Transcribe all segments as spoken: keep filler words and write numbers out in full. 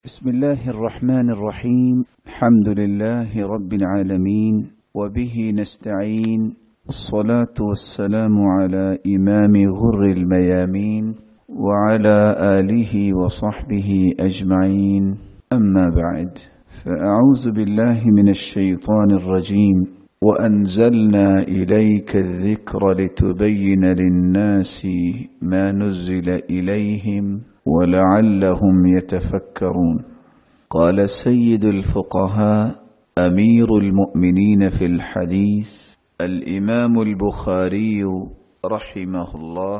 بسم الله الرحمن الرحيم. الحمد لله رب العالمين وبه نستعين، الصلاة والسلام على إمام غر الميامين وعلى آله وصحبه أجمعين، أما بعد، فأعوذ بالله من الشيطان الرجيم. وأنزلنا إليك الذكر لتبين للناس ما نزل إليهم ولعلهم يتفكرون. قال سيد الفقهاء أمير المؤمنين في الحديث الإمام البخاري رحمه الله: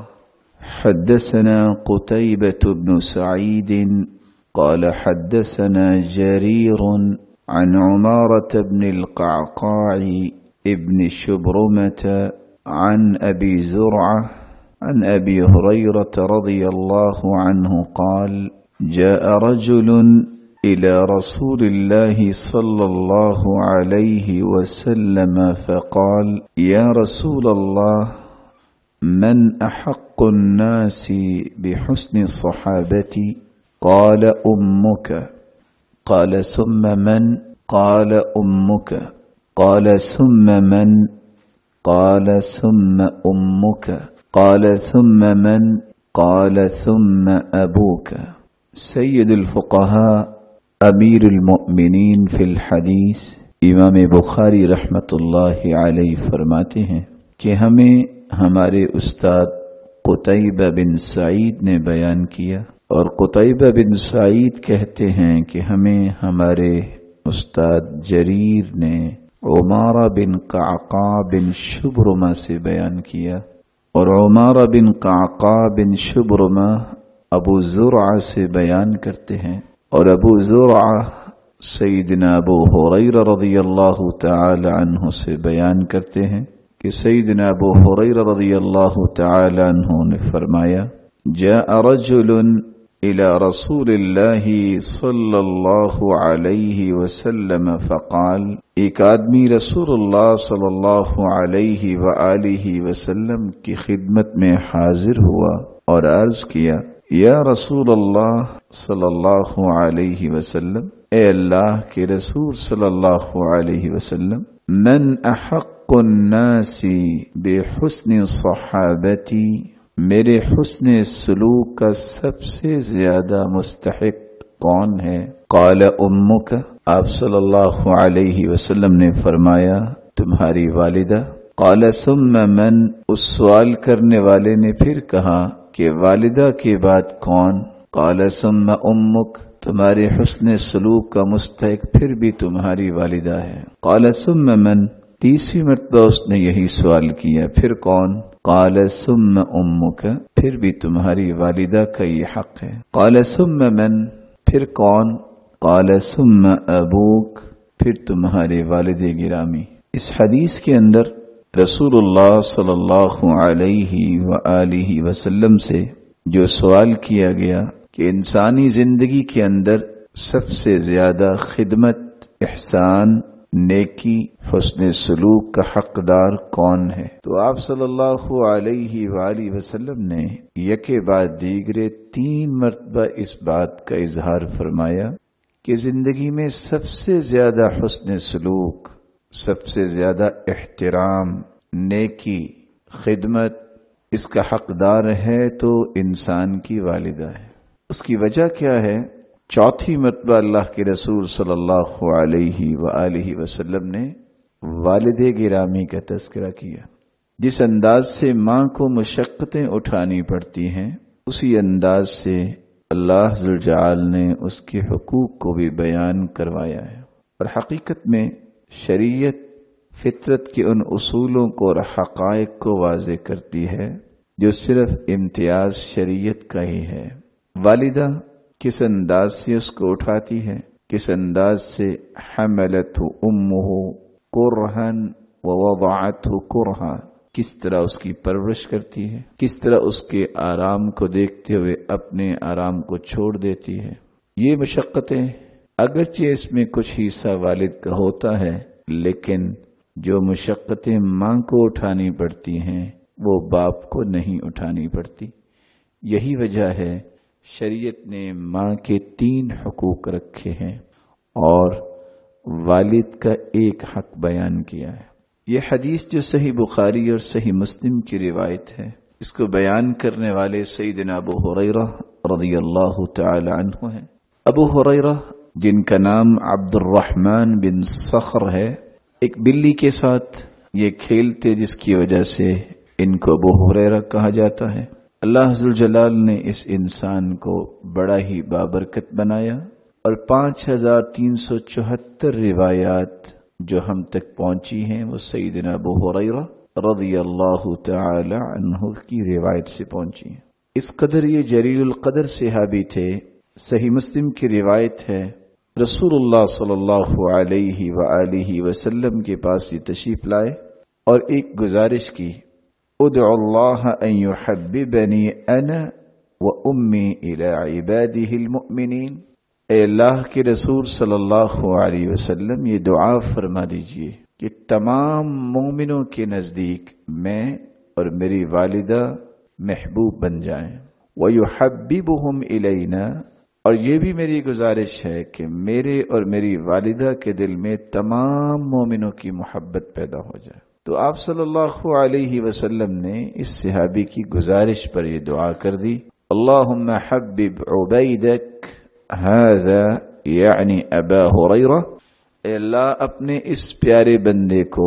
حدثنا قتيبة بن سعيد قال حدثنا جرير عن عمارة بن القعقاع ابن شبرمة عن أبي زرعة عن أبي هريرة رضي الله عنه قال: جاء رجل إلى رسول الله صلى الله عليه وسلم فقال: يا رسول الله، من أحق الناس بحسن صحابتي؟ قال: أمك. قال: ثم من؟ قال: أمك. قال: ثم من؟ قال: ثم أمك. قال: ثم من؟ قال: ثم أبوك. سید الفقہاء امیر المؤمنین فی الحدیث امام بخاری رحمۃ اللہ علیہ فرماتے ہیں کہ ہمیں ہمارے استاد قتیبہ بن سعید نے بیان کیا، اور قتیبہ بن سعید کہتے ہیں کہ ہمیں ہمارے استاد جریر نے عمارہ بن قعقاع بن شبرمہ سے بیان کیا، اور عمارہ بن قعقاع بن شبرمہ ابو زرعہ سے بیان کرتے ہیں، اور ابو زرعہ سیدنا ابو ہریرہ رضی اللہ تعالی عنہ سے بیان کرتے ہیں کہ سیدنا ابو ہریرہ رضی اللہ تعالی عنہ نے فرمایا: جاء رجل الى رسول اللہ صلی اللہ علیہ وسلم فقال، ایک آدمی رسول اللہ صلی اللہ علیہ وآلہ وسلم کی خدمت میں حاضر ہوا اور عرض کیا: یا رسول اللہ صلی اللہ علیہ وسلم، اے اللہ کے رسول صلی اللہ علیہ وسلم، من احق الناس بحسن صحابتی، میرے حسن سلوک کا سب سے زیادہ مستحق کون ہے؟ قال امک، آپ صلی اللہ علیہ وسلم نے فرمایا تمہاری والدہ۔ قال ثم من، اس سوال کرنے والے نے پھر کہا کہ والدہ کے بعد کون؟ قال ثم امک، تمہارے حسن سلوک کا مستحق پھر بھی تمہاری والدہ ہے۔ قال ثم من، تیسری مرتبہ اس نے یہی سوال کیا، پھر کون؟ قال ثم امک، پھر بھی تمہاری والدہ کا یہ حق ہے۔ قال ثم من، پھر کون؟ قال ثم ابوک، پھر تمہارے والد گرامی۔ اس حدیث کے اندر رسول اللہ صلی اللہ علیہ وآلہ وسلم سے جو سوال کیا گیا کہ انسانی زندگی کے اندر سب سے زیادہ خدمت، احسان، نیکی، حسن سلوک کا حقدار کون ہے، تو آپ صلی اللہ علیہ وآلہ وسلم نے یکے بعد دیگرے تین مرتبہ اس بات کا اظہار فرمایا کہ زندگی میں سب سے زیادہ حسن سلوک، سب سے زیادہ احترام، نیکی، خدمت، اس کا حقدار ہے تو انسان کی والدہ ہے۔ اس کی وجہ کیا ہے؟ چوتھی مرتبہ اللہ کے رسول صلی اللہ علیہ وآلہ وسلم نے والد گرامی کا تذکرہ کیا۔ جس انداز سے ماں کو مشقتیں اٹھانی پڑتی ہیں، اسی انداز سے اللہ ذو الجلال نے اس کے حقوق کو بھی بیان کروایا ہے، اور حقیقت میں شریعت فطرت کے ان اصولوں کو اور حقائق کو واضح کرتی ہے جو صرف امتیاز شریعت کا ہی ہے۔ والدہ کس انداز سے اس کو اٹھاتی ہے، کس انداز سے حملتہ امہ کرہن ووضعتہ کرہا، کس طرح اس کی پرورش کرتی ہے، کس طرح اس کے آرام کو دیکھتے ہوئے اپنے آرام کو چھوڑ دیتی ہے۔ یہ مشقتیں اگرچہ اس میں کچھ حصہ والد کا ہوتا ہے، لیکن جو مشقتیں ماں کو اٹھانی پڑتی ہیں وہ باپ کو نہیں اٹھانی پڑتی۔ یہی وجہ ہے شریعت نے ماں کے تین حقوق رکھے ہیں اور والد کا ایک حق بیان کیا ہے۔ یہ حدیث جو صحیح بخاری اور صحیح مسلم کی روایت ہے، اس کو بیان کرنے والے سیدنا ابو ہریرہ رضی اللہ تعالی عنہ ہیں۔ ابو ہریرہ جن کا نام عبد الرحمن بن صخر ہے، ایک بلی کے ساتھ یہ کھیلتے جس کی وجہ سے ان کو ابو ہریرہ کہا جاتا ہے۔ اللہ ذوالجلال نے اس انسان کو بڑا ہی بابرکت بنایا اور پانچ ہزار تین سو چوہتر روایات جو ہم تک پہنچی ہیں وہ سیدنا ابو ہریرہ رضی اللہ تعالی عنہ کی روایت سے پہنچی ہیں۔ اس قدر یہ جلیل القدر صحابی تھے، صحیح مسلم کی روایت ہے، رسول اللہ صلی اللہ علیہ وآلہ وسلم کے پاس یہ تشریف لائے اور ایک گزارش کی، ادعو اللہ ان یحببنی انا و امی الی عباده المؤمنین۔ اے اللہ کے رسول صلی اللہ علیہ وسلم یہ دعا فرما دیجئے کہ تمام مومنوں کے نزدیک میں اور میری والدہ محبوب بن جائیں، وَيُحَبِّبُهُمْ إِلَيْنَا، اور یہ بھی میری گزارش ہے کہ میرے اور میری والدہ کے دل میں تمام مومنوں کی محبت پیدا ہو جائے۔ تو آپ صلی اللہ علیہ وسلم نے اس صحابی کی گزارش پر یہ دعا کر دی، اللہم حبب عبیدک ھذا یعنی ابا ہریرہ، اے اللہ اپنے اس پیارے بندے کو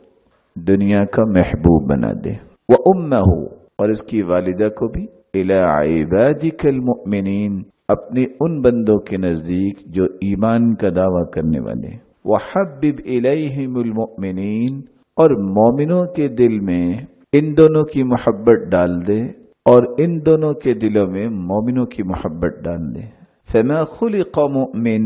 دنیا کا محبوب بنا دے، وامہ، اور اس کی والدہ کو بھی، الی عبادک المؤمنین، اپنے ان بندوں کے نزدیک جو ایمان کا دعویٰ کرنے والے، وحبب الیہم المؤمنین، اور مومنوں کے دل میں ان دونوں کی محبت ڈال دے اور ان دونوں کے دلوں میں مومنوں کی محبت ڈال دے۔ فما خلق مؤمن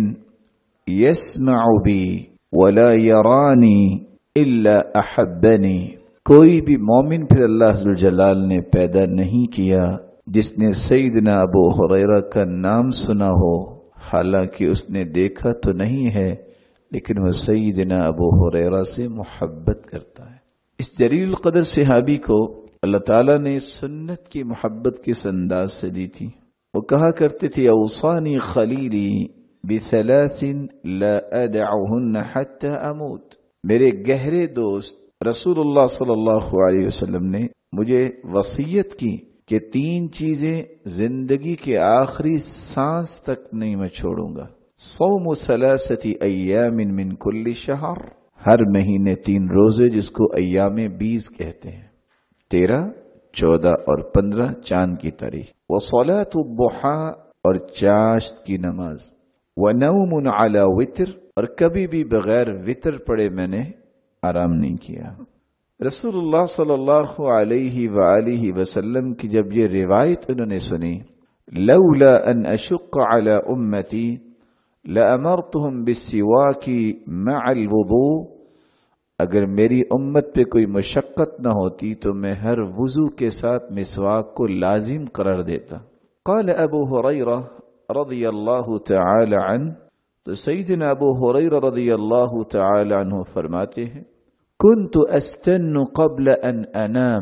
یسمع بی ولا یرانی الا احبنی، کوئی بھی مومن پھر اللہ ذوالجلال نے پیدا نہیں کیا جس نے سیدنا ابو ہریرہ کا نام سنا ہو، حالانکہ اس نے دیکھا تو نہیں ہے لیکن وہ سیدنا ابو ہریرہ سے محبت کرتا ہے۔ اس جلیل القدر صحابی کو اللہ تعالیٰ نے سنت کی محبت کس انداز سے دی تھی۔ وہ کہا کرتے تھے، اوصانی خلیلی بثلاث لا ادعہن حتی اموت، میرے گہرے دوست رسول اللہ صلی اللہ علیہ وسلم نے مجھے وصیت کی کہ تین چیزیں زندگی کے آخری سانس تک نہیں میں چھوڑوں گا، صوم ثلاثۃ ایام من کل شہر، ہر مہینے تین روزے جس کو ایام بیس کہتے ہیں، تیرہ، چودہ اور پندرہ چاند کی تاریخ، وصلاۃ الضحیٰ، اور چاشت کی نماز، ونوم علی وتر، اور کبھی بھی بغیر وتر پڑے میں نے آرام نہیں کیا۔ رسول اللہ صلی اللہ علیہ وآلہ وسلم کی جب یہ روایت انہوں نے سنی، لولا ان اشق علی امتی لامرتهم بالسواک مع الوضوء، اگر میری امت پہ کوئی مشقت نہ ہوتی تو میں ہر وضو کے ساتھ مسواک کو لازم قرار دیتا۔ قال ابو ہریرہ رضی اللہ تعالی عنہ، تو سیدنا ابو ہریرہ رضی اللہ تعالی عنہ فرماتے ہیں، كنت أستن قبل أن أنام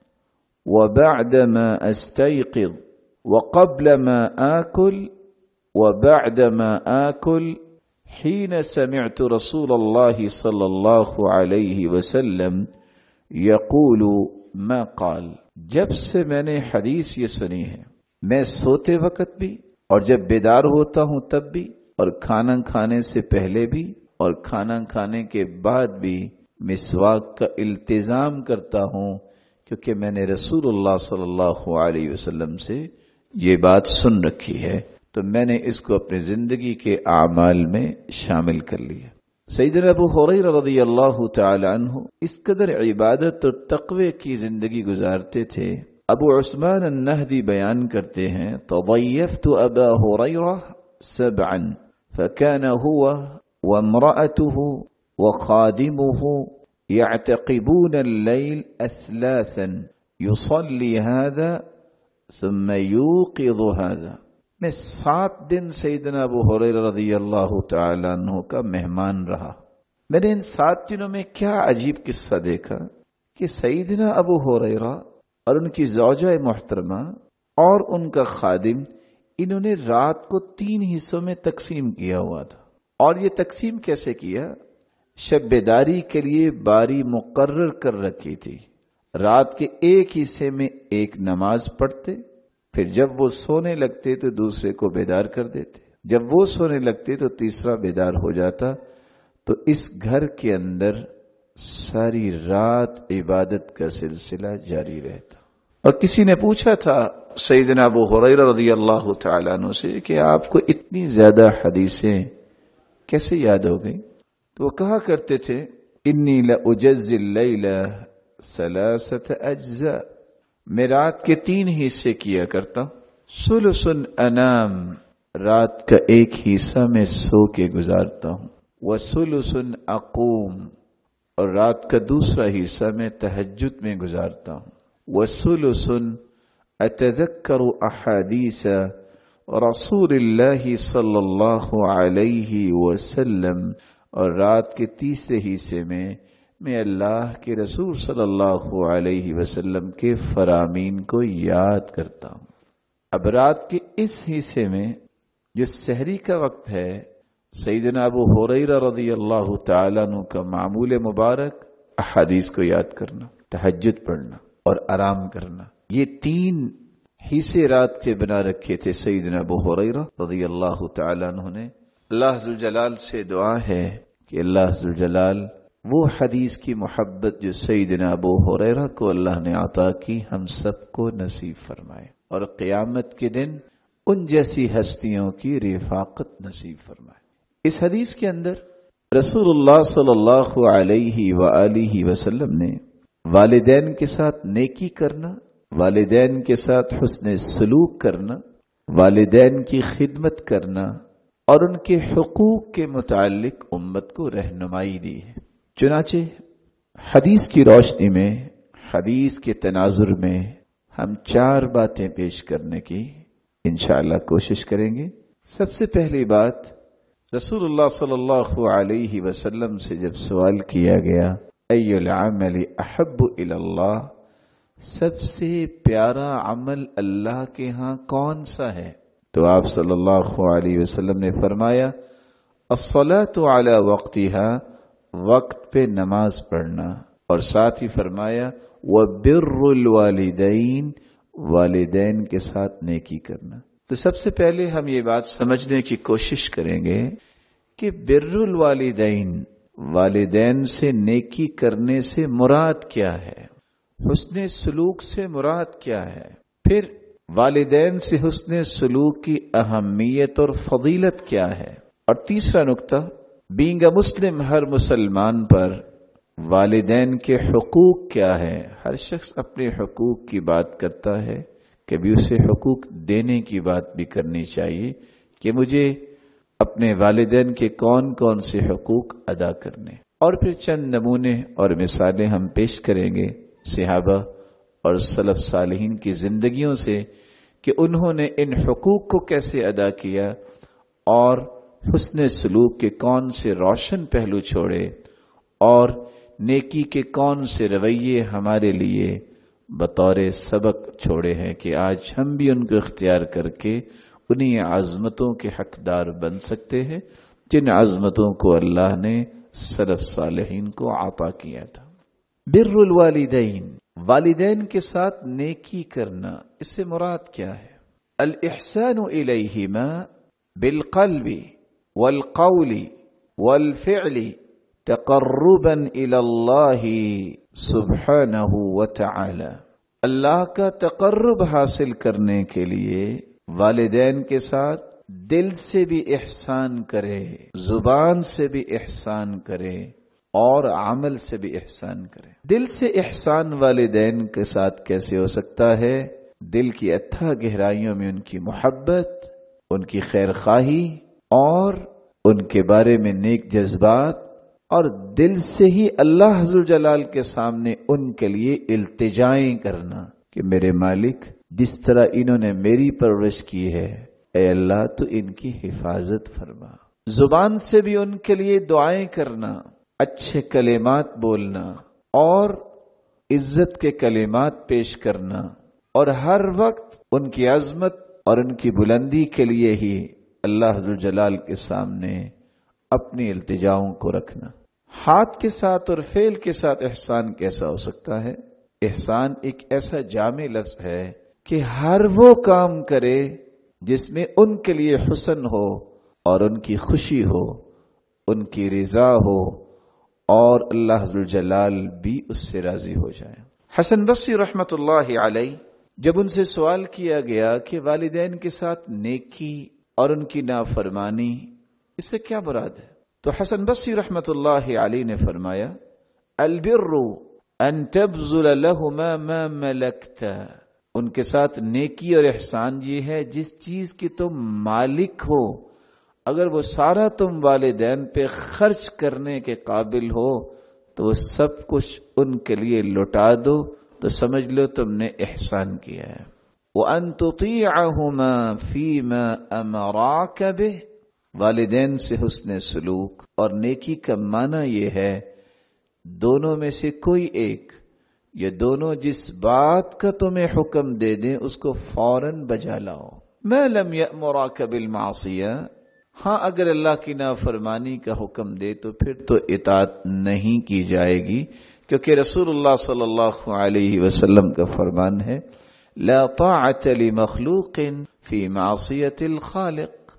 وبعدما أستيقظ وقبلما آكل وبعدما آكل حين سمعت رسول الله صلى الله عليه وسلم يقول ما قال، جب سے میں نے حدیث یہ سنی ہے، میں سوتے وقت بھی اور جب بیدار ہوتا ہوں تب بھی، اور کھانا کھانے سے پہلے بھی اور کھانا کھانے کے بعد بھی مسواک کا التزام کرتا ہوں، کیونکہ میں نے رسول اللہ صلی اللہ علیہ وسلم سے یہ بات سن رکھی ہے، تو میں نے اس کو اپنی زندگی کے اعمال میں شامل کر لیا۔ سیدنا ابو ہریرہ رضی اللہ تعالی عنہ اس قدر عبادت اور تقوی کی زندگی گزارتے تھے۔ ابو عثمان النہدی بیان کرتے ہیں، تضیفت ابا ہریرہ سبعا فکان هو وامرأته وخادمه يعتقبون الليل أثلاثا يصلي هذا ثم يوقظ هذا، میں سات دن سیدنا ابو ہریرہ رضی اللہ تعالیٰ عنہ کا مہمان رہا۔ میں نے ان سات دنوں میں کیا عجیب قصہ دیکھا کہ سیدنا ابو ہریرہ اور ان کی زوجہ محترمہ اور ان کا خادم انہوں نے رات کو تین حصوں میں تقسیم کیا ہوا تھا. اور یہ تقسیم کیسے کیا؟ شب بیداری کے لیے باری مقرر کر رکھی تھی. رات کے ایک حصے میں ایک نماز پڑھتے، پھر جب وہ سونے لگتے تو دوسرے کو بیدار کر دیتے، جب وہ سونے لگتے تو تیسرا بیدار ہو جاتا. تو اس گھر کے اندر ساری رات عبادت کا سلسلہ جاری رہتا. اور کسی نے پوچھا تھا سیدنا ابو ہریرہ رضی اللہ تعالیٰ عنہ سے کہ آپ کو اتنی زیادہ حدیثیں کیسے یاد ہو گئی؟ تو وہ کہا کرتے تھے انی لأجزی اللیل ثلاثۃ اجزاء، میں رات کے تین حصے کیا کرتا ہوں. ثلث انام، رات کا ایک حصہ میں سو کے گزارتا ہوں. وثلث اقوم، اور رات کا دوسرا حصہ میں تہجد میں گزارتا ہوں. وثلث اتذکر احادیث رسول اللہ صلی اللہ علیہ وسلم، اور رات کے تیسرے حصے میں میں اللہ کے رسول صلی اللہ علیہ وسلم کے فرامین کو یاد کرتا ہوں. اب رات کے اس حصے میں جو سحری کا وقت ہے، سیدنا ابو ہریرہ رضی اللہ تعالیٰ عنہ کا معمول مبارک احادیث کو یاد کرنا، تہجد پڑھنا اور آرام کرنا. یہ تین حصے رات کے بنا رکھے تھے سیدنا ابو ہریرہ رضی اللہ تعالیٰ عنہ نے. اللہ ذوالجلال سے دعا ہے کہ اللہ ذوالجلال وہ حدیث کی محبت جو سیدنا ابو ہریرہ کو اللہ نے عطا کی ہم سب کو نصیب فرمائے، اور قیامت کے دن ان جیسی ہستیوں کی رفاقت نصیب فرمائے. اس حدیث کے اندر رسول اللہ صلی اللہ علیہ وآلہ وسلم نے والدین کے ساتھ نیکی کرنا، والدین کے ساتھ حسن سلوک کرنا، والدین کی خدمت کرنا اور ان کے حقوق کے متعلق امت کو رہنمائی دی ہے. چنانچہ حدیث کی روشنی میں، حدیث کے تناظر میں ہم چار باتیں پیش کرنے کی انشاءاللہ کوشش کریں گے. سب سے پہلی بات، رسول اللہ صلی اللہ علیہ وسلم سے جب سوال کیا گیا ای العمل احب الی اللہ، سب سے پیارا عمل اللہ کے ہاں کون سا ہے، تو آپ صلی اللہ علیہ وسلم نے فرمایا الصلاۃ علی وقتها، وقت پہ نماز پڑھنا، اور ساتھ ہی فرمایا وبر الوالدین، والدین کے ساتھ نیکی کرنا. تو سب سے پہلے ہم یہ بات سمجھنے کی کوشش کریں گے کہ بر الوالدین، والدین سے نیکی کرنے سے مراد کیا ہے، حسن سلوک سے مراد کیا ہے، پھر والدین سے حسن سلوک کی اہمیت اور فضیلت کیا ہے، اور تیسرا نقطہ، بینگ اے مسلم، ہر مسلمان پر والدین کے حقوق کیا ہے. ہر شخص اپنے حقوق کی بات کرتا ہے، کبھی اسے حقوق دینے کی بات بھی کرنی چاہیے کہ مجھے اپنے والدین کے کون کون سے حقوق ادا کرنے. اور پھر چند نمونے اور مثالیں ہم پیش کریں گے صحابہ اور سلف صالحین کی زندگیوں سے کہ انہوں نے ان حقوق کو کیسے ادا کیا اور حسن سلوک کے کون سے روشن پہلو چھوڑے اور نیکی کے کون سے رویے ہمارے لیے بطور سبق چھوڑے ہیں کہ آج ہم بھی ان کو اختیار کر کے انہی عظمتوں کے حقدار بن سکتے ہیں جن عظمتوں کو اللہ نے سلف صالحین کو عطا کیا تھا. بر الوالدین، والدین کے ساتھ نیکی کرنا، اس سے مراد کیا ہے؟ الاحسان الیہما بالقلب والقول والفعل تقربا الی اللہ سبحانہ وتعالی. اللہ کا تقرب حاصل کرنے کے لیے والدین کے ساتھ دل سے بھی احسان کرے، زبان سے بھی احسان کرے اور عمل سے بھی احسان کرے. دل سے احسان والدین کے ساتھ کیسے ہو سکتا ہے؟ دل کی اتھا گہرائیوں میں ان کی محبت، ان کی خیر خواہی اور ان کے بارے میں نیک جذبات، اور دل سے ہی اللہ ذوالجلال کے سامنے ان کے لیے التجائیں کرنا کہ میرے مالک، جس طرح انہوں نے میری پرورش کی ہے، اے اللہ تو ان کی حفاظت فرما. زبان سے بھی ان کے لیے دعائیں کرنا، اچھے کلمات بولنا اور عزت کے کلمات پیش کرنا، اور ہر وقت ان کی عظمت اور ان کی بلندی کے لیے ہی اللہ ذو الجلال کے سامنے اپنی التجاؤں کو رکھنا۔ ہاتھ کے ساتھ اور فعل کے ساتھ احسان کیسا ہو سکتا ہے؟ احسان ایک ایسا جامع لفظ ہے کہ ہر وہ کام کرے جس میں ان کے لیے حسن ہو اور ان کی خوشی ہو، ان کی رضا ہو، اور اللہ ذو الجلال بھی اس سے راضی ہو جائے۔ حسن بصری رحمت اللہ علیہ جب ان سے سوال کیا گیا کہ والدین کے ساتھ نیکی اور ان کی نافرمانی اس سے کیا مراد ہے، تو حسن بصری رحمت اللہ علیہ نے فرمایا البر ان تبذل لهما ما ملکت، ان کے ساتھ نیکی اور احسان یہ ہے جس چیز کی تم مالک ہو، اگر وہ سارا تم والدین پہ خرچ کرنے کے قابل ہو تو وہ سب کچھ ان کے لیے لوٹا دو تو سمجھ لو تم نے احسان کیا ہے۔ وَأَن تُطِيعَهُمَا فِي مَا أَمَرَاكَ بِهِ، والدین سے حسن سلوک اور نیکی کا معنی یہ ہے دونوں میں سے کوئی ایک، یہ دونوں جس بات کا تمہیں حکم دے دیں اس کو فوراً بجا لاؤ۔ مَا لَمْ يَأْمُرَكَ بِالْمَعْصِيَةِ، ہاں اگر اللہ کی نافرمانی کا حکم دے تو پھر تو اطاعت نہیں کی جائے گی، کیونکہ رسول اللہ صلی اللہ علیہ وسلم کا فرمان ہے لا طاعت لمخلوق فی معصیت الخالق،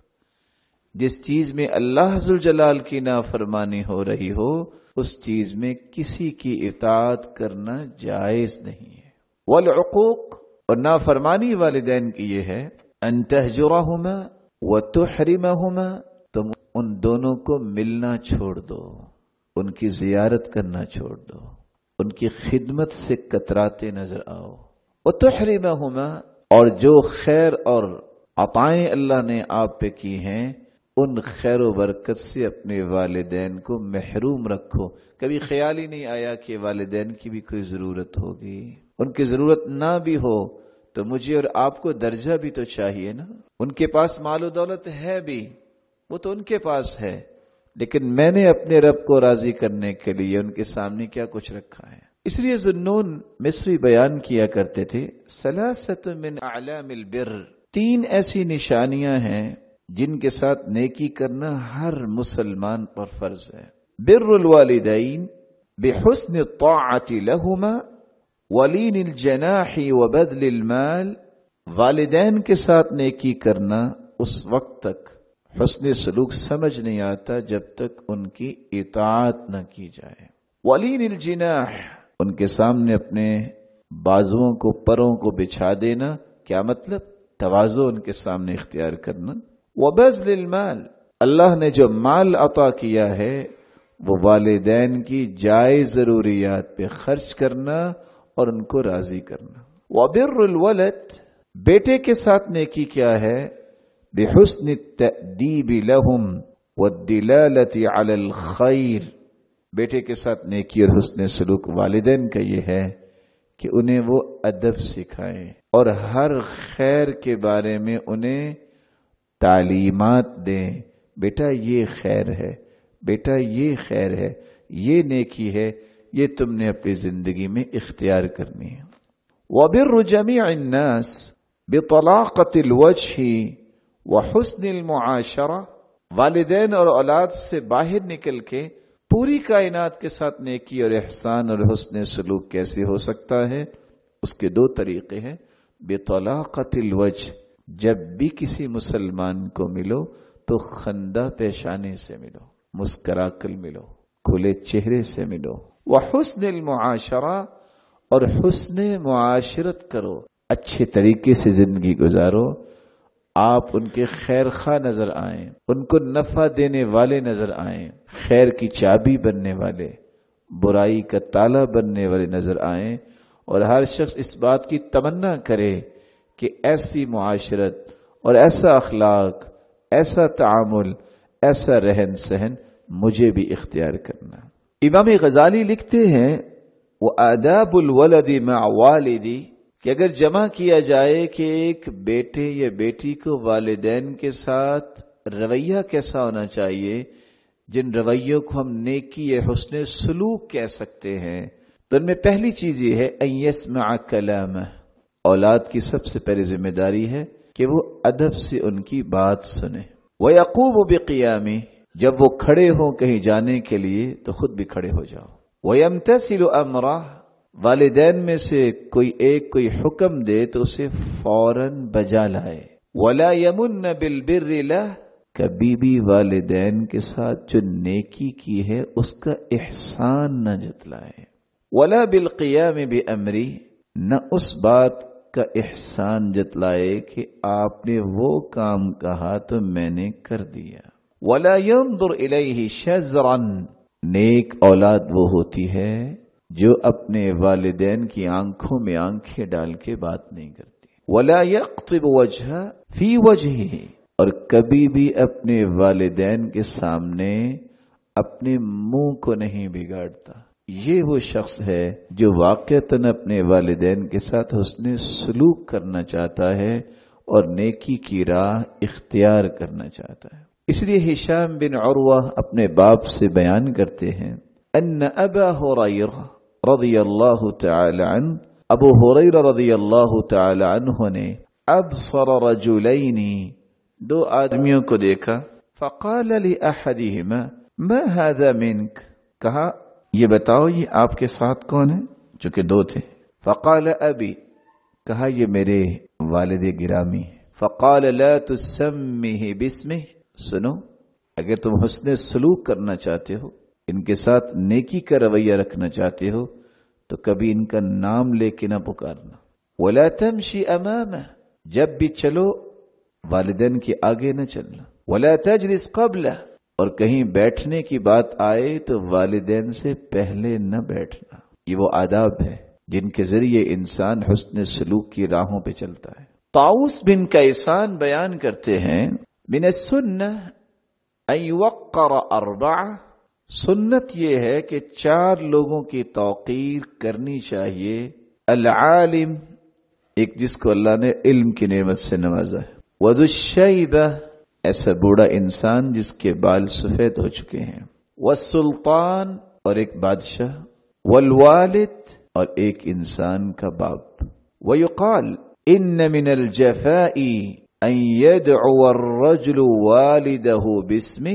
جس چیز میں اللہ ذو الجلال کی نافرمانی ہو رہی ہو اس چیز میں کسی کی اطاعت کرنا جائز نہیں ہے۔ والعقوق، اور نافرمانی والدین کی یہ ہے ان تہجرہما وتحرمہما، تم ان دونوں کو ملنا چھوڑ دو، ان کی زیارت کرنا چھوڑ دو، ان کی خدمت سے کتراتے نظر آؤ۔ وتحرمہما، اور جو خیر اور عطائیں اللہ نے آپ پہ کی ہیں ان خیر و برکت سے اپنے والدین کو محروم رکھو۔ کبھی خیال ہی نہیں آیا کہ والدین کی بھی کوئی ضرورت ہوگی، ان کی ضرورت نہ بھی ہو تو مجھے اور آپ کو درجہ بھی تو چاہیے نا۔ ان کے پاس مال و دولت ہے بھی، وہ تو ان کے پاس ہے، لیکن میں نے اپنے رب کو راضی کرنے کے لیے ان کے سامنے کیا کچھ رکھا ہے۔ اس لیے ذنون مصری بیان کیا کرتے تھے ثلاثۃ من اعلام البر، تین ایسی نشانیاں ہیں جن کے ساتھ نیکی کرنا ہر مسلمان پر فرض ہے۔ بر الوالدین بحسن الطاعۃ لہما ولین الجناح وبذل المال، والدین کے ساتھ نیکی کرنا اس وقت تک حسن سلوک سمجھ نہیں آتا جب تک ان کی اطاعت نہ کی جائے۔ ولین الجناح، ان کے سامنے اپنے بازوؤں کو پروں کو بچھا دینا، کیا مطلب؟ تواضع ان کے سامنے اختیار کرنا۔ وبذل المال، اللہ نے جو مال عطا کیا ہے وہ والدین کی جائز ضروریات پہ خرچ کرنا اور ان کو راضی کرنا۔ وبر الولد، بیٹے کے ساتھ نیکی کیا ہے؟ بحسن التأدیب لهم والدلالة على الخیر، بیٹے کے ساتھ نیکی اور حسن سلوک والدین کا یہ ہے کہ انہیں وہ ادب سکھائیں اور ہر خیر کے بارے میں انہیں تعلیمات دیں، بیٹا یہ خیر ہے، بیٹا یہ خیر ہے، یہ نیکی ہے، یہ تم نے اپنی زندگی میں اختیار کرنی ہے۔ وبر جمیع الناس بطلاقۃ الوجہ وحسن المعاشرہ، والدین اور اولاد سے باہر نکل کے پوری کائنات کے ساتھ نیکی اور احسان اور حسن سلوک کیسے ہو سکتا ہے؟ اس کے دو طریقے ہیں۔ بطلاقۃ الوجہ، جب بھی کسی مسلمان کو ملو تو خندہ پیشانی سے ملو، مسکرا کر ملو، کھلے چہرے سے ملو۔ وحسن المعاشرہ، اور حسن معاشرت کرو، اچھے طریقے سے زندگی گزارو، آپ ان کے خیر خواہ نظر آئیں، ان کو نفع دینے والے نظر آئیں، خیر کی چابی بننے والے، برائی کا تالا بننے والے نظر آئیں، اور ہر شخص اس بات کی تمنا کرے کہ ایسی معاشرت اور ایسا اخلاق، ایسا تعامل، ایسا رہن سہن مجھے بھی اختیار کرنا۔ امام غزالی لکھتے ہیں وآداب الولد مع والدی، کہ اگر جمع کیا جائے کہ ایک بیٹے یا بیٹی کو والدین کے ساتھ رویہ کیسا ہونا چاہیے، جن رویوں کو ہم نیکی یا حسن سلوک کہہ سکتے ہیں، تو ان میں پہلی چیز یہ ہے ان یسمع کلامہ، اولاد کی سب سے پہلی ذمہ داری ہے کہ وہ ادب سے ان کی بات سنیں۔ وَيَقُومُ بِقِيَامِهِ، جب وہ کھڑے ہوں کہیں جانے کے لیے تو خود بھی کھڑے ہو جاؤ۔ وَيَمْتَثِلُ أَمْرَهُ، والدین میں سے کوئی ایک کوئی حکم دے تو اسے فوراً بجا لائے۔ وَلَا يَمُنَّ بِالْبِرِّ لَهُ، کبھی بھی والدین کے ساتھ جو نیکی کی ہے اس کا احسان نہ جتلائے۔ وَلَا بِالْقِيَامِ بِأَمْرِهِ، نہ اس بات کا احسان جتلائے کہ آپ نے وہ کام کہا تو میں نے کر دیا۔ وَلَا يَنظُرْ إِلَيْهِ شَزْرًا، نیک اولاد وہ ہوتی ہے جو اپنے والدین کی آنکھوں میں آنکھیں ڈال کے بات نہیں کرتی۔ وَلَا يَقْطِبُ وَجْهَهُ فِي وَجْهِهِ، اور کبھی بھی اپنے والدین کے سامنے اپنے منہ کو نہیں بگاڑتا۔ یہ وہ شخص ہے جو واقعتاً اپنے والدین کے ساتھ حسن سلوک کرنا چاہتا ہے اور نیکی کی راہ اختیار کرنا چاہتا ہے۔ اس لیے ہشام بن عروہ اپنے باپ سے بیان کرتے ہیں ان ابا ہریرہ رضی اللہ تعالی عنہ، ابو ہریرہ رضی اللہ تعالی عنہ نے ابصر رجلین، دو آدمیوں کو دیکھا، فقال لأحدہما ما هذا منک، کہا یہ بتاؤ یہ آپ کے ساتھ کون ہے، جو کہ دو تھے۔ فقال ابی، کہا یہ میرے والد گرامی ہے۔ فقال لا تسمه باسمه، سنو اگر تم حسن سلوک کرنا چاہتے ہو، ان کے ساتھ نیکی کا رویہ رکھنا چاہتے ہو تو کبھی ان کا نام لے کے نہ پکارنا۔ ولا تمشي امامه، جب بھی چلو والدین کے آگے نہ چلنا۔ ولا تجلس قبله، اور کہیں بیٹھنے کی بات آئے تو والدین سے پہلے نہ بیٹھنا۔ یہ وہ آداب ہے جن کے ذریعے انسان حسن سلوک کی راہوں پہ چلتا ہے۔ طاؤس بن کیسان بیان کرتے ہیں من السنہ ان یوقر اربعہ، سنت یہ ہے کہ چار لوگوں کی توقیر کرنی چاہیے۔ العالم، ایک جس کو اللہ نے علم کی نعمت سے نوازا ہے۔ وذو الشیبہ، ایسا بوڑھا انسان جس کے بال سفید ہو چکے ہیں۔ والسلطان، اور ایک بادشاہ۔ والوالد، اور ایک انسان کا باپ۔ ویقال ان من الجفاء ان يدعو الرجل والده باسمه،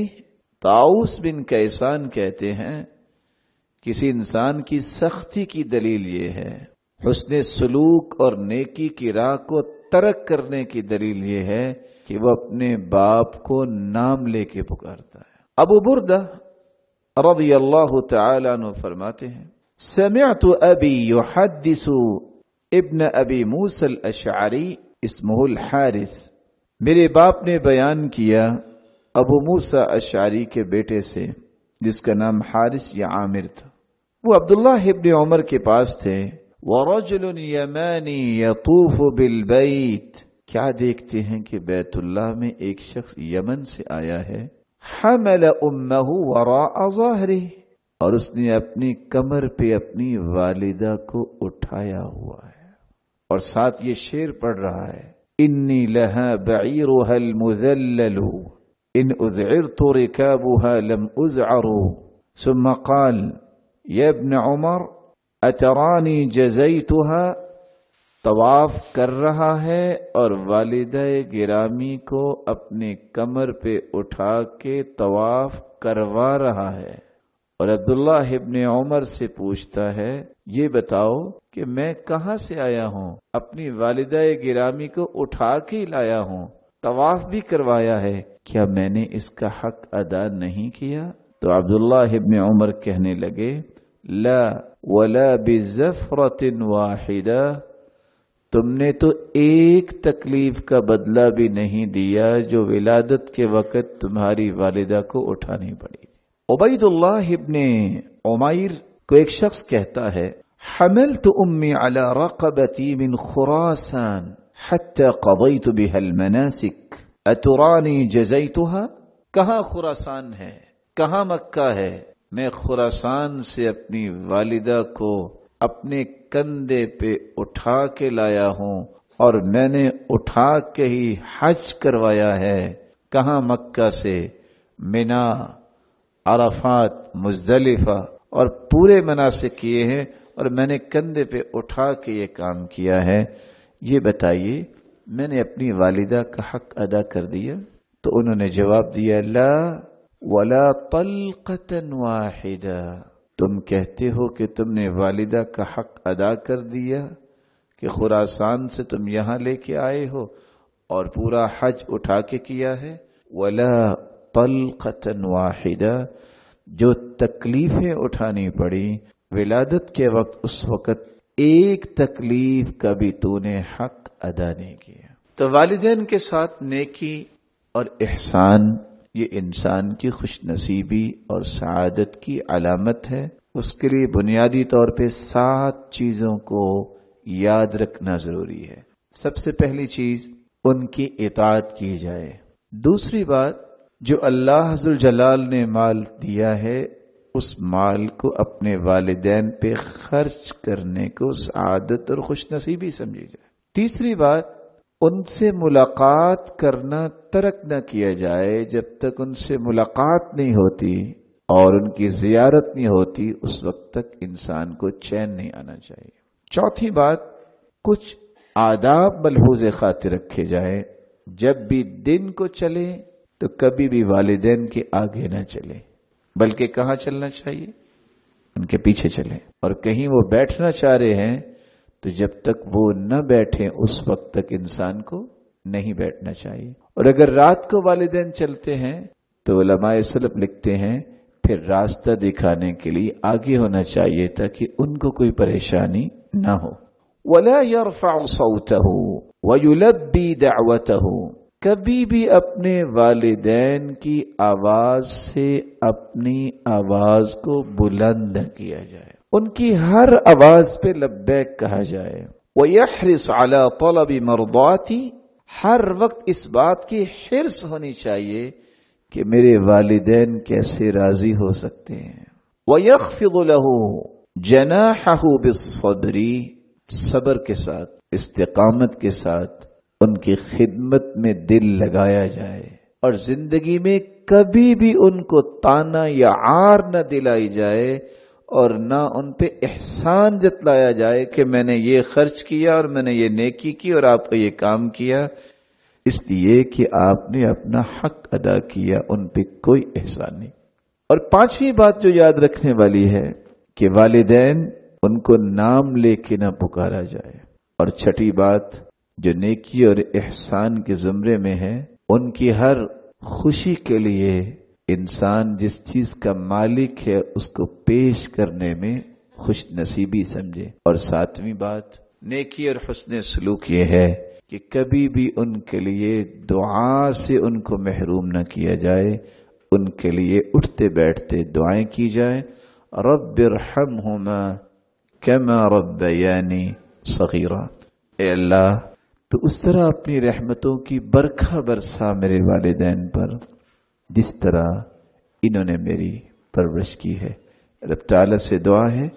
طاؤس بن کیسان کہتے ہیں کسی انسان کی سختی کی دلیل یہ ہے، حسن سلوک اور نیکی کی راہ کو ترک کرنے کی دلیل یہ ہے کہ وہ اپنے باپ کو نام لے کے پکارتا ہے۔ ابو بردہ رضی اللہ تعالی عنہ فرماتے ہیں سمعت ابی یحدث ابن ابی موسیٰ الاشعری اسمہ الحارث، میرے باپ نے بیان کیا ابو موسیٰ اشعری کے بیٹے سے جس کا نام حارث یا عامر تھا، وہ عبداللہ ابن عمر کے پاس تھے۔ وَرَجُلٌ يَمَانِي يَطُوفُ بِالْبَيْتِ، کیا دیکھتے ہیں کہ بیت اللہ میں ایک شخص یمن سے آیا ہے۔ حَمَلَ أُمَّهُ وَرَاءَ ظَهْرِهِ، اور اس نے اپنی کمر پہ اپنی والدہ کو اٹھایا ہوا ہے، اور ساتھ یہ شعر پڑھ رہا ہے انی لها بعیرها المذلل ان اذعرت رکابها لم ازعر، ثم قال یا ابن عمر اترانی جزیتها، طواف کر رہا ہے اور والدہ گرامی کو اپنے کمر پہ اٹھا کے طواف کروا رہا ہے، اور عبداللہ ابن عمر سے پوچھتا ہے یہ بتاؤ کہ میں کہاں سے آیا ہوں، اپنی والدہ گرامی کو اٹھا کے لایا ہوں، طواف بھی کروایا ہے، کیا میں نے اس کا حق ادا نہیں کیا؟ تو عبداللہ ابن عمر کہنے لگے لا ولا بزفرۃ واحدہ، تم نے تو ایک تکلیف کا بدلہ بھی نہیں دیا جو ولادت کے وقت تمہاری والدہ کو اٹھانی پڑی تھی۔ عبید اللہ ابن عمیر کو ایک شخص کہتا ہے حملت امی علی رقبتی من خراسان حتی قضیت بها المناسک اترانی جزیتها، کہاں خراسان ہے، کہاں مکہ ہے، میں خراسان سے اپنی والدہ کو اپنے کندھے پہ اٹھا کے لایا ہوں اور میں نے اٹھا کے ہی حج کروایا ہے، کہاں مکہ سے، منا، عرفات، مزدلفہ اور پورے مناسک کیے ہیں، اور میں نے کندھے پہ اٹھا کے یہ کام کیا ہے۔ یہ بتائیے میں نے اپنی والدہ کا حق ادا کر دیا؟ تو انہوں نے جواب دیا لا ولا طلقة واحدہ، تم کہتے ہو کہ تم نے والدہ کا حق ادا کر دیا کہ خراسان سے تم یہاں لے کے آئے ہو اور پورا حج اٹھا کے کیا ہے، ولا طلقة واحدہ، جو تکلیفیں اٹھانی پڑی ولادت کے وقت، اس وقت ایک تکلیف کا بھی تو نے حق ادا نہیں کیا۔ تو والدین کے ساتھ نیکی اور احسان یہ انسان کی خوش نصیبی اور سعادت کی علامت ہے۔ اس کے لیے بنیادی طور پہ سات چیزوں کو یاد رکھنا ضروری ہے۔ سب سے پہلی چیز ان کی اطاعت کی جائے۔ دوسری بات، جو اللہ ذو الجلال نے مال دیا ہے اس مال کو اپنے والدین پہ خرچ کرنے کو سعادت اور خوش نصیبی سمجھی جائے۔ تیسری بات، ان سے ملاقات کرنا ترک نہ کیا جائے، جب تک ان سے ملاقات نہیں ہوتی اور ان کی زیارت نہیں ہوتی اس وقت تک انسان کو چین نہیں آنا چاہیے۔ چوتھی بات، کچھ آداب ملحوظ خاطر رکھے جائے، جب بھی دن کو چلے تو کبھی بھی والدین کے آگے نہ چلے، بلکہ کہاں چلنا چاہیے؟ ان کے پیچھے چلیں۔ اور کہیں وہ بیٹھنا چاہ رہے ہیں تو جب تک وہ نہ بیٹھیں اس وقت تک انسان کو نہیں بیٹھنا چاہیے۔ اور اگر رات کو والدین چلتے ہیں تو علماء سلف لکھتے ہیں پھر راستہ دکھانے کے لیے آگے ہونا چاہیے تاکہ ان کو کوئی پریشانی نہ ہو۔ وَلَا يَرْفَعُ صَوْتَهُ وَيُلَبِّي دَعْوَتَهُ، کبھی بھی اپنے والدین کی آواز سے اپنی آواز کو بلند نہ کیا جائے، ان کی ہر آواز پہ لبیک کہا جائے۔ وَيَحْرِصْ عَلَى طَلَبِ مَرْضَاتِي، ہر وقت اس بات کی حرص ہونی چاہیے کہ میرے والدین کیسے راضی ہو سکتے ہیں۔ وَيَخْفِضُ لَهُ جَنَاحَهُ بِالصَّبْرِ، صبر کے ساتھ، استقامت کے ساتھ ان کی خدمت میں دل لگایا جائے، اور زندگی میں کبھی بھی ان کو تانا یا عار نہ دلائی جائے اور نہ ان پہ احسان جتلایا جائے کہ میں نے یہ خرچ کیا اور میں نے یہ نیکی کی اور آپ کو یہ کام کیا، اس لیے کہ آپ نے اپنا حق ادا کیا، ان پہ کوئی احسان نہیں۔ اور پانچویں بات جو یاد رکھنے والی ہے کہ والدین ان کو نام لے کے نہ پکارا جائے۔ اور چھٹی بات جو نیکی اور احسان کے زمرے میں ہے، ان کی ہر خوشی کے لیے انسان جس چیز کا مالک ہے اس کو پیش کرنے میں خوش نصیبی سمجھے۔ اور ساتویں بات، نیکی اور حسن سلوک یہ ہے کہ کبھی بھی ان کے لیے دعا سے ان کو محروم نہ کیا جائے، ان کے لیے اٹھتے بیٹھتے دعائیں کی جائیں۔ رب ارحمہما کما ربیانی صغیرا، اے اللہ تو اس طرح اپنی رحمتوں کی برکھا برسا میرے والدین پر جس طرح انہوں نے میری پرورش کی ہے۔ رب تعالیٰ سے دعا ہے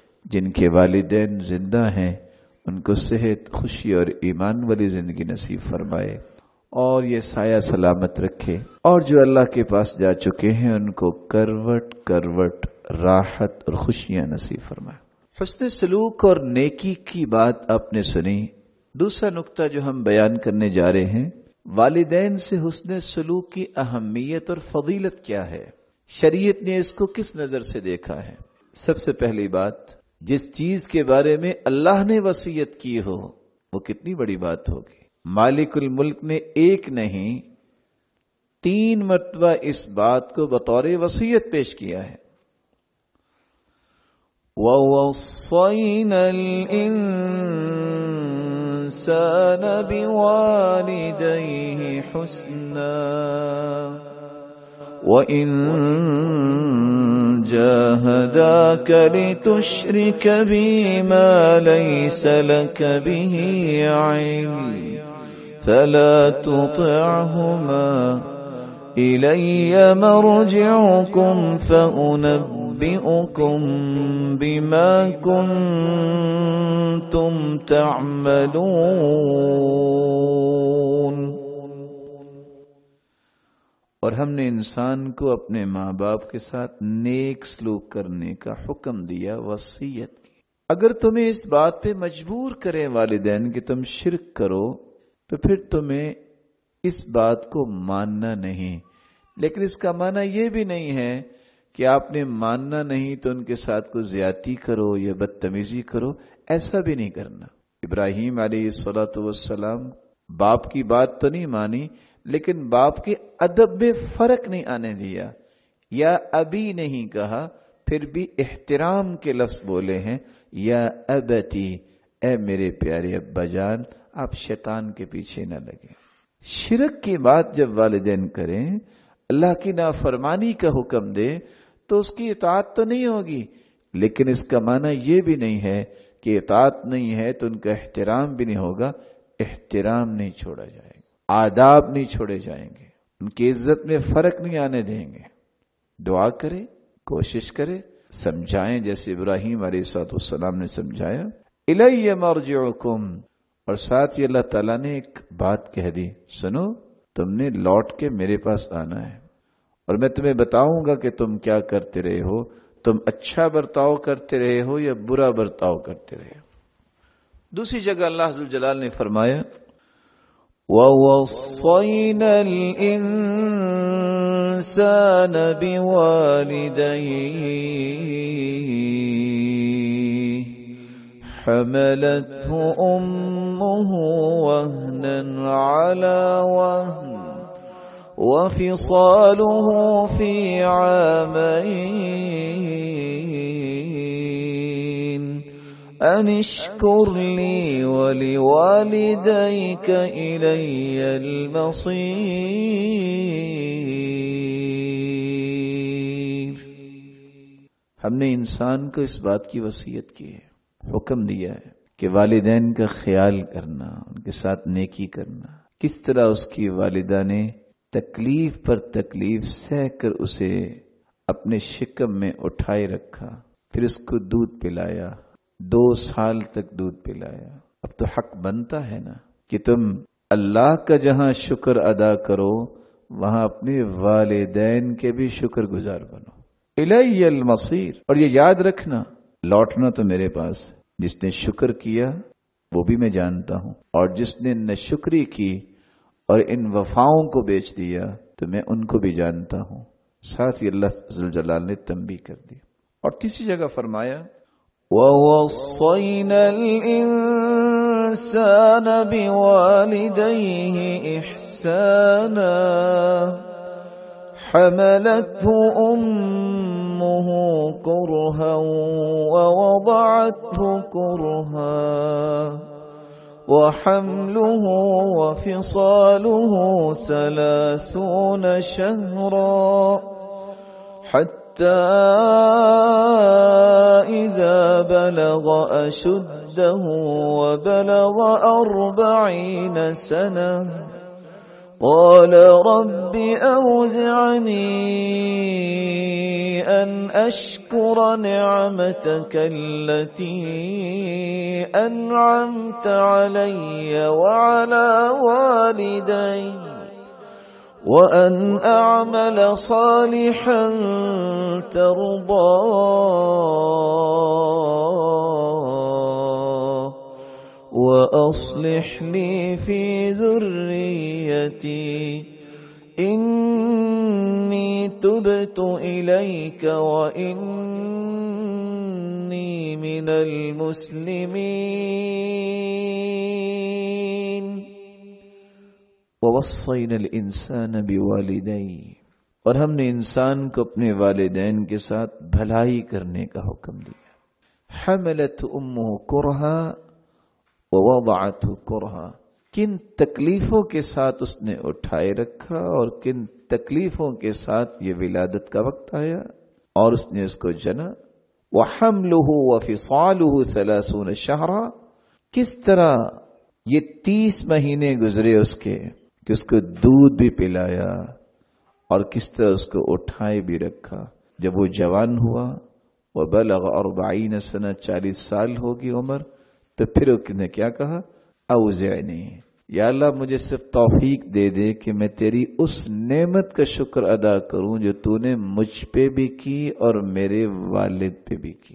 جن کے والدین زندہ ہیں ان کو صحت، خوشی اور ایمان والی زندگی نصیب فرمائے اور یہ سایہ سلامت رکھے، اور جو اللہ کے پاس جا چکے ہیں ان کو کروٹ کروٹ راحت اور خوشیاں نصیب فرمائے۔ حسن سلوک اور نیکی کی بات آپ نے سنی۔ دوسرا نقطہ جو ہم بیان کرنے جا رہے ہیں، والدین سے حسن سلوک کی اہمیت اور فضیلت کیا ہے، شریعت نے اس کو کس نظر سے دیکھا ہے۔ سب سے پہلی بات، جس چیز کے بارے میں اللہ نے وصیت کی ہو وہ کتنی بڑی بات ہوگی۔ مالک الملک نے ایک نہیں تین مرتبہ اس بات کو بطور وصیت پیش کیا ہے۔ وَوَصَّيْنَا الْإِنسَانَ بِوَالِدَيْهِ حُسْنًا وَإِن جَاهَدَاكَ لِتُشْرِكَ بِي مَا لَيْسَ لَكَ بِهِ عِلْمٌ فَلَا تُطِعْهُمَا إِلَيَّ مَرْجِعُكُمْ فَأُنَبِّئُكُمْ بِمَا كُنتُمْ تَعْمَلُونَ۔ اور ہم نے انسان کو اپنے ماں باپ کے ساتھ نیک سلوک کرنے کا حکم دیا، وصیت کی۔ اگر تمہیں اس بات پہ مجبور کریں والدین کہ تم شرک کرو تو پھر تمہیں اس بات کو ماننا نہیں. لیکن اس کا معنی یہ بھی نہیں ہے کہ آپ نے ماننا نہیں تو ان کے ساتھ کوئی زیادتی کرو یا بدتمیزی کرو، ایسا بھی نہیں کرنا. ابراہیم علیہ الصلوۃ والسلام باپ کی بات تو نہیں مانی، لیکن باپ کے ادب میں فرق نہیں آنے دیا، یا ابھی نہیں کہا، پھر بھی احترام کے لفظ بولے ہیں، یا ابتی، اے میرے پیارے ابا جان، آپ شیطان کے پیچھے نہ لگیں. شرک کی بات جب والدین کریں، اللہ کی نافرمانی کا حکم دے تو اس کی اطاعت تو نہیں ہوگی، لیکن اس کا معنی یہ بھی نہیں ہے کہ اطاعت نہیں ہے تو ان کا احترام بھی نہیں ہوگا. احترام نہیں چھوڑا جائے گا، آداب نہیں چھوڑے جائیں گے، ان کی عزت میں فرق نہیں آنے دیں گے. دعا کرے، کوشش کرے، سمجھائیں جیسے ابراہیم علیہ السلام نے سمجھایا. الی مرجعکم، اور ساتھ ہی اللہ تعالیٰ نے ایک بات کہہ دی، سنو تم نے لوٹ کے میرے پاس آنا ہے اور میں تمہیں بتاؤں گا کہ تم کیا کرتے رہے ہو، تم اچھا برتاؤ کرتے رہے ہو یا برا برتاؤ کرتے رہے ہو. دوسری جگہ اللہ ذو الجلال نے فرمایا وَوَصَّيْنَا الْإِنسَانَ بِوَالِدَيْهِ حَمَلَتْهُ أُمُّهُ وَهْنًا عَلَى وَهْنٍ وَفِصَالُهُ فِي عَامَيْنِ أَنِ اشْكُرْ لِي وَلِوَالِدَيْكَ إِلَيَّ الْمَصِيرُ. ہم نے انسان کو اس بات کی وصیت کی ہے، حکم دیا ہے کہ والدین کا خیال کرنا، ان کے ساتھ نیکی کرنا. کس طرح اس کی والدہ نے تکلیف پر تکلیف سہ کر اسے اپنے شکم میں اٹھائے رکھا، پھر اس کو دودھ پلایا، دو سال تک دودھ پلایا. اب تو حق بنتا ہے نا کہ تم اللہ کا جہاں شکر ادا کرو وہاں اپنے والدین کے بھی شکر گزار بنو. الی المصیر، اور یہ یاد رکھنا لوٹنا تو میرے پاس. جس نے شکر کیا وہ بھی میں جانتا ہوں، اور جس نے ناشکری کی اور ان وفاؤں کو بیچ دیا تو میں ان کو بھی جانتا ہوں. ساتھ ہی اللہ ذوالجلال نے تنبیہ کر دی. اور تیسری جگہ فرمایا وَوَصَّيْنَا الْإِنسَانَ بِوَالِدَيْهِ إِحْسَانًا حَمَلَتْهُ أُمُّهُ كُرْهًا وَوَضَعَتْهُ كُرْهًا وَحَمْلُهُ وَفِصَالُهُ ثَلَاثُونَ شَهْرًا حَتَّى إِذَا بَلَغَ أَشُدَّهُ وَبَلَغَ أَرْبَعِينَ سَنَةً قال رب أوزعني أن أشكر نعمتك التي أنعمت علي وعلى والدي وأن أعمل صالحا ترضاه وأصلح لي في ذريتي إني تبت إليك وإني من المسلمين. ووصينا الإنسان بوالديه، اور ہم نے انسان کو اپنے والدین کے ساتھ بھلائی کرنے کا حکم دیا. حملت امه کرہا ووضعته کرہا، کن تکلیفوں کے ساتھ اس نے اٹھائے رکھا اور کن تکلیفوں کے ساتھ یہ ولادت کا وقت آیا اور اس نے اس کو جنا. وحملہ وفصالہ ثلاثون شہرا، کس طرح یہ تیس مہینے گزرے اس کے کہ اس کو دودھ بھی پلایا اور کس طرح اس کو اٹھائے بھی رکھا. جب وہ جوان ہوا وبلغ اربعین سنہ، چالیس سال ہوگی عمر، تو پھر اس نے کیا کہا اوزعنی، یا اللہ مجھے صرف توفیق دے دے کہ میں تیری اس نعمت کا شکر ادا کروں جو تو نے مجھ پہ بھی کی اور میرے والد پہ بھی کی.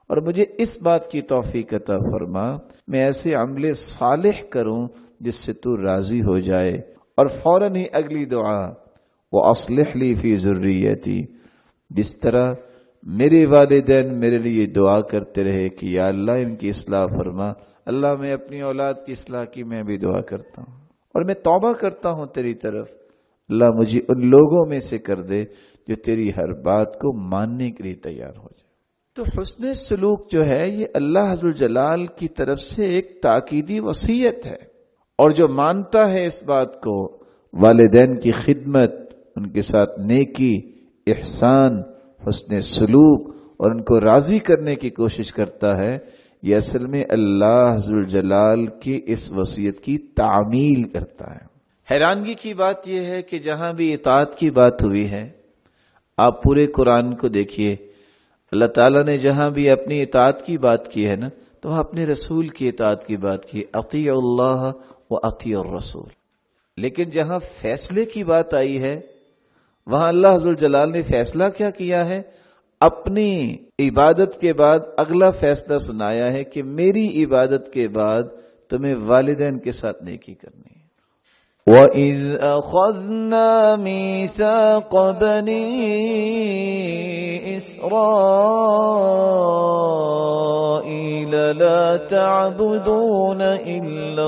اور مجھے اس بات کی توفیق عطا فرما میں ایسے عمل صالح کروں جس سے تو راضی ہو جائے. اور فوراً ہی اگلی دعا وَأَصْلِحْ لِي فِي ذُرِّيَّتِي، جس طرح میرے والدین میرے لیے دعا کرتے رہے کہ یا اللہ ان کی اصلاح فرما، اللہ میں اپنی اولاد کی اصلاح کی میں بھی دعا کرتا ہوں اور میں توبہ کرتا ہوں تیری طرف. اللہ مجھے ان لوگوں میں سے کر دے جو تیری ہر بات کو ماننے کے لیے تیار ہو جائے. تو حسن سلوک جو ہے یہ اللہ عز وجل کی طرف سے ایک تاکیدی وصیت ہے، اور جو مانتا ہے اس بات کو، والدین کی خدمت، ان کے ساتھ نیکی، احسان، حسن سلوک اور ان کو راضی کرنے کی کوشش کرتا ہے، یہ اصل میں اللہ ذوالجلال کی اس وصیت کی تعمیل کرتا ہے. حیرانگی کی بات یہ ہے کہ جہاں بھی اطاعت کی بات ہوئی ہے، آپ پورے قرآن کو دیکھیے، اللہ تعالیٰ نے جہاں بھی اپنی اطاعت کی بات کی ہے نا تو وہاں اپنے رسول کی اطاعت کی بات کی، اطیعوا اللہ و اطیعوا الرسول. لیکن جہاں فیصلے کی بات آئی ہے وہاں اللہ ذوالجلال نے فیصلہ کیا کیا ہے؟ اپنی عبادت کے بعد اگلا فیصلہ سنایا ہے کہ میری عبادت کے بعد تمہیں والدین کے ساتھ نیکی کرنی ہے. وَإِذْ أَخَذْنَا مِيثَاقَ بَنِي إِسْرَائِيلَ لَا تَعْبُدُونَ إِلَّا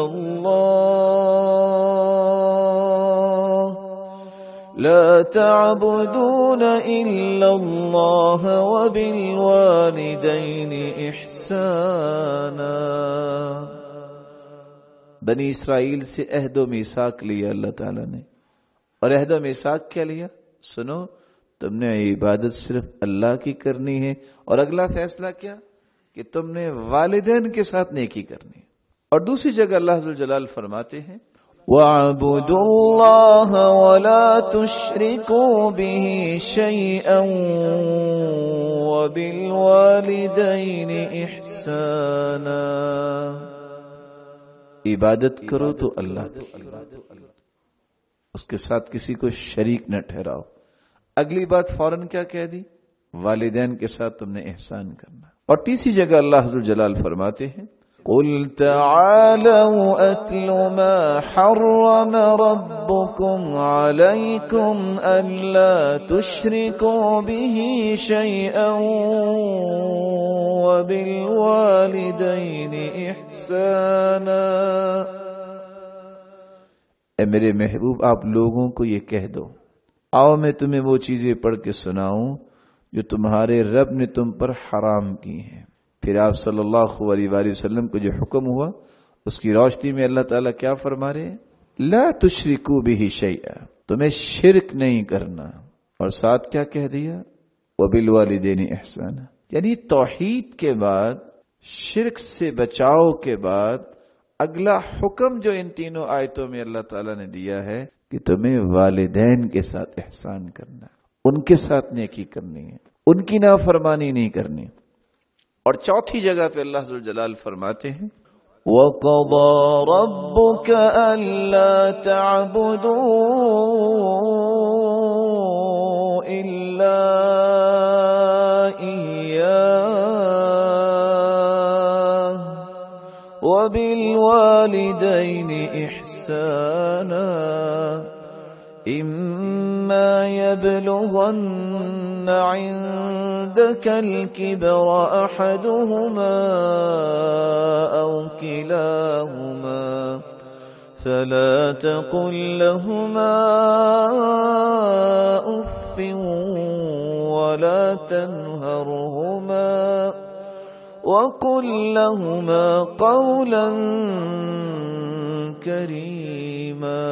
اللَّهَ لَا تَعْبُدُونَ إِلَّا اللَّهَ وَبِالْوَالِدَيْنِ إِحْسَانًا. بنی اسرائیل سے عہد و میثاق لیا اللہ تعالیٰ نے، اور عہد و میثاق کیا لیا؟ سنو، تم نے عبادت صرف اللہ کی کرنی ہے، اور اگلا فیصلہ کیا کہ تم نے والدین کے ساتھ نیکی کرنی ہے. اور دوسری جگہ اللہ ذوالجلال فرماتے ہیں وَاعْبُدُوا اللَّهَ وَلَا تُشْرِكُوا بِهِ شَيْئًا وَبِالْوَالِدَيْنِ إِحْسَانًا. عبادت کرو تو اللہ کی، اس کے ساتھ کسی کو شریک نہ ٹھہراؤ. اگلی بات فوراً کیا کہہ دی؟ والدین کے ساتھ تم نے احسان کرنا. اور تیسری جگہ اللہ ذوالجلال فرماتے ہیں قُلْ تَعَالَوْا أَتْلُ مَا حَرَّمَ رَبُّكُمْ عَلَيْكُمْ أَلَّا تُشْرِكُوا بِهِ شَيْئًا وَبِالْوَالِدَيْنِ إِحْسَانًا. اے میرے محبوب، آپ لوگوں کو یہ کہہ دو، آؤ میں تمہیں وہ چیزیں پڑھ کے سناؤں جو تمہارے رب نے تم پر حرام کی ہیں. پھر آپ صلی اللہ علیہ وآلہ وسلم کو جو حکم ہوا اس کی روشنی میں اللہ تعالیٰ کیا فرما رہے ہیں؟ لا تشرکوا بہ شیئا، تمہیں شرک نہیں کرنا. اور ساتھ کیا کہہ دیا؟ وبالوالدین احسانا. یعنی توحید کے بعد، شرک سے بچاؤ کے بعد اگلا حکم جو ان تینوں آیتوں میں اللہ تعالیٰ نے دیا ہے کہ تمہیں والدین کے ساتھ احسان کرنا، ان کے ساتھ نیکی کرنی ہے، ان کی نافرمانی نہیں کرنی. اور چوتھی جگہ پہ اللہ ذوالجلال فرماتے ہیں وَقَضَى رَبُّكَ أَلَّا تَعْبُدُوا إِلَّا إِيَّاهُ وَبِالْوَالِدَيْنِ إِحْسَانًا. إِمَّا يَبْلُغَنَّ عِندَكَ الْكِبَرَ أَحَدُهُمَا أَوْ كِلَاهُمَا فَلَا تَقُل لَّهُمَا أُفٍّ وَلَا تَنْهَرْهُمَا وَقُل لَّهُمَا قَوْلًا كَرِيمًا.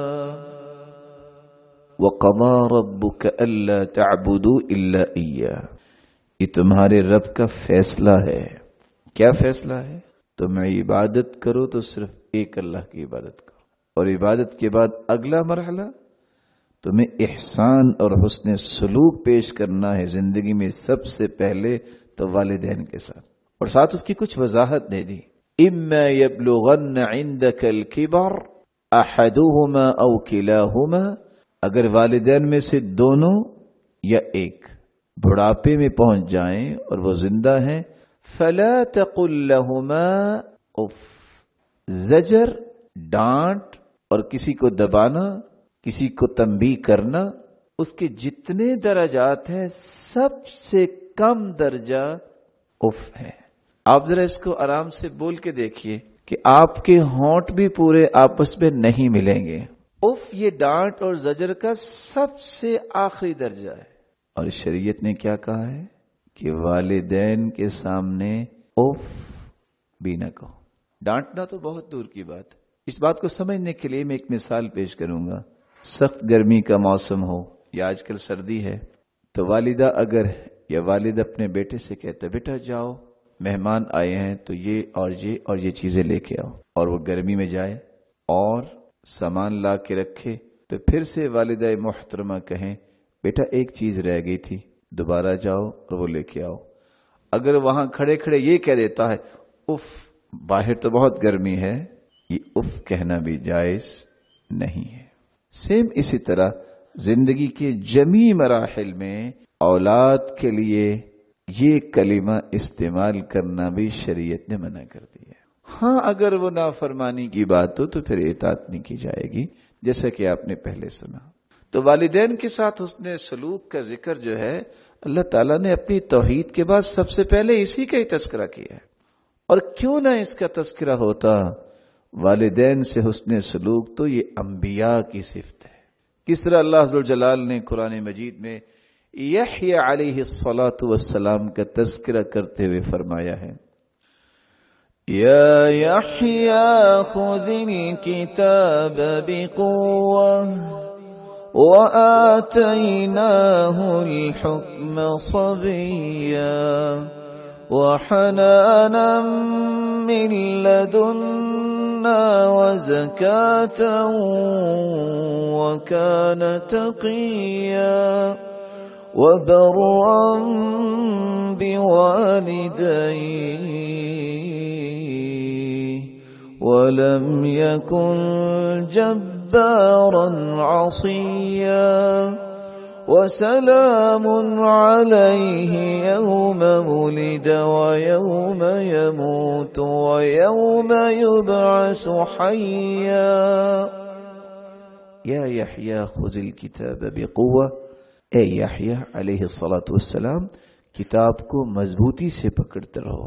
وَقَضَى رَبُّكَ أَلَّا تَعْبُدُوا إِلَّا إِيَّاهُ. یہ تمہارے رب کا فیصلہ ہے. کیا فیصلہ ہے؟ تم عبادت کرو تو صرف ایک اللہ کی عبادت کرو، اور عبادت کے بعد اگلا مرحلہ تمہیں احسان اور حسن سلوک پیش کرنا ہے زندگی میں سب سے پہلے تو والدین کے ساتھ. اور ساتھ اس کی کچھ وضاحت دے دی. اِمَّا يَبْلُغَنَّ عِندَكَ الْكِبَرَ أَحَدُهُمَا أَوْ كِلَاهُمَا، اگر والدین میں سے دونوں یا ایک بڑھاپے میں پہنچ جائیں اور وہ زندہ ہیں، فلا تقل لهما اف. زجر، ڈانٹ اور کسی کو دبانا، کسی کو تنبیہ کرنا، اس کے جتنے درجات ہیں سب سے کم درجہ اف ہے. آپ ذرا اس کو آرام سے بول کے دیکھیے کہ آپ کے ہونٹ بھی پورے آپس میں نہیں ملیں گے. اف یہ ڈانٹ اور زجر کا سب سے آخری درجہ ہے. اور شریعت نے کیا کہا ہے کہ والدین کے سامنے اف بھی نہ کہو. ڈانٹنا تو بہت دور کی بات ہے. اس بات کو سمجھنے کے لیے میں ایک مثال پیش کروں گا. سخت گرمی کا موسم ہو یا آج کل سردی ہے تو والدہ اگر یا والد اپنے بیٹے سے کہتا بیٹا جاؤ مہمان آئے ہیں تو یہ اور یہ اور یہ چیزیں لے کے آؤ، اور وہ گرمی میں جائے اور سامان لا کے رکھے، تو پھر سے والدہ محترمہ کہیں بیٹا ایک چیز رہ گئی تھی دوبارہ جاؤ اور وہ لے کے آؤ. اگر وہاں کھڑے کھڑے یہ کہہ دیتا ہے اف باہر تو بہت گرمی ہے، یہ اف کہنا بھی جائز نہیں ہے. سیم اسی طرح زندگی کے جمی مراحل میں اولاد کے لیے یہ کلمہ استعمال کرنا بھی شریعت نے منع کر دیا. ہاں اگر وہ نافرمانی کی بات ہو تو پھر اطاعت نہیں کی جائے گی، جیسا کہ آپ نے پہلے سنا. تو والدین کے ساتھ حسن سلوک کا ذکر جو ہے اللہ تعالیٰ نے اپنی توحید کے بعد سب سے پہلے اسی کا ہی تذکرہ کیا ہے. اور کیوں نہ اس کا تذکرہ ہوتا؟ والدین سے حسن سلوک تو یہ انبیاء کی صفت ہے. کس طرح اللہ ذوالجلال نے قرآن مجید میں یحییٰ علیہ الصلاۃ والسلام کا تذکرہ کرتے ہوئے فرمایا ہے یا یحییٰ خذ الکتاب بقوة وآتیناہ الحکم صبیا وحنانا من لدنا وزکاة وکان تقیا وبرا بوالديه ولم يكن جبارا عصيا وسلام عليه يوم ولد ويوم يموت ويوم يبعث حيا. يا يحيى خذ الكتاب بقوة، اے یحییٰ علیہ الصلاۃ والسلام کتاب کو مضبوطی سے پکڑتے رہو.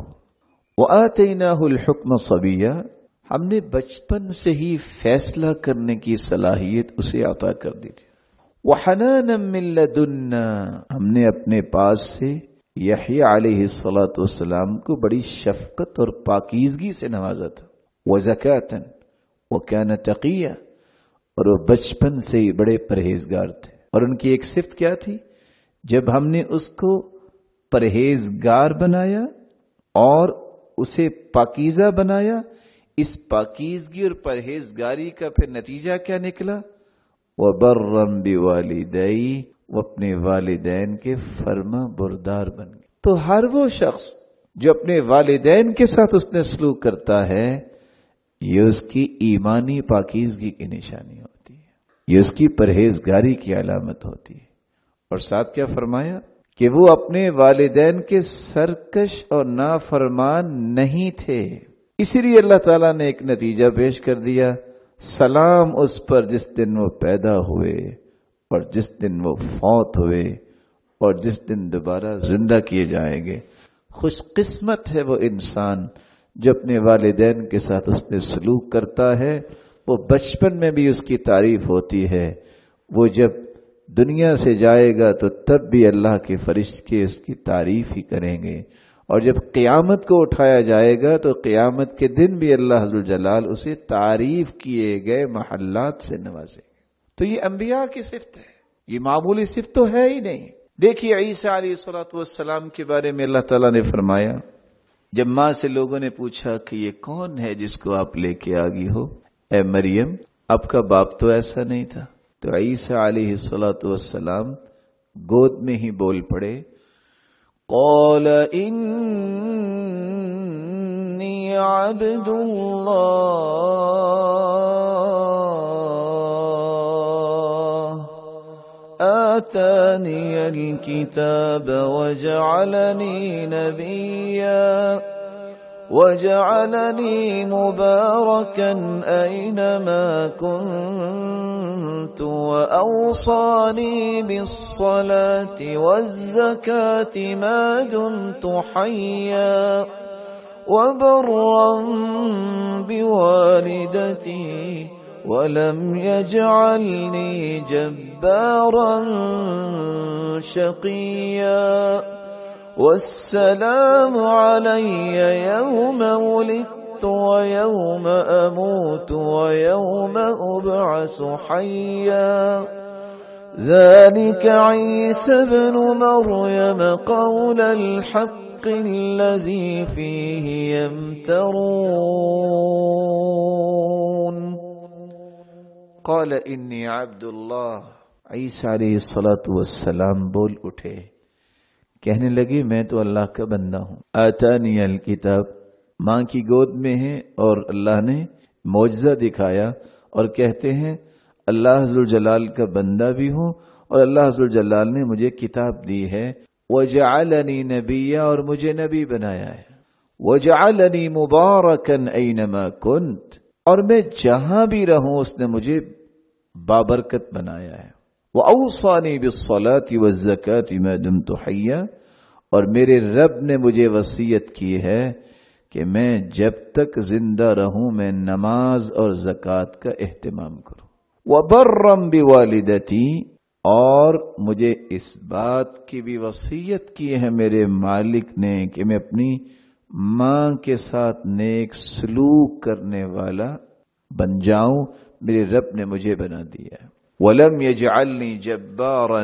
وآتیناہ الحکم صبیا، ہم نے بچپن سے ہی فیصلہ کرنے کی صلاحیت اسے عطا کر دی تھی. وحنانا من لدنا، ہم نے اپنے پاس سے یحییٰ علیہ الصلاۃ والسلام کو بڑی شفقت اور پاکیزگی سے نوازا تھا. وزکاة وکان تقیا، اور وہ بچپن سے ہی بڑے پرہیزگار تھے. اور ان کی ایک صفت کیا تھی؟ جب ہم نے اس کو پرہیزگار بنایا اور اسے پاکیزہ بنایا، اس پاکیزگی اور پرہیزگاری کا پھر نتیجہ کیا نکلا؟ وَبَرًّا بِوَالِدَيْهِ، وہ اپنے والدین کے فرما بردار بن گئے. تو ہر وہ شخص جو اپنے والدین کے ساتھ اس نے سلوک کرتا ہے یہ اس کی ایمانی پاکیزگی کی نشانی ہوتی ہے، یہ اس کی پرہیزگاری کی علامت ہوتی ہے. اور ساتھ کیا فرمایا کہ وہ اپنے والدین کے سرکش اور نافرمان نہیں تھے. اسی لیے اللہ تعالیٰ نے ایک نتیجہ پیش کر دیا، سلام اس پر جس دن وہ پیدا ہوئے اور جس دن وہ فوت ہوئے اور جس دن دوبارہ زندہ کیے جائیں گے. خوش قسمت ہے وہ انسان جو اپنے والدین کے ساتھ اس نے سلوک کرتا ہے. وہ بچپن میں بھی اس کی تعریف ہوتی ہے، وہ جب دنیا سے جائے گا تو تب بھی اللہ کے فرشتے اس کی تعریف ہی کریں گے، اور جب قیامت کو اٹھایا جائے گا تو قیامت کے دن بھی اللہ ذوالجلال اسے تعریف کیے گئے محلات سے نوازے گا. تو یہ انبیاء کی صفت ہے، یہ معمولی صفت تو ہے ہی نہیں. دیکھیے عیسیٰ علیہ الصلوۃ والسلام کے بارے میں اللہ تعالیٰ نے فرمایا، جب ماں سے لوگوں نے پوچھا کہ یہ کون ہے جس کو آپ لے کے آ گئی ہو، اے مریم آپ کا باپ تو ایسا نہیں تھا. تو عیسیٰ علیہ الصلوۃ والسلام گود میں ہی بول پڑے، قال انی عبد اللہ آتاني الكتاب وجعلني نبيا وجعلني مباركا أينما كنت وأوصاني بالصلاة والزكاة ما دمت حيا وبرا بوالدتي ولم يجعلني جبارا شقيا والسلام علي يوم ولدت ويوم أموت ويوم أبعث حيا ذلك عيسى ابن مريم قول الحق الذي فيه يمترون قال إني عبد الله عیسیٰ علیہ الصلاۃ والسلام بول اٹھے، کہنے لگے میں تو اللہ کا بندہ ہوں۔ آتانی الکتاب، ماں کی گود میں ہے اور اللہ نے معجزہ دکھایا، اور کہتے ہیں اللہ ذو الجلال کا بندہ بھی ہوں اور اللہ ذو الجلال نے مجھے کتاب دی ہے۔ وجعلنی نبیا، اور مجھے نبی بنایا ہے۔ وجعلنی مبارکا اینما کنت، اور میں جہاں بھی رہوں اس نے مجھے بابرکت بنایا ہے۔ وَأَوْصَانِي بِالصَّلَاةِ وَالزَّكَاةِ مَا دُمْتُ حَيًّا، اور میرے رب نے مجھے وصیت کی ہے کہ میں جب تک زندہ رہوں میں نماز اور زکوٰۃ کا اہتمام کروں۔ وَبَرًّا بِوَالِدَتِي، اور مجھے اس بات کی بھی وصیت کی ہے میرے مالک نے کہ میں اپنی ماں کے ساتھ نیک سلوک کرنے والا بن جاؤں، میرے رب نے مجھے بنا دیا ہے۔ وَلَمْ يَجْعَلْنِي جَبَّارًا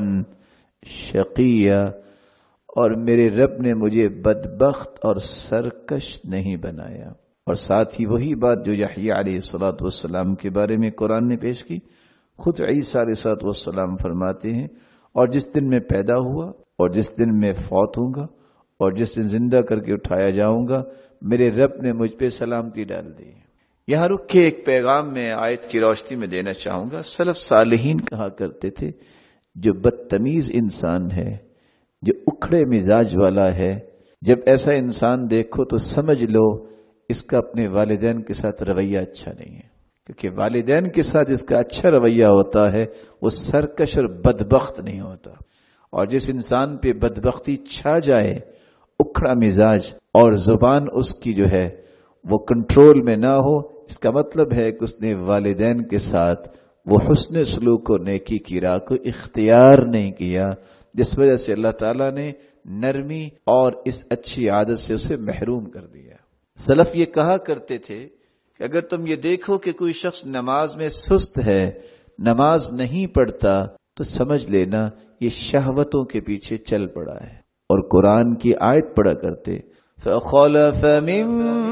شَقِيًّا، اور میرے رب نے مجھے بدبخت اور سرکش نہیں بنایا۔ اور ساتھ ہی وہی بات جو یحییٰ علیہ الصلاۃ والسلام کے بارے میں قرآن نے پیش کی، خود عیسیٰ علیہ الصلاۃ والسلام فرماتے ہیں اور جس دن میں پیدا ہوا اور جس دن میں فوت ہوں گا اور جس دن زندہ کر کے اٹھایا جاؤں گا، میرے رب نے مجھ پہ سلامتی ڈال دی۔ یہاں رک کے ایک پیغام میں آیت کی روشنی میں دینا چاہوں گا۔ سلف صالحین کہا کرتے تھے جو بدتمیز انسان ہے، جو اکھڑے مزاج والا ہے، جب ایسا انسان دیکھو تو سمجھ لو اس کا اپنے والدین کے ساتھ رویہ اچھا نہیں ہے، کیونکہ والدین کے ساتھ جس کا اچھا رویہ ہوتا ہے وہ سرکش اور بدبخت نہیں ہوتا، اور جس انسان پہ بدبختی چھا جائے، اکھڑا مزاج اور زبان اس کی جو ہے وہ کنٹرول میں نہ ہو، اس کا مطلب ہے کہ اس نے والدین کے ساتھ وہ حسن سلوک اور نیکی کی راہ کو اختیار نہیں کیا، جس وجہ سے اللہ تعالیٰ نے نرمی اور اس اچھی عادت سے اسے محروم کر دیا۔ سلف یہ کہا کرتے تھے کہ اگر تم یہ دیکھو کہ کوئی شخص نماز میں سست ہے، نماز نہیں پڑھتا، تو سمجھ لینا یہ شہوتوں کے پیچھے چل پڑا ہے۔ اور قرآن کی آیت پڑھا کرتے فَخَلَفَ مِن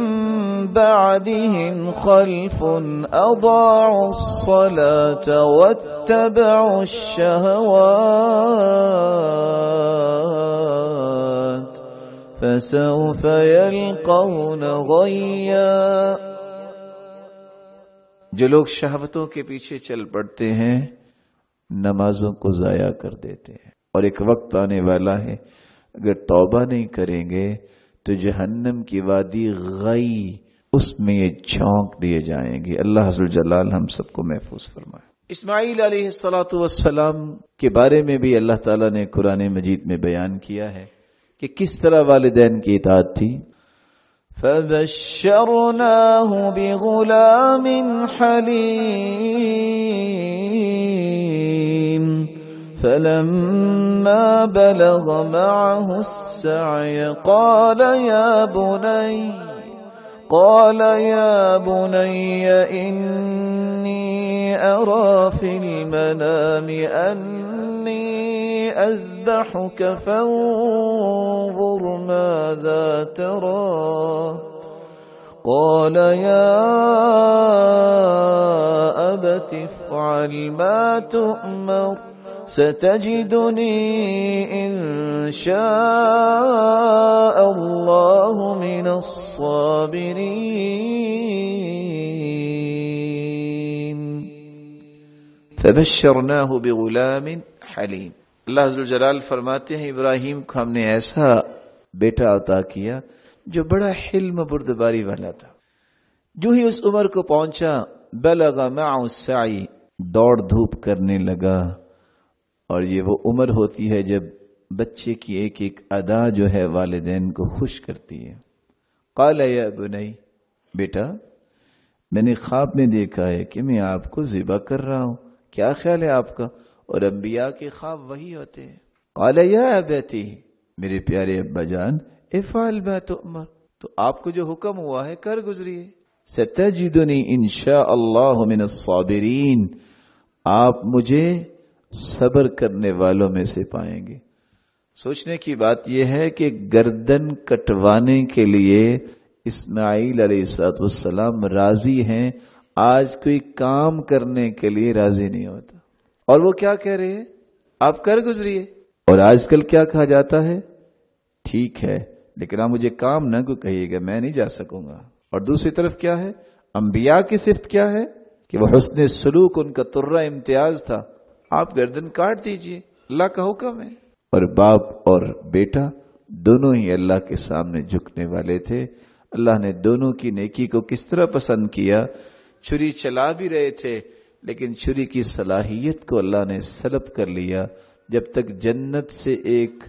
بَعْدِهِمْ خَلْفٌ أَضَاعُوا الصَّلَاةَ وَاتَّبَعُوا الشَّهَوَاتِ فَسَوْفَ يَلْقَوْنَ غَيًّا۔ جو لوگ شہوتوں کے پیچھے چل پڑتے ہیں نمازوں کو ضائع کر دیتے ہیں، اور ایک وقت آنے والا ہے اگر توبہ نہیں کریں گے تو جہنم کی وادی غی اس میں یہ جھونک دیے جائیں گے۔ اللہ عز و جلال ہم سب کو محفوظ فرمائے۔ اسماعیل علیہ الصلاۃ والسلام کے بارے میں بھی اللہ تعالیٰ نے قرآن مجید میں بیان کیا ہے کہ کس طرح والدین کی اطاعت تھی۔ فَبَشَّرْنَاهُ بِغُلَامٍ حَلِيمٍ فَلَمَّا بَلَغَ مَعَهُ السَّعْيَ قَالَ يَا بُنَيَّ قَالَ يَا بُنَيَّ إِنِّي أَرَى فِي الْمَنَامِ أَنِّي أَذْبَحُكَ فَانظُرْ مَاذَا تَرَىٰ قَالَ يَا أَبَتِ افْعَلْ مَا تُؤْمَرُ ستجدني إن شاء الله من الصابرين۔ فبشرناه بغلام حليم، اللہ عز و جلال فرماتے ہیں ابراہیم کو ہم نے ایسا بیٹا عطا کیا جو بڑا حلم بردباری والا تھا. جو ہی اس عمر کو پہنچا بلغ معه السعی، دوڑ دھوپ کرنے لگا. اور یہ وہ عمر ہوتی ہے جب بچے کی ایک ایک ادا جو ہے والدین کو خوش کرتی ہے. قال یا بنی، بیٹا میں نے خواب میں دیکھا ہے کہ میں آپ کو ذبح کر رہا ہوں، کیا خیال ہے آپ کا؟ اور انبیاء کے خواب وہی ہوتے ہیں. قال یا ابتی، میرے پیارے ابا جان، افعل ما تؤمر، تو آپ کو جو حکم ہوا ہے کر گزریے. ستجدنی انشاء اللہ من الصابرین، آپ مجھے صبر کرنے والوں میں سے پائیں گے. سوچنے کی بات یہ ہے کہ گردن کٹوانے کے لیے اسماعیل علیہ الصلوۃ والسلام راضی ہیں، آج کوئی کام کرنے کے لیے راضی نہیں ہوتا. اور وہ کیا کہہ رہے ہیں؟ آپ کر گزریے. اور آج کل کیا کہا جاتا ہے؟ ٹھیک ہے لیکن آپ مجھے کام نہ کو کہیے گا، میں نہیں جا سکوں گا. اور دوسری طرف کیا ہے؟ انبیاء کی صفت کیا ہے کہ وہ حسن سلوک ان کا ترہ امتیاز تھا. آپ گردن کاٹ دیجئے، اللہ کا حکم ہے. اور باپ اور بیٹا دونوں ہی اللہ کے سامنے جھکنے والے تھے. اللہ نے دونوں کی نیکی کو کس طرح پسند کیا. چھری چلا بھی رہے تھے لیکن چھری کی صلاحیت کو اللہ نے سلب کر لیا. جب تک جنت سے ایک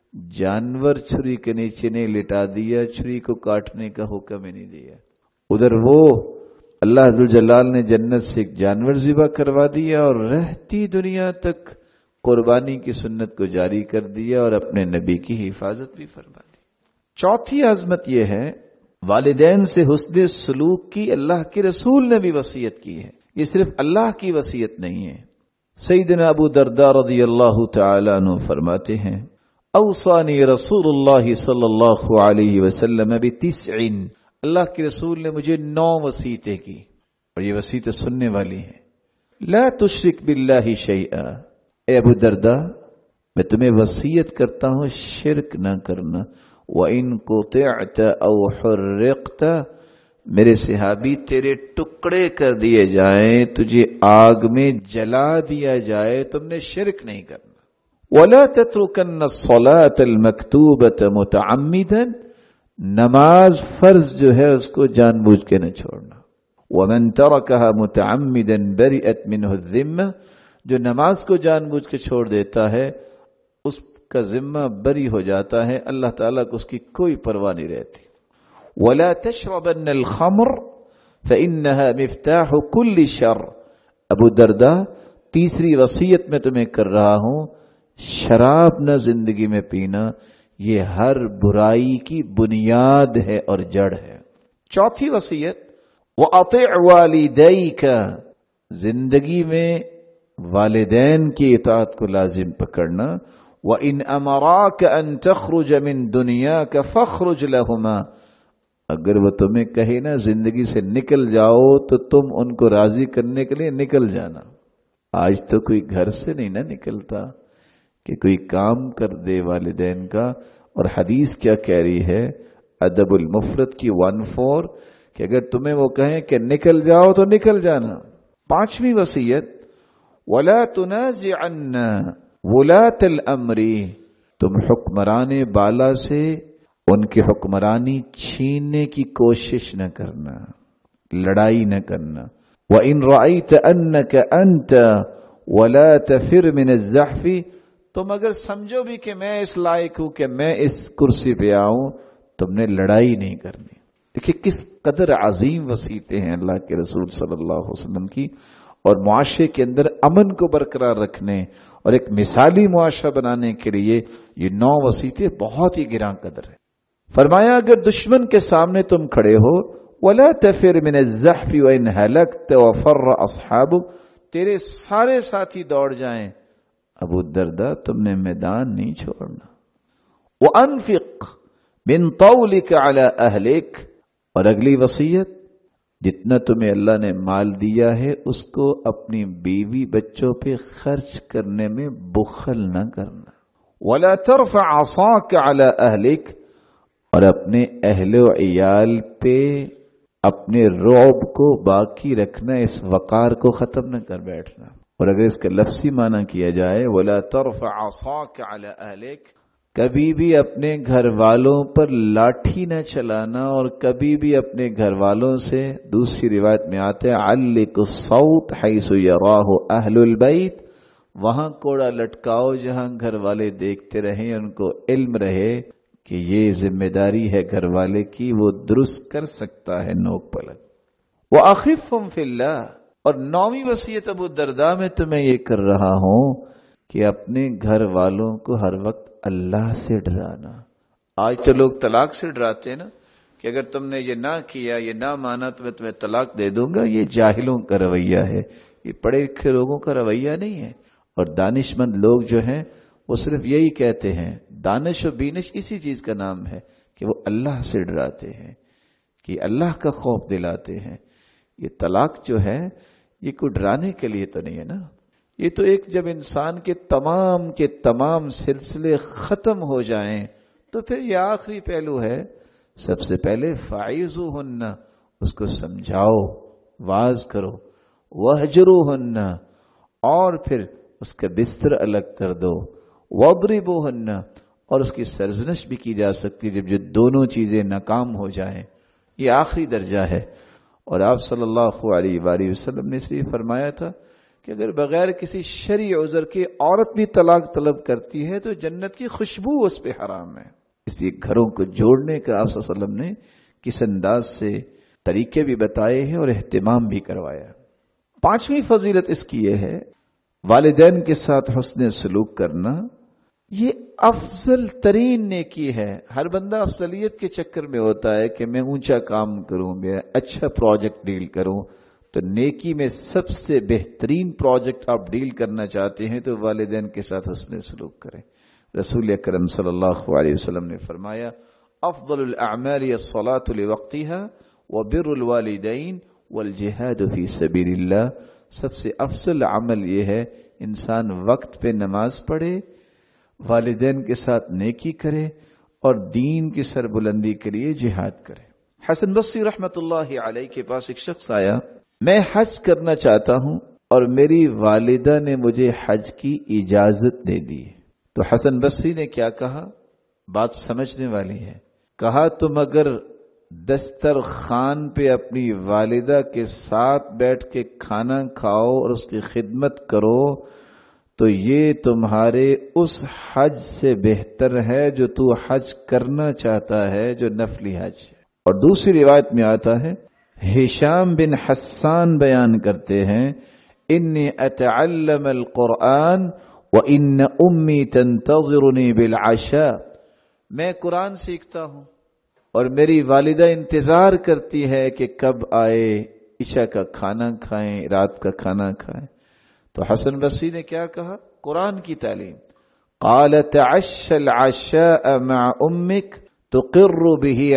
جانور چھری کے نیچے نہیں لٹا دیا، چھری کو کاٹنے کا حکم ہی نہیں دیا. ادھر وہ اللہ عز و جلال نے جنت سے ایک جانور ذبح کروا دیا اور رہتی دنیا تک قربانی کی سنت کو جاری کر دیا اور اپنے نبی کی حفاظت بھی فرما دی. چوتھی عظمت یہ ہے والدین سے حسن سلوک کی اللہ کے رسول نے بھی وصیت کی ہے. یہ صرف اللہ کی وصیت نہیں ہے. سیدنا ابو درداء رضی اللہ تعالی عنہ فرماتے ہیں اوصانی رسول اللہ صلی اللہ علیہ وسلم بتسع، اللہ کے رسول نے مجھے نو وصیتیں کی اور یہ وصیتیں سننے والی ہیں. لا تشرک باللہ شیئا، اے ابو درداء میں تمہیں وصیت کرتا ہوں شرک نہ کرنا. وَإِن قُطِعْتَ أَوْ حُرِّقْتَ، میرے صحابی تیرے ٹکڑے کر دیے جائیں، تجھے آگ میں جلا دیا جائے، تم نے شرک نہیں کرنا. وَلَا تَتْرُكَنَّ الصَّلَاةَ الْمَكْتُوبَةَ مُتَعَمِّدًا، نماز فرض جو ہے اس کو جان بوجھ کے نہ چھوڑنا. وَمَن تَرَكَهَا مُتَعَمِّدًا بَرِئَتْ مِنْهُ الذِّمَّةُ، جو نماز کو جان بوجھ کے چھوڑ دیتا ہے اس کا ذمہ بری ہو جاتا ہے، اللہ تعالیٰ کو اس کی کوئی پرواہ نہیں رہتی. وَلَا تَشْرَبَنَّ الْخَمْرَ فَإِنَّهَا مِفْتَاحُ كُلِّ شَرٍ، ابو درداء تیسری وصیت میں تمہیں کر رہا ہوں، شراب نہ زندگی میں پینا، یہ ہر برائی کی بنیاد ہے اور جڑ ہے. چوتھی وصیت وَأَطِعْ وَالِدَيْكَ، زندگی میں والدین کی اطاعت کو لازم پکڑنا. وَإِنْ أَمَرَاكَ أَن تَخْرُجَ مِن دُنْيَاكَ فَاخْرُجْ لَهُمَا، اگر وہ تمہیں کہے نا زندگی سے نکل جاؤ تو تم ان کو راضی کرنے کے لیے نکل جانا. آج تو کوئی گھر سے نہیں نہ نکلتا کہ کوئی کام کر دے والدین کا. اور حدیث کیا کہہ رہی ہے ادب المفرد کی ون فور کہ اگر تمہیں وہ کہیں کہ نکل جاؤ تو نکل جانا. پانچویں وصیت وَلَا تُنَازِعَنَّ وُلَاةَ الْأَمْرِ، تم حکمران بالا سے ان کی حکمرانی چھیننے کی کوشش نہ کرنا، لڑائی نہ کرنا. وَإِن رَأَيْتَ أَنَّكَ أَنْتَ وَلَا تَفِرْ مِنَ الزَّحْفِ، تم اگر سمجھو بھی کہ میں اس لائق ہوں کہ میں اس کرسی پہ آؤں، تم نے لڑائی نہیں کرنی. دیکھیں کس قدر عظیم وصیتیں ہیں اللہ کے رسول صلی اللہ علیہ وسلم کی. اور معاشرے کے اندر امن کو برقرار رکھنے اور ایک مثالی معاشرہ بنانے کے لیے یہ نو وصیتیں بہت ہی گراں قدر ہے. فرمایا اگر دشمن کے سامنے تم کھڑے ہو وَلَا تَفِرْ مِنَ الزَّحْفِ وَإِنْ هَلَكْتَ وَفَرَّ أَصْحَابُكَ، تیرے سارے ساتھی دوڑ جائیں، ابو درداء تم نے میدان نہیں چھوڑنا. وَأَنفِقْ مِن طَوْلِكَ عَلَى أَهْلِكَ، اور اگلی وصیت جتنا تمہیں اللہ نے مال دیا ہے اس کو اپنی بیوی بچوں پہ خرچ کرنے میں بخل نہ کرنا. وَلَا تَرْفَعْ عَصَاكَ عَلَى أَهْلِكَ، اور اپنے اہل و عیال پہ اپنے رعب کو باقی رکھنا، اس وقار کو ختم نہ کر بیٹھنا. اور اگر اس کا لفظی معنی کیا جائے وَلَا تَرْفَعْ عَصَاكَ عَلَى أَهْلِكَ، کبھی بھی اپنے گھر والوں پر لاٹھی نہ چلانا، اور کبھی بھی اپنے گھر والوں سے، دوسری روایت میں آتا ہے عَلِّقُ الصَّوْتَ حَيْثُ يَرَاهُ أَهْلُ الْبَيْتِ، وہاں کوڑا لٹکاؤ جہاں گھر والے دیکھتے رہیں، ان کو علم رہے کہ یہ ذمہ داری ہے گھر والے کی، وہ درست کر سکتا ہے نوک پلک۔ وَأَخِفْهُمْ فِي اللَّهِ، اور نویں وصیت ابو الدرداء میں تو میں یہ کر رہا ہوں کہ اپنے گھر والوں کو ہر وقت اللہ سے ڈرانا۔ آج تو لوگ طلاق سے ڈراتے ہیں نا، کہ اگر تم نے یہ نہ کیا، یہ نہ مانا تو میں تمہیں طلاق دے دوں گا۔ یہ جاہلوں کا رویہ ہے، یہ پڑھے لکھے لوگوں کا رویہ نہیں ہے۔ اور دانش مند لوگ جو ہیں وہ صرف یہی کہتے ہیں، دانش و بینش اسی چیز کا نام ہے کہ وہ اللہ سے ڈراتے ہیں، کہ اللہ کا خوف دلاتے ہیں۔ یہ طلاق جو ہے یہ کوئی ڈرانے کے لیے تو نہیں ہے نا، یہ تو ایک جب انسان کے تمام کے تمام سلسلے ختم ہو جائیں تو پھر یہ آخری پہلو ہے۔ سب سے پہلے فَعِظُوهُنَّ، اس کو سمجھاؤ، واعظ کرو، وَهْجُرُوهُنَّ، اور پھر اس کا بستر الگ کر دو، وَاضْرِبُوهُنَّ، اور اس کی سرزنش بھی کی جا سکتی جب یہ دونوں چیزیں ناکام ہو جائیں۔ یہ آخری درجہ ہے۔ اور آپ صلی اللہ علیہ وآلہ وسلم نے اس لیے فرمایا تھا کہ اگر بغیر کسی شرعی عذر کے عورت بھی طلاق طلب کرتی ہے تو جنت کی خوشبو اس پہ حرام ہے۔ اس لیے گھروں کو جوڑنے کا آپ صلی اللہ علیہ وسلم نے کس انداز سے طریقے بھی بتائے ہیں اور اہتمام بھی کروایا۔ پانچویں فضیلت اس کی یہ ہے والدین کے ساتھ حسن سلوک کرنا۔ یہ افضل ترین نیکی ہے۔ ہر بندہ افضلیت کے چکر میں ہوتا ہے کہ میں اونچا کام کروں، میں اچھا پروجیکٹ ڈیل کروں۔ تو نیکی میں سب سے بہترین پروجیکٹ آپ ڈیل کرنا چاہتے ہیں تو والدین کے ساتھ حسن سلوک کریں۔ رسول اکرم صلی اللہ علیہ وسلم نے فرمایا افضل الاعمال الصلاة لوقتها وبر الوالدین والجہاد فی سبیل اللہ۔ سب سے افضل عمل یہ ہے انسان وقت پہ نماز پڑھے، والدین کے ساتھ نیکی کرے اور دین کی سربلندی کے لیے جہاد کرے۔ حسن بصری رحمت اللہ علیہ کے پاس ایک شخص آیا، میں حج کرنا چاہتا ہوں اور میری والدہ نے مجھے حج کی اجازت دے دی۔ تو حسن بصری نے کیا کہا؟ بات سمجھنے والی ہے۔ کہا تم اگر دسترخوان پہ اپنی والدہ کے ساتھ بیٹھ کے کھانا کھاؤ اور اس کی خدمت کرو تو یہ تمہارے اس حج سے بہتر ہے جو تو حج کرنا چاہتا ہے، جو نفلی حج ہے۔ اور دوسری روایت میں آتا ہے، ہشام بن حسان بیان کرتے ہیں، انی اتعلم القرآن وان امی تنتظرنی بالعشاء، میں قرآن سیکھتا ہوں اور میری والدہ انتظار کرتی ہے کہ کب آئے، عشاء کا کھانا کھائیں، رات کا کھانا کھائیں۔ تو حسن بصری نے کیا کہا؟ قرآن کی تعلیم۔ قال تعش العشاء مع امك تقر به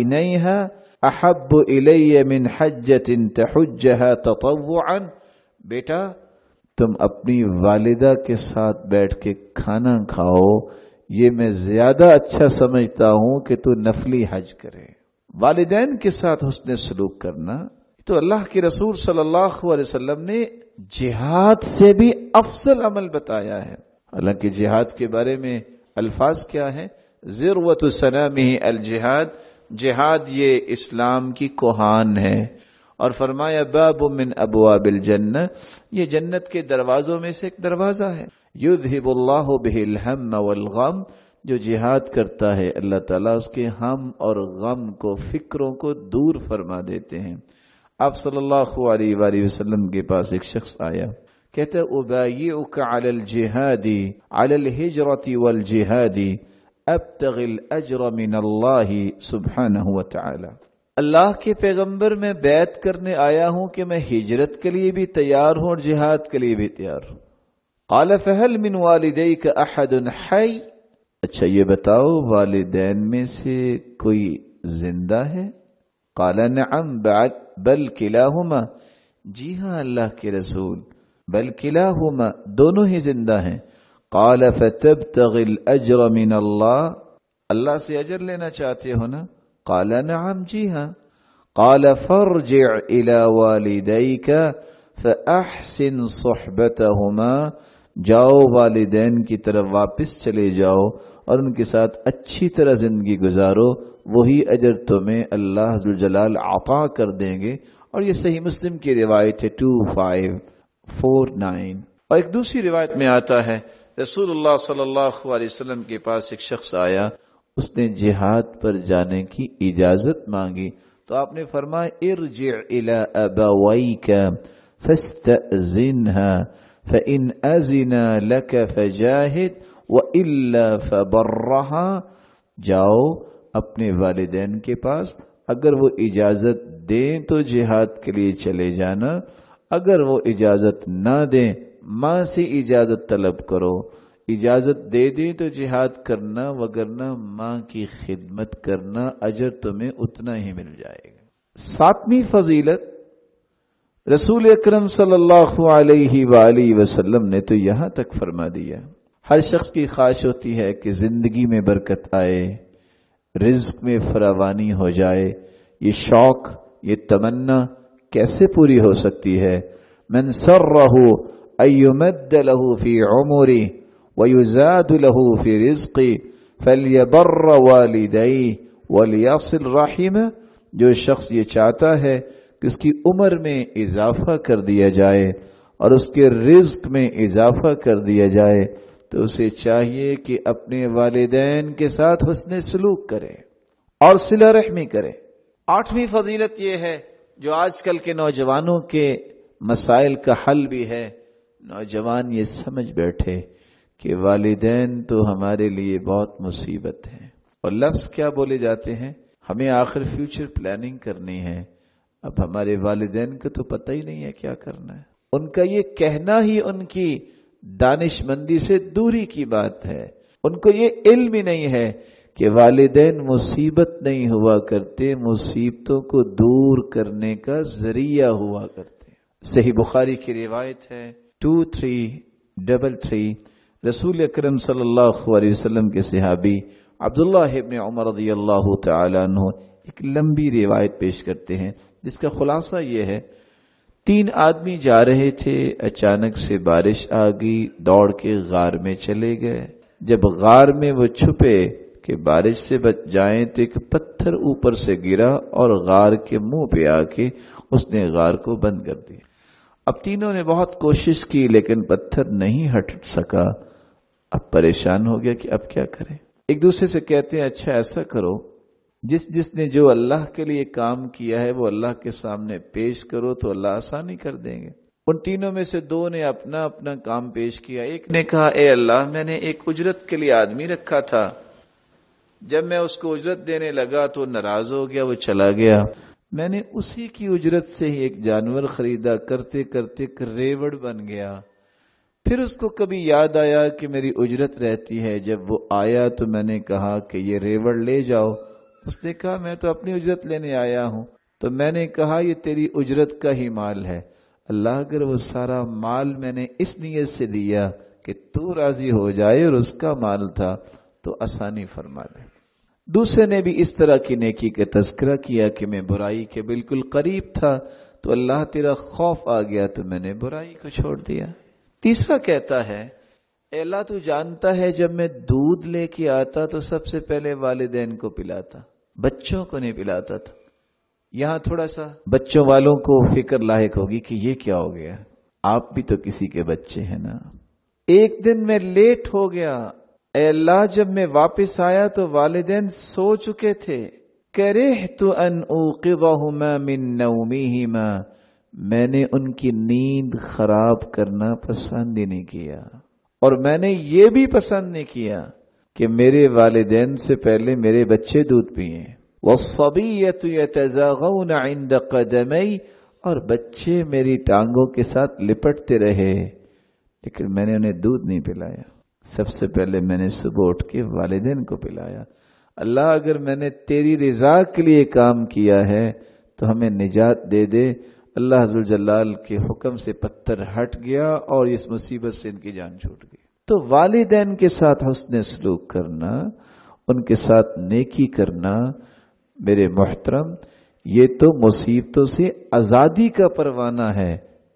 عينيها احب الي من حجة تحجها تطوعا۔ بیٹا تم اپنی والدہ کے ساتھ بیٹھ کے کھانا کھاؤ، یہ میں زیادہ اچھا سمجھتا ہوں کہ تو نفلی حج کرے۔ والدین کے ساتھ حسن سلوک کرنا تو اللہ کے رسول صلی اللہ علیہ وسلم نے جہاد سے بھی افضل عمل بتایا ہے۔ حالانکہ جہاد کے بارے میں الفاظ کیا ہیں؟ ذروۃ سنامہ الجہاد، جہاد یہ اسلام کی کوہان ہے۔ اور فرمایا باب من ابواب الجنہ، یہ جنت کے دروازوں میں سے ایک دروازہ ہے۔ یذہب اللہ بہ الہم والغم، جو جہاد کرتا ہے اللہ تعالیٰ اس کے ہم اور غم کو، فکروں کو دور فرما دیتے ہیں۔ آپ صلی اللہ علیہ وآلہ وسلم کے پاس ایک شخص آیا، کہتا ہے ابایعک علی الجہاد علی الہجرۃ والجہاد ابتغی الاجر من اللہ سبحانہ وتعالی۔ اللہ کے پیغمبر میں بیعت کرنے آیا ہوں کہ میں ہجرت کے لیے بھی تیار ہوں اور جہاد کے لیے بھی تیار ہوں۔ قال فهل من والدیک احد حی، اچھا یہ بتاؤ والدین میں سے کوئی زندہ ہے؟ قال نعم بل کلاہما، جی ہاں اللہ کے رسول، بل کلاہما، دونوں ہی زندہ ہیں۔ قال فتبتغی الاجر من اللہ، اللہ سے اجر لینا چاہتے ہو نا؟ قال نعم، جی ہاں۔ قال فارجع الى والدیک فأحسن صحبتہما، جاؤ والدین کی طرف واپس چلے جاؤ اور ان کے ساتھ اچھی طرح زندگی گزارو، وہی اجر تمہیں اللہ ذوالجلال عطا کر دیں گے۔ اور یہ صحیح مسلم کی روایت ہے ٹو فائیو فور نائن۔ اور ایک دوسری روایت میں آتا ہے رسول اللہ صلی اللہ علیہ وسلم کے پاس ایک شخص آیا، اس نے جہاد پر جانے کی اجازت مانگی تو آپ نے فرمایا ارجع الی ابویک فاستأذنها فإن أذنا لك فجاهد وإلا فبرها، جاؤ اپنے والدین کے پاس، اگر وہ اجازت دیں تو جہاد کے لیے چلے جانا، اگر وہ اجازت نہ دیں ماں سے اجازت طلب کرو، اجازت دے دیں تو جہاد کرنا، وگرنہ ماں کی خدمت کرنا، اجر تمہیں اتنا ہی مل جائے گا۔ ساتویں فضیلت رسول اکرم صلی اللہ علیہ وآلہ وسلم نے تو یہاں تک فرما دیا، ہر شخص کی خواہش ہوتی ہے کہ زندگی میں برکت آئے، رزق میں فراوانی ہو جائے۔ یہ شوق، یہ تمنا کیسے پوری ہو سکتی ہے؟ من سرہ ان یمد لہ فی عمرہ ویزاد لہ فی رزقہ فلیبر والدیہ ولیصل رحمہ، جو شخص یہ چاہتا ہے کہ اس کی عمر میں اضافہ کر دیا جائے اور اس کے رزق میں اضافہ کر دیا جائے تو اسے چاہیے کہ اپنے والدین کے ساتھ حسن سلوک کرے اور صلہ رحمی کرے۔ آٹھویں فضیلت یہ ہے جو آج کل کے نوجوانوں کے مسائل کا حل بھی ہے، نوجوان یہ سمجھ بیٹھے کہ والدین تو ہمارے لیے بہت مصیبت ہے، اور لفظ کیا بولے جاتے ہیں، ہمیں آخر فیوچر پلاننگ کرنی ہے، اب ہمارے والدین کو تو پتہ ہی نہیں ہے کیا کرنا ہے۔ ان کا یہ کہنا ہی ان کی دانش مندی سے دوری کی بات ہے، ان کو یہ علم ہی نہیں ہے کہ والدین مصیبت نہیں ہوا کرتے، مصیبتوں کو دور کرنے کا ذریعہ ہوا کرتے۔ صحیح بخاری کی روایت ہے ٹو تھری ڈبل تھری، رسول اکرم صلی اللہ علیہ وسلم کے صحابی عبداللہ ابن عمر رضی اللہ تعالی عنہ ایک لمبی روایت پیش کرتے ہیں جس کا خلاصہ یہ ہے، تین آدمی جا رہے تھے، اچانک سے بارش آ گئی، دوڑ کے غار میں چلے گئے۔ جب غار میں وہ چھپے کہ بارش سے بچ جائیں تو ایک پتھر اوپر سے گرا اور غار کے منہ پہ آ کے اس نے غار کو بند کر دیا۔ اب تینوں نے بہت کوشش کی لیکن پتھر نہیں ہٹ سکا۔ اب پریشان ہو گیا کہ اب کیا کریں۔ ایک دوسرے سے کہتے ہیں اچھا ایسا کرو، جس جس نے جو اللہ کے لیے کام کیا ہے وہ اللہ کے سامنے پیش کرو تو اللہ آسانی کر دیں گے۔ ان تینوں میں سے دو نے اپنا اپنا کام پیش کیا۔ ایک نے کہا اے اللہ، میں نے ایک اجرت کے لیے آدمی رکھا تھا، جب میں اس کو اجرت دینے لگا تو ناراض ہو گیا، وہ چلا گیا۔ میں نے اسی کی اجرت سے ہی ایک جانور خریدا، کرتے کرتے ریوڑ بن گیا۔ پھر اس کو کبھی یاد آیا کہ میری اجرت رہتی ہے، جب وہ آیا تو میں نے کہا کہ یہ ریوڑ لے جاؤ۔ اس نے کہا میں تو اپنی اجرت لینے آیا ہوں۔ تو میں نے کہا یہ تیری اجرت کا ہی مال ہے، اللہ اگر وہ سارا مال میں نے اس نیت سے دیا کہ تو راضی ہو جائے اور اس کا مال تھا تو آسانی فرما دے۔ دوسرے نے بھی اس طرح کی نیکی کا تذکرہ کیا کہ میں برائی کے بالکل قریب تھا تو اللہ تیرا خوف آ گیا تو میں نے برائی کو چھوڑ دیا۔ تیسرا کہتا ہے اے اللہ تو جانتا ہے جب میں دودھ لے کے آتا تو سب سے پہلے والدین کو پلاتا، بچوں کو نہیں پلاتا تھا۔ یہاں تھوڑا سا بچوں والوں کو فکر لاحق ہوگی کہ یہ کیا ہو گیا، آپ بھی تو کسی کے بچے ہیں نا۔ ایک دن میں لیٹ ہو گیا، اے اللہ جب میں واپس آیا تو والدین سو چکے تھے۔ کرہت ان اوقظہما من نومہما، میں نے ان کی نیند خراب کرنا پسند ہی نہیں کیا، اور میں نے یہ بھی پسند نہیں کیا کہ میرے والدین سے پہلے میرے بچے دودھ پئیں۔ والصبیۃ یتزاغون عند قدمی، اور بچے میری ٹانگوں کے ساتھ لپٹتے رہے لیکن میں نے انہیں دودھ نہیں پلایا۔ سب سے پہلے میں نے صبح اٹھ کے والدین کو پلایا۔ اللہ اگر میں نے تیری رضا کے لیے کام کیا ہے تو ہمیں نجات دے دے۔ اللہ ذوالجلال کے حکم سے پتھر ہٹ گیا اور اس مصیبت سے ان کی جان چھوٹ گئی۔ تو والدین کے ساتھ حسن سلوک کرنا، ان کے ساتھ نیکی کرنا، میرے محترم، یہ تو مصیبتوں سے آزادی کا پروانہ ہے،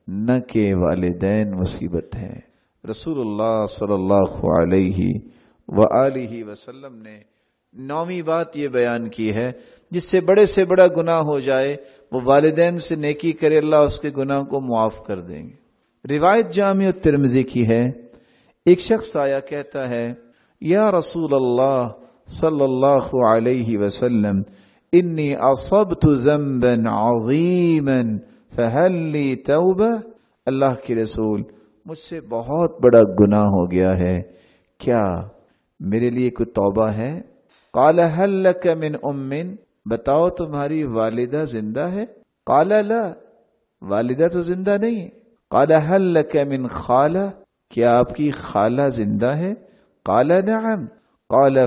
نہ کہ والدین مصیبت ہیں۔ رسول اللہ صلی اللہ علیہ وآلہ وسلم نے نویں بات یہ بیان کی ہے، جس سے بڑے سے بڑا گناہ ہو جائے وہ والدین سے نیکی کرے، اللہ اس کے گناہ کو معاف کر دیں گے۔ روایت جامع ترمذی کی ہے، ایک شخص آیا کہتا ہے یا رسول اللہ صلی اللہ علیہ وسلم انی اصبت ذنبا عظیما فہل لی توبہ، اللہ کے رسول مجھ سے بہت بڑا گناہ ہو گیا ہے، کیا میرے لیے کوئی توبہ ہے؟ قال هل لك من ام، بتاؤ تمہاری والدہ زندہ ہے؟ قال لا، والدہ تو زندہ نہیں ہے۔ قال هل لك من خالہ، کیا آپ کی خالہ زندہ ہے؟ قال نعم۔ قال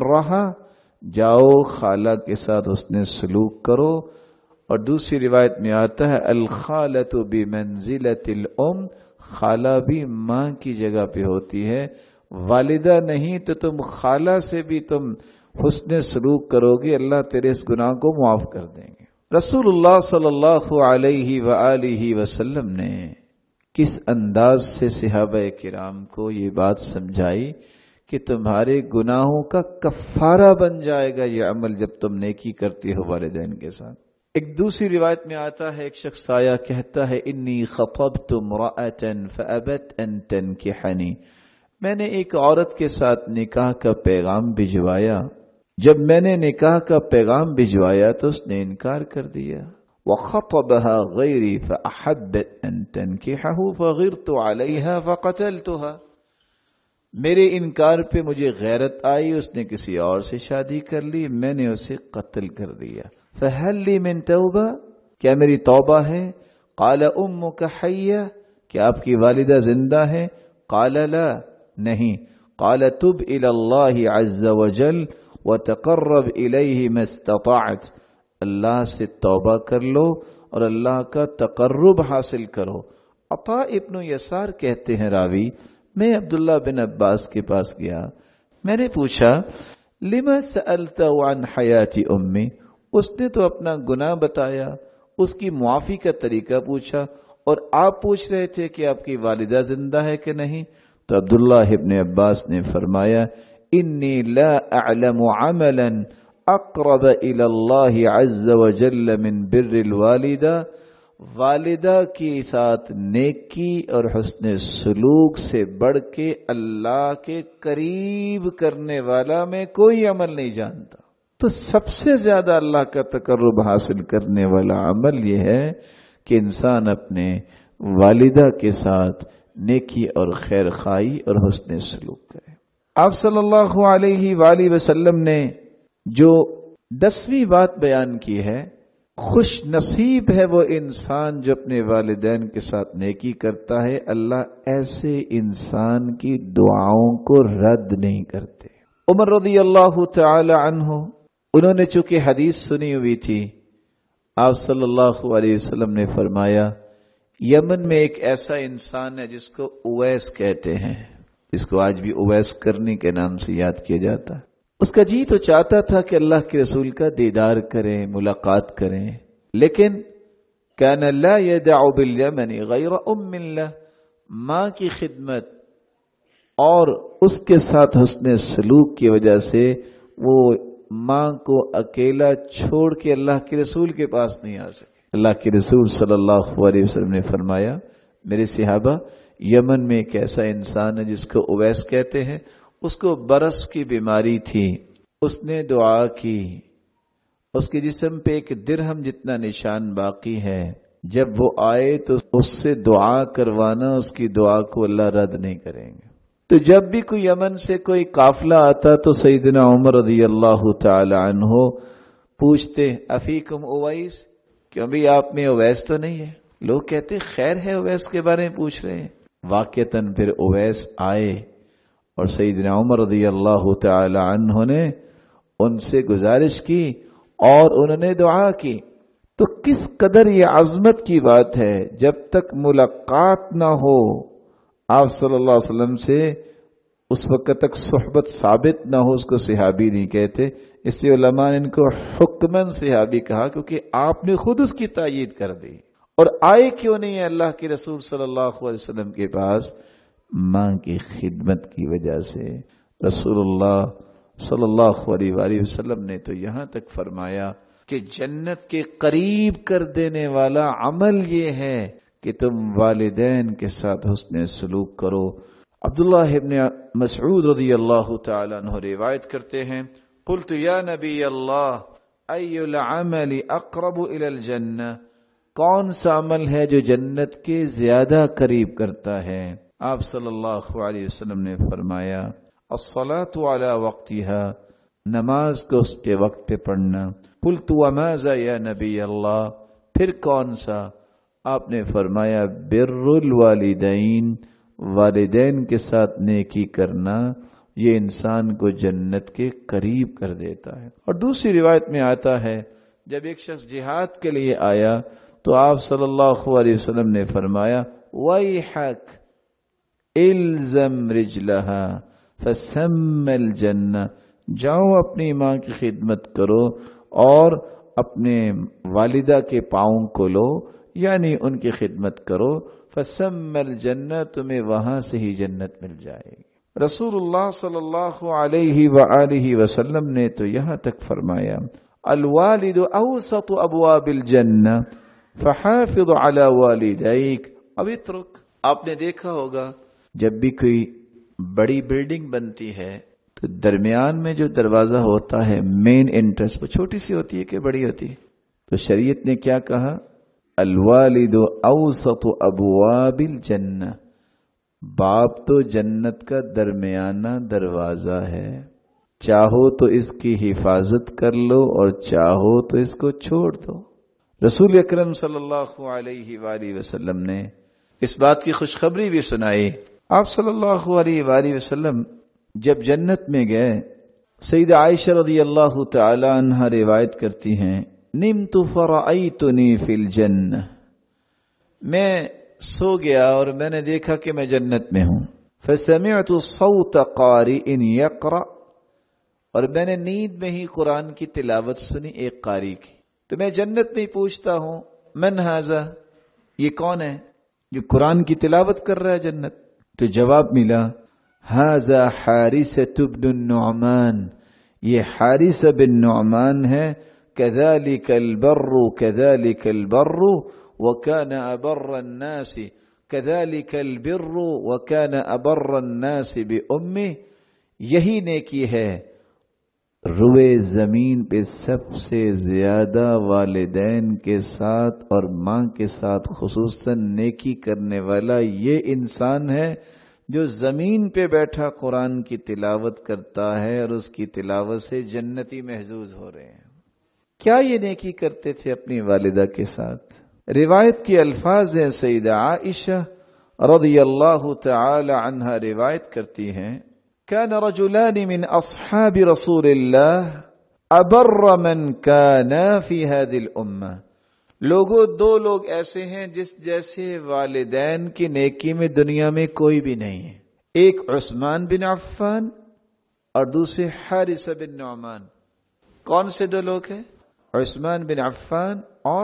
فبرها، جاؤ خالہ کے ساتھ اس نے سلوک کرو۔ اور دوسری روایت میں آتا ہے الخالۃ بمنزلۃ الام، خالہ بھی ماں کی جگہ پہ ہوتی ہے، والدہ نہیں تو تم خالہ سے بھی تم حسن سلوک کرو گے، اللہ تیرے اس گناہ کو معاف کر دیں گے۔ رسول اللہ صلی اللہ علیہ وآلہ وسلم نے کس انداز سے صحابہ کرام کو یہ بات سمجھائی کہ تمہارے گناہوں کا کفارہ بن جائے گا یہ عمل جب تم نیکی کرتی ہو والدین کے ساتھ۔ ایک دوسری روایت میں آتا ہے ایک شخص آیا کہتا ہے انی خطبت امرأة فأبت ان تنکحنی، میں نے ایک عورت کے ساتھ نکاح کا پیغام بھجوایا، جب میں نے نکاح کا پیغام بھجوایا تو اس نے انکار کر دیا۔ وخطبها غیری فأحبت ان تنکحه فغرت علیها فقتلتها، میرے انکار پہ مجھے غیرت آئی، اس نے کسی اور سے شادی کر لی، میں نے اسے قتل کر دیا۔ فہل لی من توبہ، کیا میری توبہ ہے؟ قال امک حیہ، کیا آپ کی والدہ زندہ ہے؟ قال لا، نہیں۔ قال تب الی اللہ عز وجل وتقرب الیہ ما استطعت، اللہ سے توبہ کر لو اور اللہ کا تقرب حاصل کرو۔ عطاء ابن یسار کہتے ہیں راوی، میں عبداللہ بن عباس کے پاس گیا، میں نے پوچھا لما سألت عن حیات امی، اس نے تو اپنا گناہ بتایا، اس کی معافی کا طریقہ پوچھا، اور آپ پوچھ رہے تھے کہ آپ کی والدہ زندہ ہے کہ نہیں؟ تو عبداللہ ابن عباس نے فرمایا انی لا اعلم عملا اقرب الى اللہ عز وجل من بر الوالدہ، والدہ کے ساتھ نیکی اور حسن سلوک سے بڑھ کے اللہ کے قریب کرنے والا میں کوئی عمل نہیں جانتا۔ تو سب سے زیادہ اللہ کا تقرب حاصل کرنے والا عمل یہ ہے کہ انسان اپنے والدہ کے ساتھ نیکی اور خیر خواہی اور حسن سلوک کرے۔ آپ صلی اللہ علیہ وآلہ وسلم نے جو دسویں بات بیان کی ہے، خوش نصیب ہے وہ انسان جو اپنے والدین کے ساتھ نیکی کرتا ہے، اللہ ایسے انسان کی دعاؤں کو رد نہیں کرتے۔ عمر رضی اللہ تعالی عنہ، انہوں نے چونکہ حدیث سنی ہوئی تھی، آپ صلی اللہ علیہ وسلم نے فرمایا یمن میں ایک ایسا انسان ہے جس کو اویس کہتے ہیں، جس کو آج بھی اویس کرنی کے نام سے یاد کیا جاتا ہے۔ اس کا جی تو چاہتا تھا کہ اللہ کے رسول کا دیدار کریں، ملاقات کریں، لیکن کان لا یدع بالیمن غیر ام اللہ، ماں کی خدمت اور اس کے ساتھ حسن سلوک کی وجہ سے وہ ماں کو اکیلا چھوڑ کے اللہ کے رسول کے پاس نہیں آ سکے۔ اللہ کے رسول صلی اللہ علیہ وسلم نے فرمایا میرے صحابہ، یمن میں ایک ایسا انسان ہے جس کو اویس کہتے ہیں، اس کو برس کی بیماری تھی، اس نے دعا کی، اس کے جسم پہ ایک درہم جتنا نشان باقی ہے، جب وہ آئے تو اس سے دعا کروانا، اس کی دعا کو اللہ رد نہیں کریں گے۔ تو جب بھی کوئی یمن سے کوئی قافلہ آتا تو سیدنا عمر رضی اللہ تعالی عنہ پوچھتے افیکم اویس، کیوں بھی آپ میں اویس تو نہیں ہے؟ لوگ کہتے خیر ہے اویس کے بارے میں پوچھ رہے ہیں۔ واقعتاً پھر اویس آئے اور سیدنا عمر رضی اللہ تعالی عنہ نے ان سے گزارش کی اور انہوں نے دعا کی۔ تو کس قدر یہ عظمت کی بات ہے، جب تک ملاقات نہ ہو آپ صلی اللہ علیہ وسلم سے، اس وقت تک صحبت ثابت نہ ہو، اس کو صحابی نہیں کہتے۔ اس لیے علماء نے ان کو حکماً صحابی کہا، کیونکہ آپ نے خود اس کی تائید کر دی۔ اور آئے کیوں نہیں ہے اللہ کے رسول صلی اللہ علیہ وسلم کے پاس؟ ماں کی خدمت کی وجہ سے۔ رسول اللہ صلی اللہ علیہ وآلہ وسلم نے تو یہاں تک فرمایا کہ جنت کے قریب کر دینے والا عمل یہ ہے کہ تم والدین کے ساتھ حسن سلوک کرو۔ عبداللہ ابن مسعود رضی اللہ تعالیٰ عنہ روایت کرتے ہیں، قلت یا نبی اللہ ای العمل اقرب الى الجنہ، کون سا عمل ہے جو جنت کے زیادہ قریب کرتا ہے؟ آپ صلی اللہ علیہ وسلم نے فرمایا الصلاۃ علی وقتہا، نماز کو اس کے وقت پہ پڑھنا۔ قلت وماذا یا نبی اللہ، پھر کون سا؟ آپ نے فرمایا بر الوالدین، والدین کے ساتھ نیکی کرنا، یہ انسان کو جنت کے قریب کر دیتا ہے۔ اور دوسری روایت میں آتا ہے جب ایک شخص جہاد کے لیے آیا تو آپ صلی اللہ علیہ وسلم نے فرمایا ویحک الزم رجلہا فسم الجنہ، جاؤ اپنی ماں کی خدمت کرو اور اپنے والدہ کے پاؤں کو لو، یعنی ان کی خدمت کرو، فسم الجنہ، تمہیں وہاں سے ہی جنت مل جائے گی۔ رسول اللہ صلی اللہ علیہ وآلہ وسلم نے تو یہاں تک فرمایا الوالد اوسط ابواب الجنہ فحافظ علی والدیک اب اترک۔ آپ نے دیکھا ہوگا جب بھی کوئی بڑی بلڈنگ بنتی ہے تو درمیان میں جو دروازہ ہوتا ہے مین انٹرنس، وہ چھوٹی سی ہوتی ہے کہ بڑی ہوتی ہے؟ تو شریعت نے کیا کہا؟ الوالد اوسط ابواب الجنہ، باپ تو جنت کا درمیانہ دروازہ ہے، چاہو تو اس کی حفاظت کر لو اور چاہو تو اس کو چھوڑ دو۔ رسول اکرم صلی اللہ علیہ وآلہ وسلم نے اس بات کی خوشخبری بھی سنائی۔ آپ صلی اللہ علیہ وآلہ وسلم جب جنت میں گئے، سیدہ عائشہ رضی اللہ تعالی عنہا روایت کرتی ہیں نمت فرأیتنی فی الجنہ، میں سو گیا اور میں نے دیکھا کہ میں جنت میں ہوں۔ فسمعت صوت قارئ یقرأ، اور میں نے نیند میں ہی قرآن کی تلاوت سنی ایک قاری کی۔ تو میں جنت میں ہی پوچھتا ہوں من ھذا، یہ کون ہے جو قرآن کی تلاوت کر رہا ہے جنت؟ تو جواب ملا ھذا حارثة بن النعمان، یہ حارثہ بن نعمان ہے، كذلك البر كذلك البر وكان أبر الناس كذلك البر وكان أبر الناس بأمه، یہی نیکی ہے، روئے زمین پہ سب سے زیادہ والدین کے ساتھ اور ماں کے ساتھ خصوصاً نیکی کرنے والا یہ انسان ہے جو زمین پہ بیٹھا قرآن کی تلاوت کرتا ہے اور اس کی تلاوت سے جنتی محظوظ ہو رہے ہیں۔ کیا یہ نیکی کرتے تھے اپنی والدہ کے ساتھ؟ روایت کی الفاظ ہیں، سیدہ عائشہ رضی اللہ تعالی عنہا روایت کرتی ہیں كان رجلان من اصحاب رسول اللہ ابر من كان في هذه الامه، لوگوں دو لوگ ایسے ہیں جس جیسے والدین کی نیکی میں دنیا میں کوئی بھی نہیں ہے، ایک عثمان بن عفان اور دوسرے حارثہ بن نعمان۔ کون سے دو لوگ ہیں؟ عثمان بن عفان اور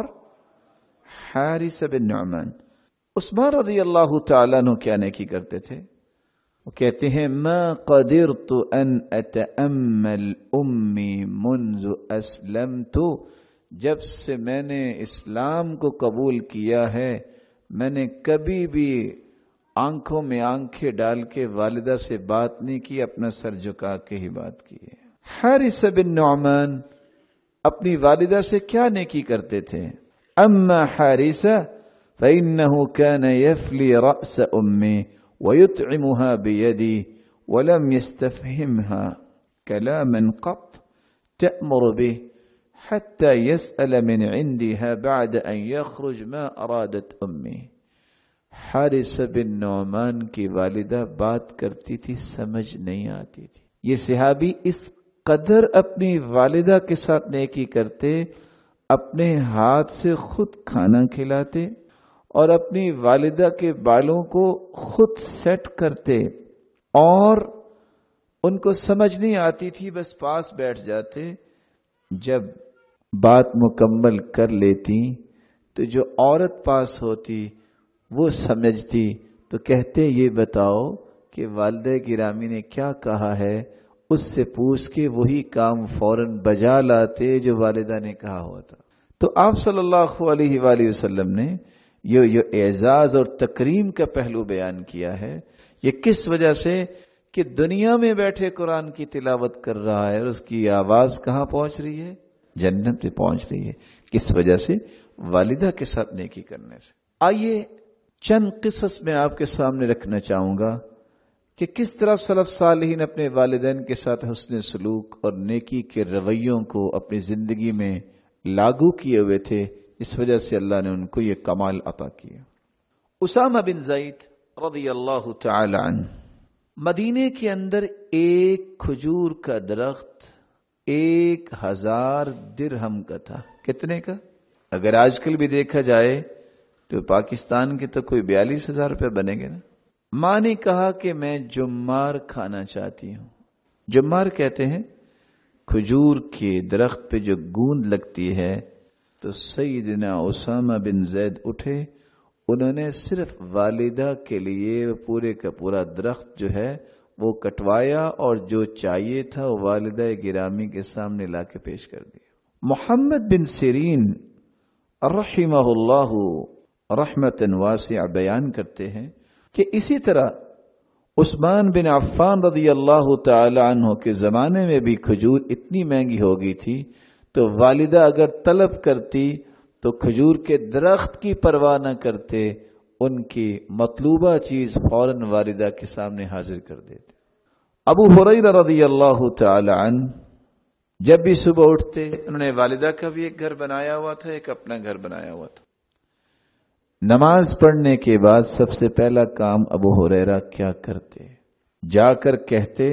حارثہ بن نعمان۔ عثمان رضی اللہ تعالیٰ عنہ کیا نیکی کرتے تھے؟ وہ کہتے ہیں ما قدرت ان اتأمل امی منذ اسلمت، جب سے میں نے اسلام کو قبول کیا ہے میں نے کبھی بھی آنکھوں میں آنکھیں ڈال کے والدہ سے بات نہیں کی، اپنا سر جھکا کے ہی بات کی ہے۔ حارثہ بن نعمان اپنی والدہ سے کیا نیکی کرتے تھے؟ اما حارثہ فإنه كان يفلي رأس أمي ويطعمها بيدي ولم يستفهمها كلاما قط تأمر به حتى يسأل من عندها بعد أن يخرج ما أرادت أمي۔ حارثہ بن نعمان کی والدہ بات کرتی تھی، سمجھ نہیں آتی تھی۔ یہ صحابی اس قدر اپنی والدہ کے ساتھ نیکی کرتے، اپنے ہاتھ سے خود کھانا کھلاتے اور اپنی والدہ کے بالوں کو خود سیٹ کرتے، اور ان کو سمجھ نہیں آتی تھی، بس پاس بیٹھ جاتے۔ جب بات مکمل کر لیتی تو جو عورت پاس ہوتی وہ سمجھتی تو کہتے یہ بتاؤ کہ والدہ گرامی نے کیا کہا ہے، اس سے پوچھ کے وہی کام فوراً بجا لاتے جو والدہ نے کہا ہوا تھا۔ تو آپ صلی اللہ علیہ وآلہ وسلم نے یہ یہ اعزاز اور تکریم کا پہلو بیان کیا ہے۔ یہ کس وجہ سے کہ دنیا میں بیٹھے قرآن کی تلاوت کر رہا ہے اور اس کی آواز کہاں پہنچ رہی ہے؟ جنت میں پہنچ رہی ہے۔ کس وجہ سے؟ والدہ کے ساتھ نیکی کرنے سے۔ آئیے چند قصص میں آپ کے سامنے رکھنا چاہوں گا کہ کس طرح سلف صالحین اپنے والدین کے ساتھ حسن سلوک اور نیکی کے رویوں کو اپنی زندگی میں لاگو کیے ہوئے تھے، اس وجہ سے اللہ نے ان کو یہ کمال عطا کیا۔ اسامہ بن زید رضی اللہ تعالی عنہ مدینے کے اندر ایک کھجور کا درخت ایک ہزار درہم کا تھا۔ کتنے کا؟ اگر آج کل بھی دیکھا جائے تو پاکستان کے تو کوئی بیالیس ہزار روپے بنے گے نا۔ ماں نے کہا کہ میں جمار کھانا چاہتی ہوں۔ جمار کہتے ہیں کھجور کے درخت پہ جو گوند لگتی ہے۔ تو سیدنا اسامہ بن زید اٹھے، انہوں نے صرف والدہ کے لیے پورے کا پورا درخت جو ہے وہ کٹوایا اور جو چاہیے تھا وہ والدہ گرامی کے سامنے لا کے پیش کر دیا۔ محمد بن سیرین رحمہ اللہ رحمتاً واسعہ بیان کرتے ہیں کہ اسی طرح عثمان بن عفان رضی اللہ تعالی عنہ کے زمانے میں بھی کھجور اتنی مہنگی ہو گئی تھی تو والدہ اگر طلب کرتی تو کھجور کے درخت کی پرواہ نہ کرتے، ان کی مطلوبہ چیز فوراً والدہ کے سامنے حاضر کر دیتے۔ ابو ہریرہ رضی اللہ تعالی عنہ جب بھی صبح اٹھتے، انہوں نے والدہ کا بھی ایک گھر بنایا ہوا تھا، ایک اپنا گھر بنایا ہوا تھا۔ نماز پڑھنے کے بعد سب سے پہلا کام ابو ہریرہ کیا کرتے؟ جا کر کہتے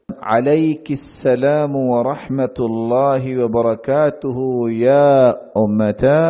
علیک السلام ورحمت اللہ وبرکاتہ یا امتا،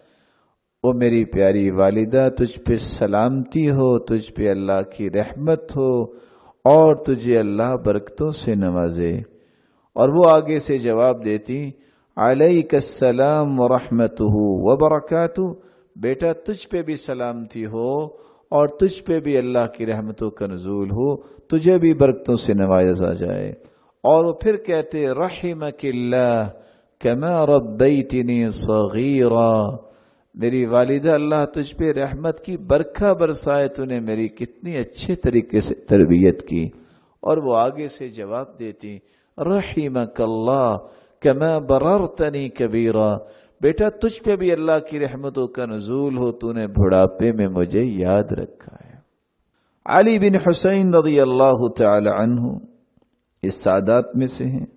وہ میری پیاری والدہ تجھ پہ سلامتی ہو، تجھ پہ اللہ کی رحمت ہو اور تجھے اللہ برکتوں سے نوازے۔ اور وہ آگے سے جواب دیتی علیک السلام ورحمتہ وبرکاتہ، بیٹا تجھ پہ بھی سلامتی ہو اور تجھ پہ بھی اللہ کی رحمتوں کا نزول ہو، تجھے بھی برکتوں سے نوازا جائے۔ اور وہ پھر کہتے رحمک اللہ کما ربیتنی صغیرا، میری والدہ اللہ تجھ پہ رحمت کی برکھا برسائے، تو نے میری کتنی اچھے طریقے سے تربیت کی۔ اور وہ آگے سے جواب دیتی رحمک اللہ کما بررتنی کبیرا، بیٹا تجھ پہ بھی اللہ کی رحمتوں کا نزول ہو، تو نے بڑھاپے میں مجھے یاد رکھا ہے۔ علی بن حسین رضی اللہ تعالی عنہ اس سادات میں سے ہیں۔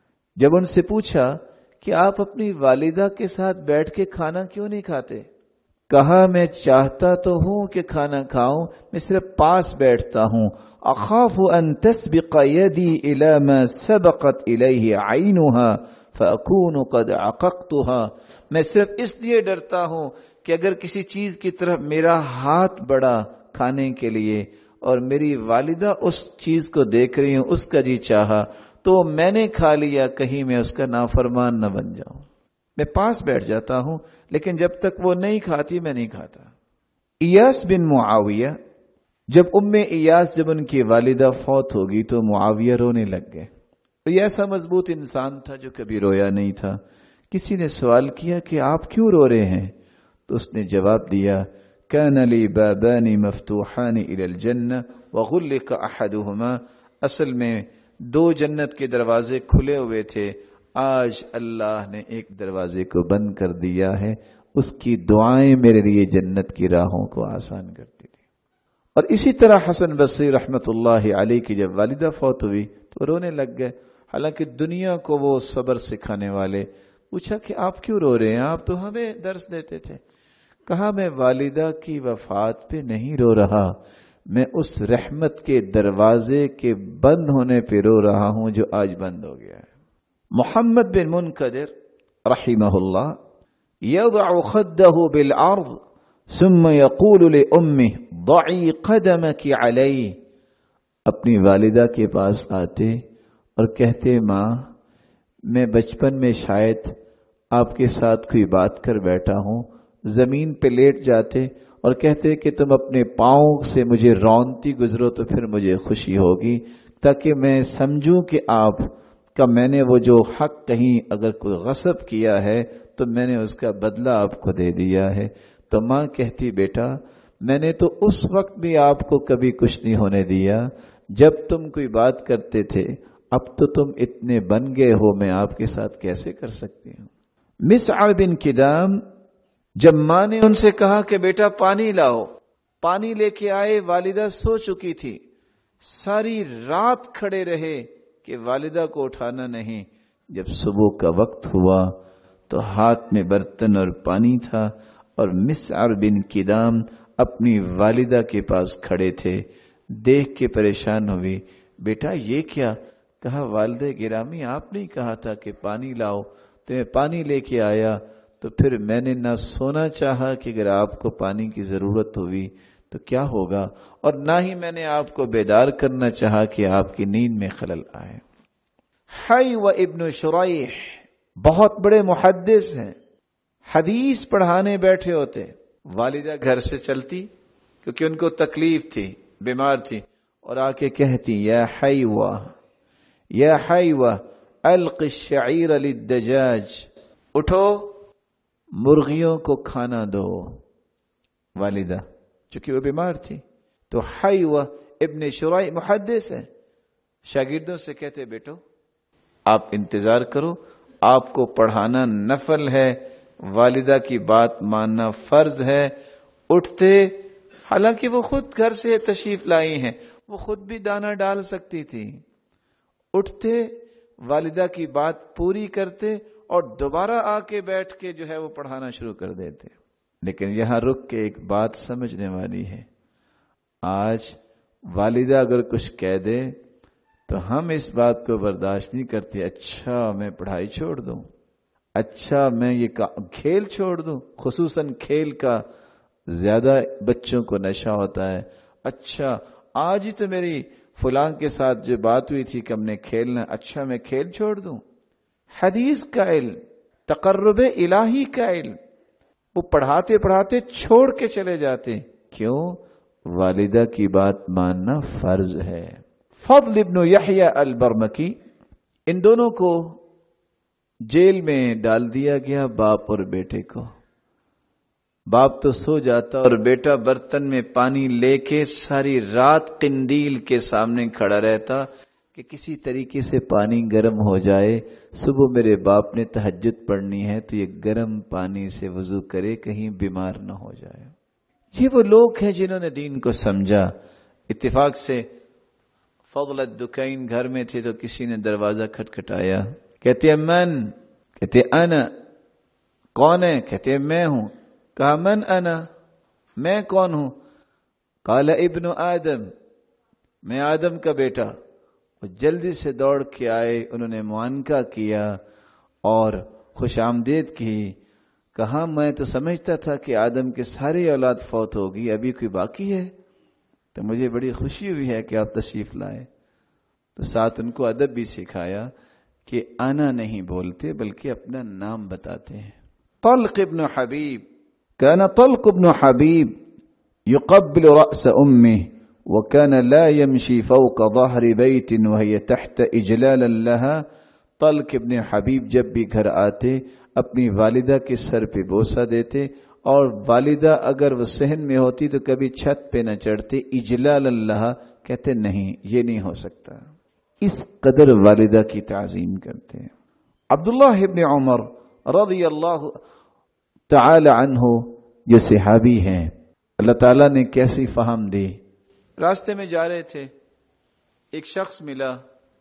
جب ان سے پوچھا کہ آپ اپنی والدہ کے ساتھ بیٹھ کے کھانا کیوں نہیں کھاتے؟ کہا میں چاہتا تو ہوں کہ کھانا کھاؤں، میں صرف پاس بیٹھتا ہوں۔ اخاف ان تسبق یدی الی ما سبقت الیہ عینها فاکون قد عققتها، میں صرف اس لیے ڈرتا ہوں کہ اگر کسی چیز کی طرف میرا ہاتھ بڑھا کھانے کے لیے اور میری والدہ اس چیز کو دیکھ رہی ہوں، اس کا جی چاہا تو میں نے کھا لیا، کہیں میں اس کا نافرمان نہ بن جاؤں۔ میں پاس بیٹھ جاتا ہوں لیکن جب تک وہ نہیں کھاتی میں نہیں کھاتا۔ ایاس بن معاویہ، جب ام ایاس جب ان کی والدہ فوت ہوگی تو معاویہ رونے لگ گئے۔ یہ ایسا مضبوط انسان تھا جو کبھی رویا نہیں تھا۔ کسی نے سوال کیا کہ آپ کیوں رو رہے ہیں؟ تو اس نے جواب دیا کان لی بابان مفتوحان الی الجنہ وغلق احدهما، اصل میں دو جنت کے دروازے کھلے ہوئے تھے، آج اللہ نے ایک دروازے کو بند کر دیا ہے، اس کی دعائیں میرے لیے جنت کی راہوں کو آسان کرتی تھی۔ اور اسی طرح حسن بصری رحمت اللہ علیہ کی جب والدہ فوت ہوئی تو رونے لگ گئے، حالانکہ دنیا کو وہ صبر سکھانے والے۔ پوچھا کہ آپ کیوں رو رہے ہیں؟ آپ تو ہمیں درس دیتے تھے۔ کہا میں والدہ کی وفات پہ نہیں رو رہا، میں اس رحمت کے دروازے کے بند ہونے پہ رو رہا ہوں جو آج بند ہو گیا ہے۔ محمد بن منکدر رحمہ اللہ یضع خدہ بالارض ثم یقول لأمه ضعی قدمک علی، اپنی والدہ کے پاس آتے اور کہتے ماں میں بچپن میں شاید آپ کے ساتھ کوئی بات کر بیٹھا ہوں زمین پہ لیٹ جاتے اور کہتے کہ تم اپنے پاؤں سے مجھے رونتی گزرو تو پھر مجھے خوشی ہوگی، تاکہ میں سمجھوں کہ آپ کا میں نے وہ جو حق کہیں اگر کوئی غصب کیا ہے تو میں نے اس کا بدلہ آپ کو دے دیا ہے۔ تو ماں کہتی بیٹا میں نے تو اس وقت بھی آپ کو کبھی کچھ نہیں ہونے دیا جب تم کوئی بات کرتے تھے، اب تو تم اتنے بن گئے ہو، میں آپ کے ساتھ کیسے کر سکتی ہوں۔ مسعر بن کدام جب ماں نے ان سے کہا کہ بیٹا پانی لاؤ، پانی لے کے آئے، والدہ سو چکی تھی، ساری رات کھڑے رہے کہ والدہ کو اٹھانا نہیں۔ جب صبح کا وقت ہوا تو ہاتھ میں برتن اور پانی تھا اور مسعر بن کدام اپنی والدہ کے پاس کھڑے تھے، دیکھ کے پریشان ہوئی، بیٹا یہ کیا؟ کہا والدہ گرامی آپ نے کہا تھا کہ پانی لاؤ تو میں پانی لے کے آیا، تو پھر میں نے نہ سونا چاہا کہ اگر آپ کو پانی کی ضرورت ہوئی تو کیا ہوگا، اور نہ ہی میں نے آپ کو بیدار کرنا چاہا کہ آپ کی نیند میں خلل آئے۔ حیوہ ابن شریح بہت بڑے محدث ہیں، حدیث پڑھانے بیٹھے ہوتے، والدہ گھر سے چلتی کیونکہ ان کو تکلیف تھی، بیمار تھی، اور آ کے کہتی یا حیوہ یا حیوہ الق الشعیر للدجاج، اٹھو مرغیوں کو کھانا دو۔ والدہ چونکہ وہ بیمار تھی تو حیوہ ابن شریح محدث ہے، شاگردوں سے کہتے بیٹو آپ انتظار کرو، آپ کو پڑھانا نفل ہے، والدہ کی بات ماننا فرض ہے۔ اٹھتے، حالانکہ وہ خود گھر سے تشریف لائی ہیں، وہ خود بھی دانہ ڈال سکتی تھی، اٹھتے والدہ کی بات پوری کرتے اور دوبارہ آ کے بیٹھ کے جو ہے وہ پڑھانا شروع کر دیتے۔ لیکن یہاں رک کے ایک بات سمجھنے والی ہے، آج والدہ اگر کچھ کہہ دے تو ہم اس بات کو برداشت نہیں کرتے، اچھا میں پڑھائی چھوڑ دوں، اچھا میں یہ کھیل چھوڑ دوں، خصوصاً کھیل کا زیادہ بچوں کو نشہ ہوتا ہے، اچھا آج ہی تو میری فلاں کے ساتھ جو بات ہوئی تھی کہ ہم نے کھیلنا، اچھا میں کھیل چھوڑ دوں۔ حدیث کا علم، تقرب الہی کا علم وہ پڑھاتے پڑھاتے چھوڑ کے چلے جاتے، کیوں؟ والدہ کی بات ماننا فرض ہے۔ فضل ابن یحییٰ البرمکی، ان دونوں کو جیل میں ڈال دیا گیا، باپ اور بیٹے کو۔ باپ تو سو جاتا اور بیٹا برتن میں پانی لے کے ساری رات قندیل کے سامنے کھڑا رہتا کہ کسی طریقے سے پانی گرم ہو جائے، صبح میرے باپ نے تہجد پڑھنی ہے تو یہ گرم پانی سے وضو کرے، کہیں بیمار نہ ہو جائے۔ یہ وہ لوگ ہیں جنہوں نے دین کو سمجھا۔ اتفاق سے فضل الدکین گھر میں تھے تو کسی نے دروازہ کھٹکھٹایا، کہتے من، کہتے انا، کون ہے؟ کہتے میں ہوں۔ کہا من انا، میں کون ہوں؟ قال ابن آدم، میں آدم کا بیٹا۔ وہ جلدی سے دوڑ کے آئے، انہوں نے معانقہ کیا اور خوش آمدید کی۔ کہا میں تو سمجھتا تھا کہ آدم کے سارے اولاد فوت ہوگی، ابھی کوئی باقی ہے، تو مجھے بڑی خوشی ہوئی ہے کہ آپ تشریف لائے۔ تو ساتھ ان کو ادب بھی سکھایا کہ انا نہیں بولتے بلکہ اپنا نام بتاتے ہیں۔ طلق ابن حبیب، كان طلق ابن حبیب يقبل رأس امه وكان لا يمشي فوق ظهر بيت وهي تحت اجلالا لها۔ طلق ابن حبیب جب بھی گھر آتے اپنی والدہ کے سر پہ بوسہ دیتے، اور والدہ اگر وہ صحن میں ہوتی تو کبھی چھت پہ نہ چڑھتے، اجلالا لها، کہتے نہیں یہ نہیں ہو سکتا، اس قدر والدہ کی تعظیم کرتے ہیں۔ عبداللہ ابن عمر رضی اللہ تعالی عنہ جو صحابی ہیں، اللہ تعالیٰ نے کیسی فہم دی۔ راستے میں جا رہے تھے، ایک شخص ملا،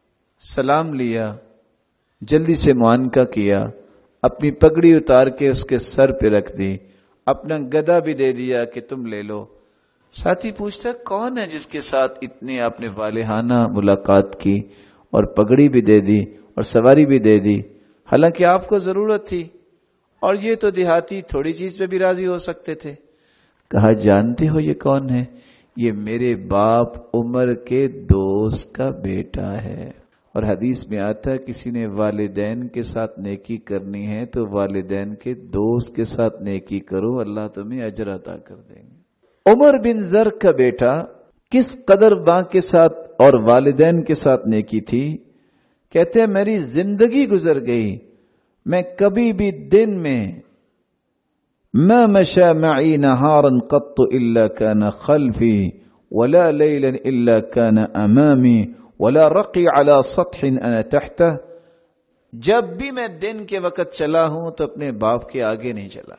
سلام لیا، جلدی سے معانقہ کیا، اپنی پگڑی اتار کے اس کے سر پہ رکھ دی، اپنا گدا بھی دے دیا کہ تم لے لو۔ ساتھی پوچھتا کون ہے جس کے ساتھ اتنے آپ نے والہانہ ملاقات کی اور پگڑی بھی دے دی اور سواری بھی دے دی، حالانکہ آپ کو ضرورت تھی، اور یہ تو دیہاتی تھوڑی چیز پہ بھی راضی ہو سکتے تھے۔ کہا جانتے ہو یہ کون ہے؟ یہ میرے باپ عمر کے دوست کا بیٹا ہے۔ اور حدیث میں آتا ہے کسی نے والدین کے ساتھ نیکی کرنی ہے تو والدین کے دوست کے ساتھ نیکی کرو، اللہ تمہیں اجر عطا کر دیں گے۔ عمر بن زر کا بیٹا کس قدر ماں کے ساتھ اور والدین کے ساتھ نیکی تھی، کہتے ہیں میری زندگی گزر گئی میں کبھی بھی دن میں ما مشى معي نهارا قط الا كان خلفي ولا ليلا الا كان امامي ولا رقي على سطح انا تحته، جب بھی میں دن کے وقت چلا ہوں تو اپنے باپ کے آگے نہیں چلا،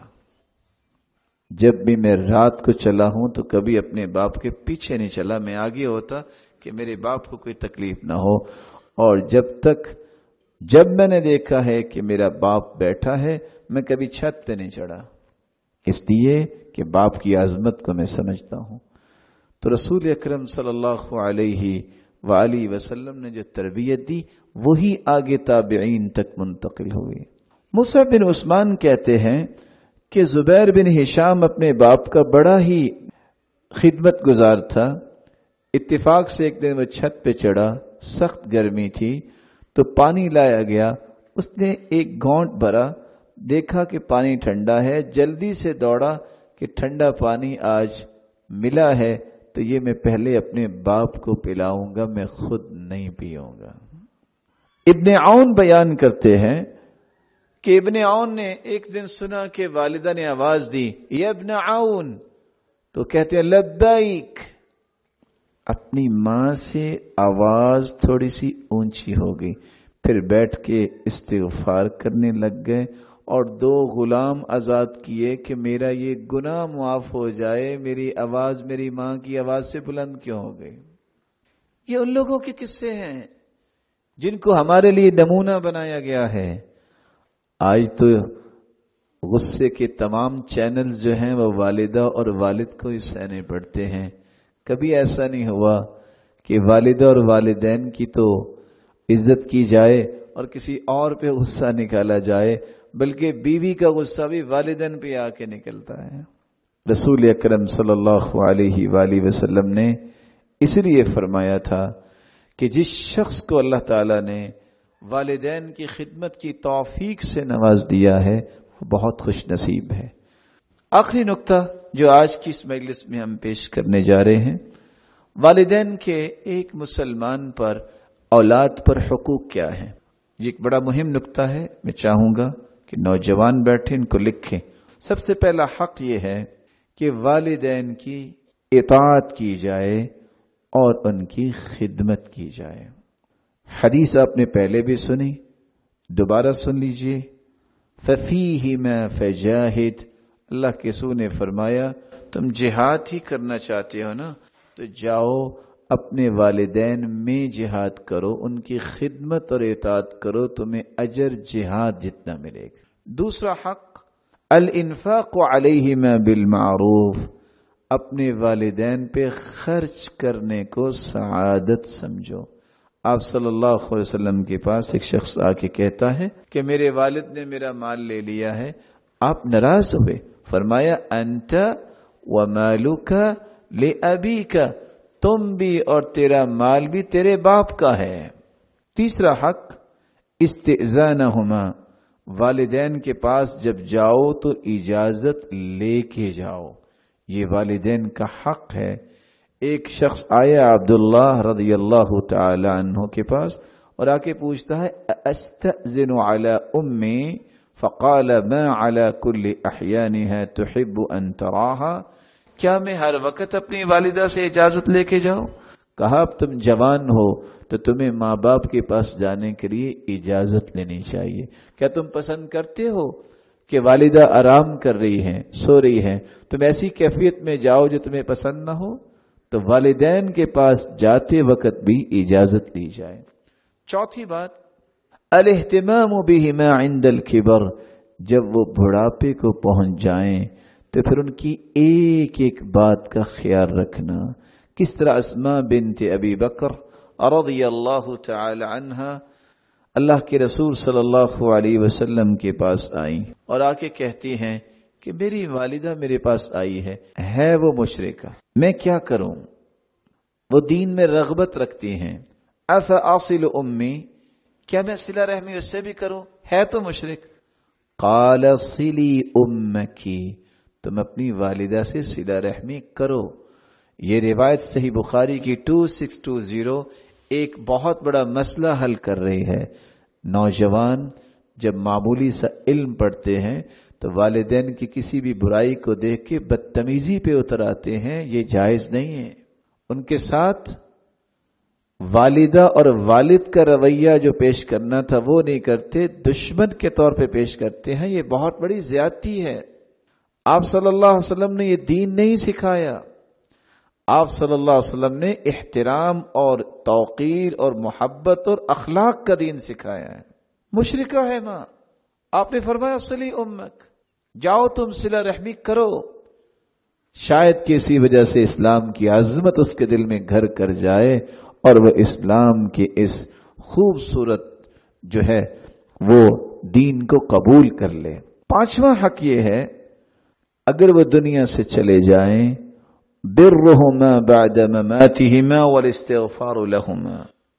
جب بھی میں رات کو چلا ہوں تو کبھی اپنے باپ کے پیچھے نہیں چلا، میں آگے ہوتا کہ میرے باپ کو کوئی تکلیف نہ ہو، اور جب تک جب میں نے دیکھا ہے کہ میرا باپ بیٹھا ہے میں کبھی چھت پہ نہیں چڑھا، اس لیے کہ باپ کی عظمت کو میں سمجھتا ہوں۔ تو رسول اکرم صلی اللہ علیہ وآلہ وسلم نے جو تربیت دی وہی آگے تابعین تک منتقل ہوئی۔ مصعب بن عثمان کہتے ہیں کہ زبیر بن ہشام اپنے باپ کا بڑا ہی خدمت گزار تھا، اتفاق سے ایک دن وہ چھت پہ چڑھا، سخت گرمی تھی تو پانی لایا گیا، اس نے ایک گھونٹ بھرا، دیکھا کہ پانی ٹھنڈا ہے، جلدی سے دوڑا کہ ٹھنڈا پانی آج ملا ہے تو یہ میں پہلے اپنے باپ کو پلاؤں گا، میں خود نہیں پیوں گا۔ ابن عون بیان کرتے ہیں کہ ابن عون نے ایک دن سنا کہ والدہ نے آواز دی یا ابن عون، تو کہتے ہیں لبیک، اپنی ماں سے آواز تھوڑی سی اونچی ہو گئی، پھر بیٹھ کے استغفار کرنے لگ گئے اور دو غلام آزاد کیے کہ میرا یہ گناہ معاف ہو جائے، میری آواز میری ماں کی آواز سے بلند کیوں ہو گئی۔ یہ ان لوگوں کے قصے ہیں جن کو ہمارے لیے نمونہ بنایا گیا ہے۔ آج تو غصے کے تمام چینلز جو ہیں وہ والدہ اور والد کو ہی سہنے پڑتے ہیں، کبھی ایسا نہیں ہوا کہ والدہ اور والدین کی تو عزت کی جائے اور کسی اور پہ غصہ نکالا جائے، بلکہ بیوی کا غصہ بھی والدین پہ آ کے نکلتا ہے۔ رسول اکرم صلی اللہ علیہ وآلہ وسلم نے اس لیے فرمایا تھا کہ جس شخص کو اللہ تعالیٰ نے والدین کی خدمت کی توفیق سے نواز دیا ہے وہ بہت خوش نصیب ہے۔ آخری نقطہ جو آج کی اس مجلس میں ہم پیش کرنے جا رہے ہیں، والدین کے ایک مسلمان پر اولاد پر حقوق کیا ہے۔ یہ ایک بڑا مہم نقطہ ہے، میں چاہوں گا کہ نوجوان بیٹھے ان کو لکھیں۔ سب سے پہلا حق یہ ہے کہ والدین کی اطاعت کی جائے اور ان کی خدمت کی جائے۔ حدیث آپ نے پہلے بھی سنی، دوبارہ سن لیجئے، فَفِيهِمَا فَجَاهِدْ، اللہ کے رسول نے فرمایا تم جہاد ہی کرنا چاہتے ہو نا تو جاؤ اپنے والدین میں جہاد کرو، ان کی خدمت اور اطاعت کرو، تمہیں اجر جہاد جتنا ملے گا۔ دوسرا حق الانفاق علیہما بالمعروف، اپنے والدین پہ خرچ کرنے کو سعادت سمجھو۔ آپ صلی اللہ علیہ وسلم کے پاس ایک شخص آ کے کہتا ہے کہ میرے والد نے میرا مال لے لیا ہے، آپ ناراض ہوئے، فرمایا انت ومالک لابیک، تم بھی اور تیرا مال بھی تیرے باپ کا ہے۔ تیسرا حق استئذانہما، والدین کے پاس جب جاؤ تو اجازت لے کے جاؤ، یہ والدین کا حق ہے۔ ایک شخص آیا عبداللہ رضی اللہ تعالی عنہ کے پاس اور آ کے پوچھتا ہے استأذن علی امی فقال ما علی کل احیانها تحب ان تراها، کیا میں ہر وقت اپنی والدہ سے اجازت لے کے جاؤں؟ کہا اب تم جوان ہو تو تمہیں ماں باپ کے پاس جانے کے لیے اجازت لینی چاہیے۔ کیا تم پسند کرتے ہو کہ والدہ آرام کر رہی ہیں، سو رہی ہیں، تم ایسی کیفیت میں جاؤ جو تمہیں پسند نہ ہو؟ تو والدین کے پاس جاتے وقت بھی اجازت لی جائے۔ چوتھی بات الاہتمام بہما عند الکبر، جب وہ بڑھاپے کو پہنچ جائیں تو پھر ان کی ایک ایک بات کا خیال رکھنا۔ کس طرح اسماء بنت ابی بکر رضی اللہ تعالی عنہا اللہ کے رسول صلی اللہ علیہ وسلم کے پاس آئیں اور آ کے کہتی ہیں کہ میری والدہ میرے پاس آئی ہے ہے وہ مشرکہ، میں کیا کروں؟ وہ دین میں رغبت رکھتی ہیں، افاصل امی، کیا میں صلہ رحمی اس سے بھی کروں؟ ہے تو مشرک۔ قال صلی امکی، تم اپنی والدہ سے صلہ رحمی کرو۔ یہ روایت صحیح بخاری کی دو سکس دو زیرو ایک بہت بڑا مسئلہ حل کر رہی ہے۔ نوجوان جب معمولی سا علم پڑھتے ہیں تو والدین کی کسی بھی برائی کو دیکھ کے بدتمیزی پہ اتر آتے ہیں، یہ جائز نہیں ہے۔ ان کے ساتھ والدہ اور والد کا رویہ جو پیش کرنا تھا وہ نہیں کرتے، دشمن کے طور پہ پیش کرتے ہیں، یہ بہت بڑی زیادتی ہے۔ آپ صلی اللہ علیہ وسلم نے یہ دین نہیں سکھایا۔ آپ صلی اللہ علیہ وسلم نے احترام اور توقیر اور محبت اور اخلاق کا دین سکھایا ہے۔ مشرکہ ہے ماں، آپ نے فرمایا صلی امک، جاؤ تم صلہ رحمی کرو۔ شاید کسی وجہ سے اسلام کی عظمت اس کے دل میں گھر کر جائے اور وہ اسلام کی اس خوبصورت جو ہے وہ دین کو قبول کر لے۔ پانچواں حق یہ ہے، اگر وہ دنیا سے چلے جائیں، برہما بعد مماتہما والاستغفار لہما،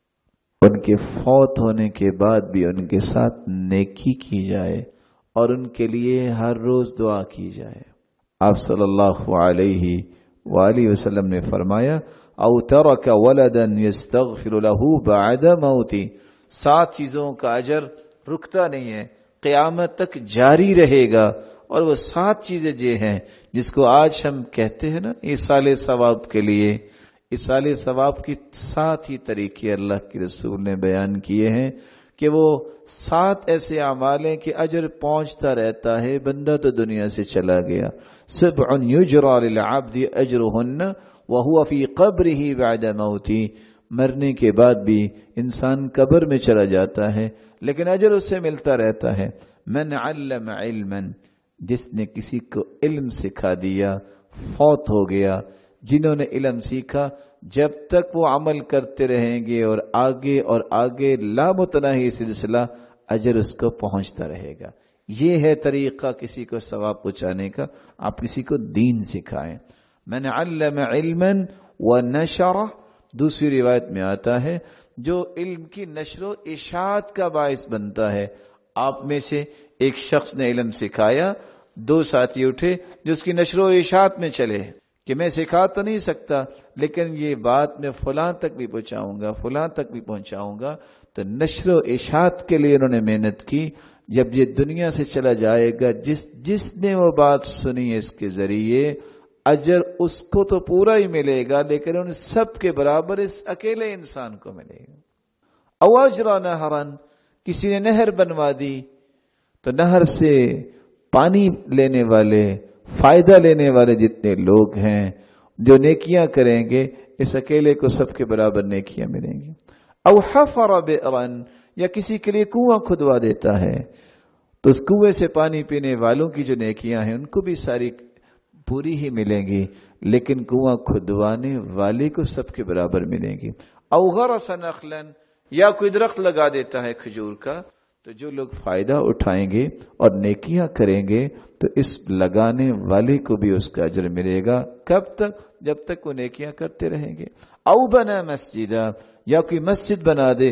ان کے فوت ہونے کے بعد بھی ان کے ساتھ نیکی کی جائے اور ان کے لیے ہر روز دعا کی جائے۔ آپ صلی اللہ علیہ وآلہ وسلم نے فرمایا او ترک ولدا یستغفر له بعد موتی، سات چیزوں کا اجر رکتا نہیں ہے، قیامت تک جاری رہے گا، اور وہ سات چیزیں یہ ہیں جس کو آج ہم کہتے ہیں نا ایصال ثواب کے لیے۔ ایصال ثواب کی سات ہی طریقے اللہ کے رسول نے بیان کیے ہیں کہ وہ سات ایسے اعمال ہیں کہ اجر پہنچتا رہتا ہے، بندہ تو دنیا سے چلا گیا۔ سبع یجری للعبد اجرہن وہو فی قبرہ بعد موتہ، مرنے کے بعد بھی انسان قبر میں چلا جاتا ہے لیکن اجر اس سے ملتا رہتا ہے۔ من علم علما، جس نے کسی کو علم سکھا دیا، فوت ہو گیا، جنہوں نے علم سیکھا جب تک وہ عمل کرتے رہیں گے اور آگے اور آگے لامتناہی سلسلہ اجر اس کو پہنچتا رہے گا۔ یہ ہے طریقہ کسی کو ثواب پہنچانے کا، آپ کسی کو دین سکھائیں۔ من علم علما ونشرہ، دوسری روایت میں آتا ہے جو علم کی نشر و اشاعت کا باعث بنتا ہے۔ آپ میں سے ایک شخص نے علم سکھایا، دو ساتھی اٹھے جو اس کی نشر و اشاعت میں چلے کہ میں سکھا تو نہیں سکتا لیکن یہ بات میں فلاں تک بھی پہنچاؤں گا، فلاں تک بھی پہنچاؤں گا، تو نشر و اشاعت کے لیے انہوں نے محنت کی۔ جب یہ دنیا سے چلا جائے گا، جس جس نے وہ بات سنی اس کے ذریعے، اجر اس کو تو پورا ہی ملے گا لیکن ان سب کے برابر اس اکیلے انسان کو ملے گا۔ او اجرا نہرن، کسی نے نہر بنوا دی تو نہر سے پانی لینے والے، فائدہ لینے والے جتنے لوگ ہیں جو نیکیاں کریں گے، اس اکیلے کو سب کے برابر نیکیاں ملیں گی۔ او حفر بئرن، یا کسی کے لیے کنواں کھدوا دیتا ہے تو اس کنویں سے پانی پینے والوں کی جو نیکیاں ہیں ان کو بھی ساری پوری ہی ملیں گی لیکن کنواں کھدوانے والے کو سب کے برابر ملیں گی۔ او غرس نخلا، یا کوئی درخت لگا دیتا ہے کھجور کا، تو جو لوگ فائدہ اٹھائیں گے اور نیکیاں کریں گے تو اس لگانے والے کو بھی اس کا اجر ملے گا۔ کب تک؟ جب تک وہ نیکیاں کرتے رہیں گے۔ او بنا مسجدہ، یا کوئی مسجد بنا دے،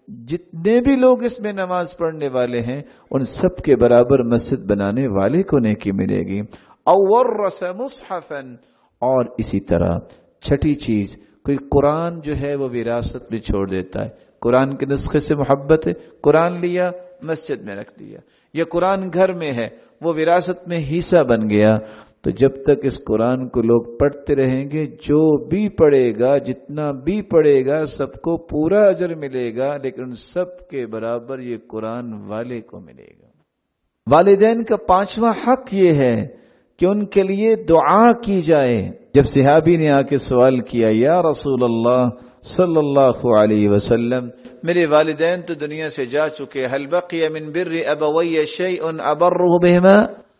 جتنے بھی لوگ اس میں نماز پڑھنے والے ہیں ان سب کے برابر مسجد بنانے والے کو نیکی ملے گی۔ او ورث مصحفا، اور اسی طرح چھٹی چیز، کوئی قرآن جو ہے وہ وراثت میں چھوڑ دیتا ہے، قرآن کے نسخے سے محبت ہے، قرآن لیا مسجد میں رکھ دیا، یا قرآن گھر میں ہے وہ وراثت میں حصہ بن گیا، تو جب تک اس قرآن کو لوگ پڑھتے رہیں گے، جو بھی پڑھے گا، جتنا بھی پڑھے گا، سب کو پورا اجر ملے گا لیکن سب کے برابر یہ قرآن والے کو ملے گا۔ والدین کا پانچواں حق یہ ہے کہ ان کے لیے دعا کی جائے۔ جب صحابی نے آ کے سوال کیا، یا رسول اللہ صلی اللہ علیہ وسلم، میرے والدین تو دنیا سے جا چکے، حل بقی من بر ابوی شیء ابرہ بہما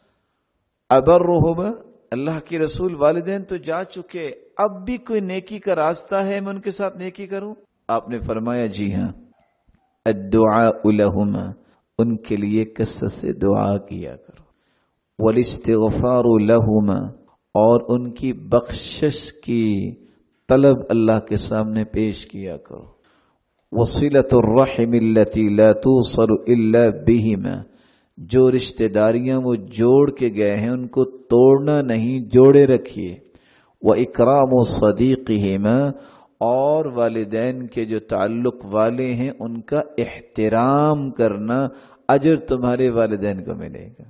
ابرہما، اللہ کی رسول والدین تو جا چکے، اب بھی کوئی نیکی کا راستہ ہے میں ان کے ساتھ نیکی کروں؟ آپ نے فرمایا جی ہاں، الدعاء لہما، ان کے لیے کثرت سے دعا کیا کرو، والاستغفار لہما، اور ان کی بخشش کی طلب اللہ کے سامنے پیش کیا کرو، وصلۃ الرحم التي لا توصل الا بهما، جو رشتہ داریاں وہ جوڑ کے گئے ہیں ان کو توڑنا نہیں، جوڑے رکھیے۔ وَإِكْرَامُ صَدِيقِهِمَا، اور والدین کے جو تعلق والے ہیں ان کا احترام کرنا، اجر تمہارے والدین کو ملے گا،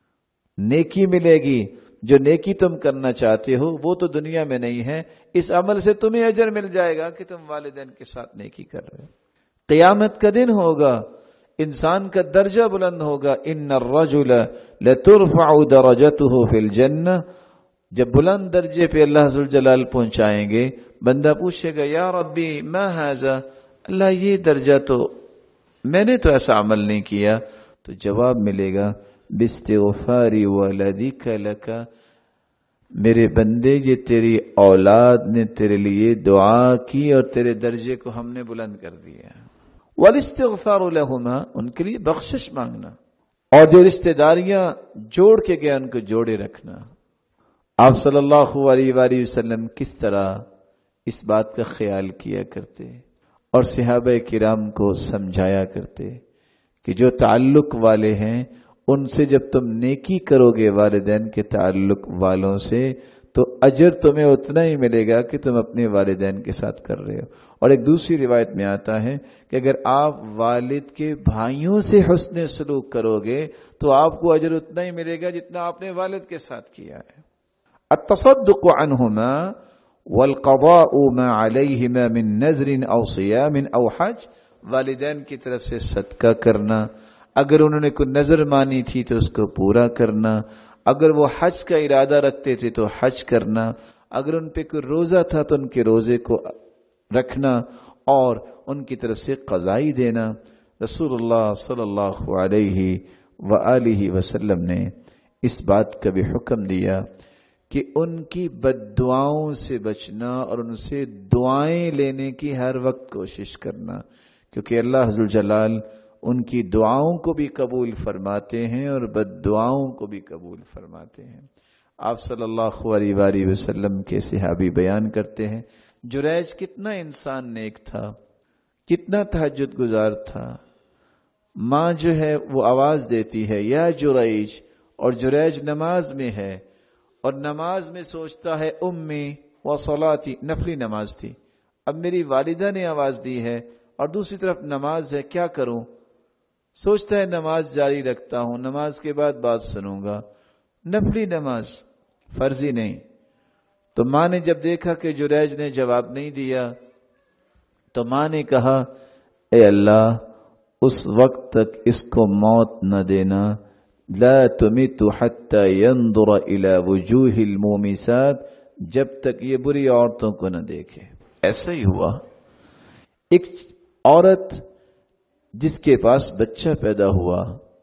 نیکی ملے گی۔ جو نیکی تم کرنا چاہتے ہو وہ تو دنیا میں نہیں ہے، اس عمل سے تمہیں اجر مل جائے گا کہ تم والدین کے ساتھ نیکی کر رہے ہو۔ قیامت کا دن ہوگا، انسان کا درجہ بلند ہوگا۔ ان الرجل لترفع درجته فی الجنہ، جب بلند درجے پہ اللہ ذو الجلال پہنچائیں گے، بندہ پوچھے گا یا ربی ما ھذا، اللہ یہ درجہ تو میں نے تو ایسا عمل نہیں کیا، تو جواب ملے گا باستغفار ولدک لک، میرے بندے یہ تیری اولاد نے تیرے لیے دعا کی اور تیرے درجے کو ہم نے بلند کر دیا۔ والاستغفار لہما، ان کے لیے بخشش مانگنا، اور جو رشتہ داریاں جوڑ کے گئے ان کو جوڑے رکھنا۔ آپ صلی اللہ علیہ وآلہ وسلم کس طرح اس بات کا خیال کیا کرتے اور صحابہ کرام کو سمجھایا کرتے کہ جو تعلق والے ہیں ان سے جب تم نیکی کرو گے والدین کے تعلق والوں سے تو اجر تمہیں اتنا ہی ملے گا کہ تم اپنے والدین کے ساتھ کر رہے ہو۔ اور ایک دوسری روایت میں آتا ہے کہ اگر آپ والد کے بھائیوں سے حسن سلوک کرو گے تو آپ کو اجر اتنا ہی ملے گا جتنا آپ نے والد کے ساتھ کیا ہے۔ التصدق عنہما والقضاء ما علیہما من نذر او صیام او حج، والدین کی طرف سے صدقہ کرنا، اگر انہوں نے کوئی نذر مانی تھی تو اس کو پورا کرنا، اگر وہ حج کا ارادہ رکھتے تھے تو حج کرنا، اگر ان پہ کوئی روزہ تھا تو ان کے روزے کو رکھنا اور ان کی طرف سے قضائی دینا۔ رسول اللہ صلی اللہ علیہ وآلہ وسلم نے اس بات کا بھی حکم دیا کہ ان کی بد دعاؤں سے بچنا اور ان سے دعائیں لینے کی ہر وقت کوشش کرنا، کیونکہ اللہ ذو الجلال ان کی دعاؤں کو بھی قبول فرماتے ہیں اور بد دعاؤں کو بھی قبول فرماتے ہیں۔ آپ صلی اللہ علیہ وآلہ وسلم کے صحابی بیان کرتے ہیں جریج کتنا انسان نیک تھا، کتنا تہجد گزار تھا۔ ماں جو ہے وہ آواز دیتی ہے یا جریج، اور جریج نماز میں ہے اور نماز میں سوچتا ہے امی و صلاتی، نفلی نماز تھی، اب میری والدہ نے آواز دی ہے اور دوسری طرف نماز ہے، کیا کروں؟ سوچتا ہے نماز جاری رکھتا ہوں، نماز کے بعد بات سنوں گا، نفلی نماز، فرضی نہیں۔ تو ماں نے جب دیکھا کہ جریج نے جواب نہیں دیا تو ماں نے کہا اے اللہ اس وقت تک اس کو موت نہ دینا، لا تمت حتی ينظر الى وجوہ المومسات، جب تک یہ بری عورتوں کو نہ دیکھے۔ ایسا ہی ہوا، ایک عورت جس کے پاس بچہ پیدا ہوا،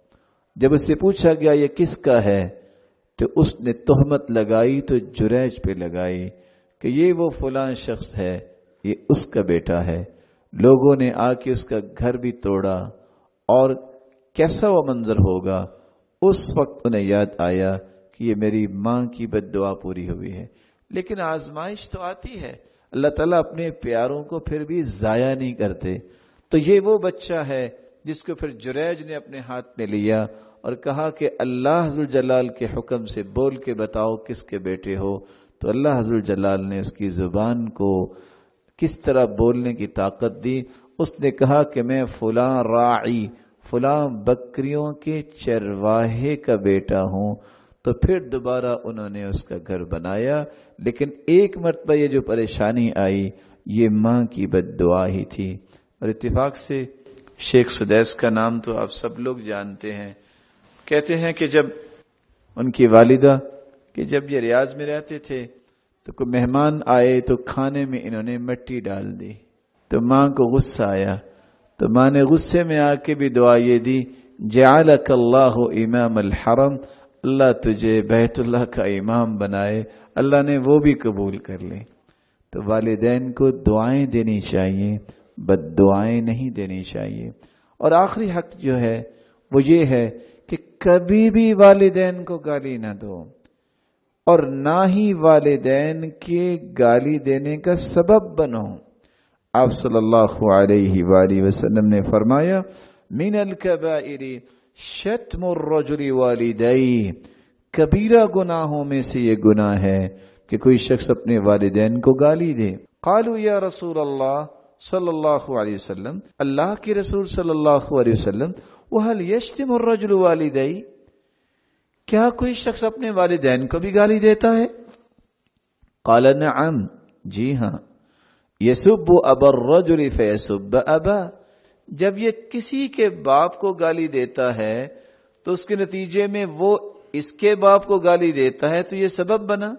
جب اس سے پوچھا گیا یہ کس کا ہے تو اس نے تہمت لگائی تو جریج پہ لگائی کہ یہ وہ فلاں شخص ہے، یہ اس کا بیٹا ہے۔ لوگوں نے آ کے اس کا گھر بھی توڑا، اور کیسا وہ منظر ہوگا۔ اس وقت انہیں یاد آیا کہ یہ میری ماں کی بد دعا پوری ہوئی ہے۔ لیکن آزمائش تو آتی ہے، اللہ تعالیٰ اپنے پیاروں کو پھر بھی ضائع نہیں کرتے۔ تو یہ وہ بچہ ہے جس کو پھر جریج نے اپنے ہاتھ میں لیا اور کہا کہ اللہ ذوالجلال کے حکم سے بول کے بتاؤ کس کے بیٹے ہو۔ تو اللہ ذوالجلال نے اس کی زبان کو کس طرح بولنے کی طاقت دی۔ اس نے کہا کہ میں فلاں راعی، فلاں بکریوں کے چرواہے کا بیٹا ہوں۔ تو پھر دوبارہ انہوں نے اس کا گھر بنایا، لیکن ایک مرتبہ یہ جو پریشانی آئی یہ ماں کی بد دعا ہی تھی۔ اور اتفاق سے شیخ سدیس کا نام تو آپ سب لوگ جانتے ہیں، کہتے ہیں کہ جب ان کی والدہ کہ جب یہ ریاض میں رہتے تھے تو کوئی مہمان آئے تو کھانے میں انہوں نے مٹی ڈال دی، تو ماں کو غصہ آیا، تو ماں نے غصے میں آ کے بھی دعا یہ دی جعلک اللہ امام الحرم، اللہ تجھے بیت اللہ کا امام بنائے، اللہ نے وہ بھی قبول کر لی۔ تو والدین کو دعائیں دینی چاہیے، بد دعائیں نہیں دینی چاہیے۔ اور آخری حق جو ہے وہ یہ ہے کہ کبھی بھی والدین کو گالی نہ دو، اور نہ ہی والدین کے گالی دینے کا سبب بنو۔ آپ صلی اللہ علیہ وآلہ وسلم نے فرمایا من الکبائر شتم الرجل والدیہ، کبیرہ گناہوں میں سے یہ گناہ ہے کہ کوئی شخص اپنے والدین کو گالی دے۔ قالوا یا رسول اللہ صلی اللہ علیہ وسلم، اللہ کے رسول صلی اللہ علیہ وسلم، وَهَلْ يَشْتِمُ الرَّجُلُ وَالِدَيْهِ، کیا کوئی شخص اپنے والدین کو بھی گالی دیتا ہے؟ قال نعم، جی ہاں، يَسُبُّ أَبَا الرَّجُلِ فَيَسُبَّ أَبَا، جب یہ کسی کے باپ کو گالی دیتا ہے تو اس کے نتیجے میں وہ اس کے باپ کو گالی دیتا ہے تو یہ سبب بنا۔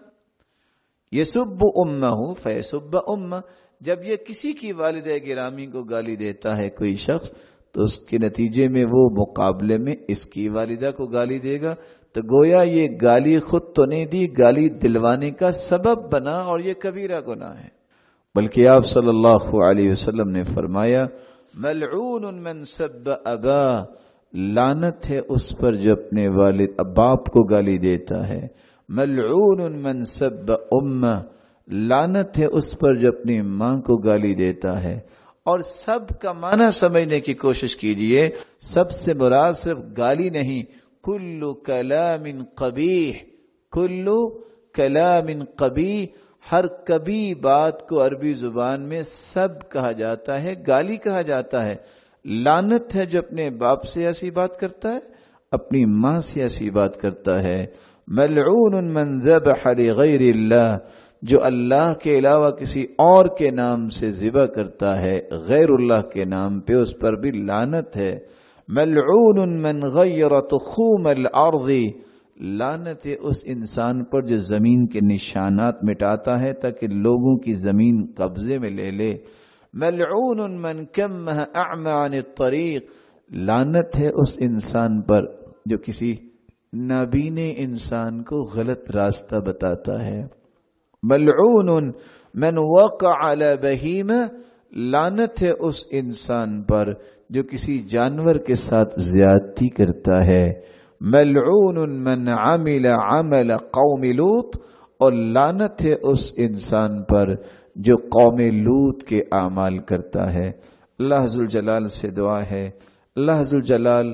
یسب امہ فیسب امہ، جب یہ کسی کی والدہ گرامی کو گالی دیتا ہے کوئی شخص تو اس کے نتیجے میں وہ مقابلے میں اس کی والدہ کو گالی دے گا، تو گویا یہ گالی خود تو نہیں دی، گالی دلوانے کا سبب بنا، اور یہ کبیرہ گناہ ہے۔ بلکہ آپ صلی اللہ علیہ وسلم نے فرمایا ملعون من سب ابا، لعنت ہے اس پر جو اپنے والد باپ کو گالی دیتا ہے۔ ملعون من سب امہ، لعنت ہے اس پر جو اپنی ماں کو گالی دیتا ہے۔ اور سب کا معنی سمجھنے کی کوشش کیجئے، سب سے مراد صرف گالی نہیں، کل کلام قبیح، کل کلام قبیح، ہر کبھی بات کو عربی زبان میں سب کہا جاتا ہے، گالی کہا جاتا ہے۔ لعنت ہے جو اپنے باپ سے ایسی بات کرتا ہے، اپنی ماں سے ایسی بات کرتا ہے۔ ملعون من ذبح لغیر اللہ، جو اللہ کے علاوہ کسی اور کے نام سے ذبح کرتا ہے، غیر اللہ کے نام پہ، اس پر بھی لعنت ہے۔ ملعون من غیر تخوم الارض، لعنت ہے اس انسان پر جو زمین کے نشانات مٹاتا ہے تاکہ لوگوں کی زمین قبضے میں لے لے۔ ملعون من کمہ اعمی عن الطریق، لعنت ہے اس انسان پر جو کسی نابینے انسان کو غلط راستہ بتاتا ہے۔ ملعون من وقع علی بہیمہ، لعنت ہے اس انسان پر جو کسی جانور کے ساتھ زیادتی کرتا ہے۔ ملعون من عمل عمل قوم لوط، اور لعنت ہے اس انسان پر جو قوم لوط کے اعمال کرتا ہے۔ اللہ ذوالجلال سے دعا ہے، اللہ ذوالجلال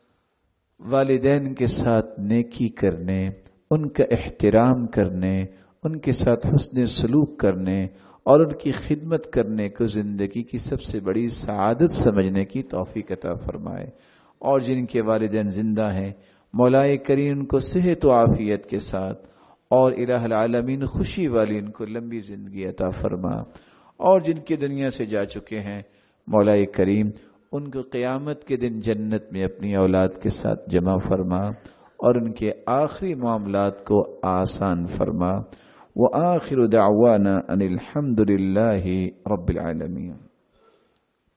والدین کے ساتھ نیکی کرنے، ان کا احترام کرنے، ان کے ساتھ حسن سلوک کرنے اور ان کی خدمت کرنے کو زندگی کی سب سے بڑی سعادت سمجھنے کی توفیق عطا فرمائے۔ اور جن کے والدین زندہ ہیں، مولا کریم ان کو صحت و عافیت کے ساتھ اور الہ العالمین خوشی والی ان کو لمبی زندگی عطا فرما۔ اور جن کے دنیا سے جا چکے ہیں، مولا کریم ان کو قیامت کے دن جنت میں اپنی اولاد کے ساتھ جمع فرما اور ان کے آخری معاملات کو آسان فرما۔ وآخر دعوانا ان الحمد للہ رب العالمین۔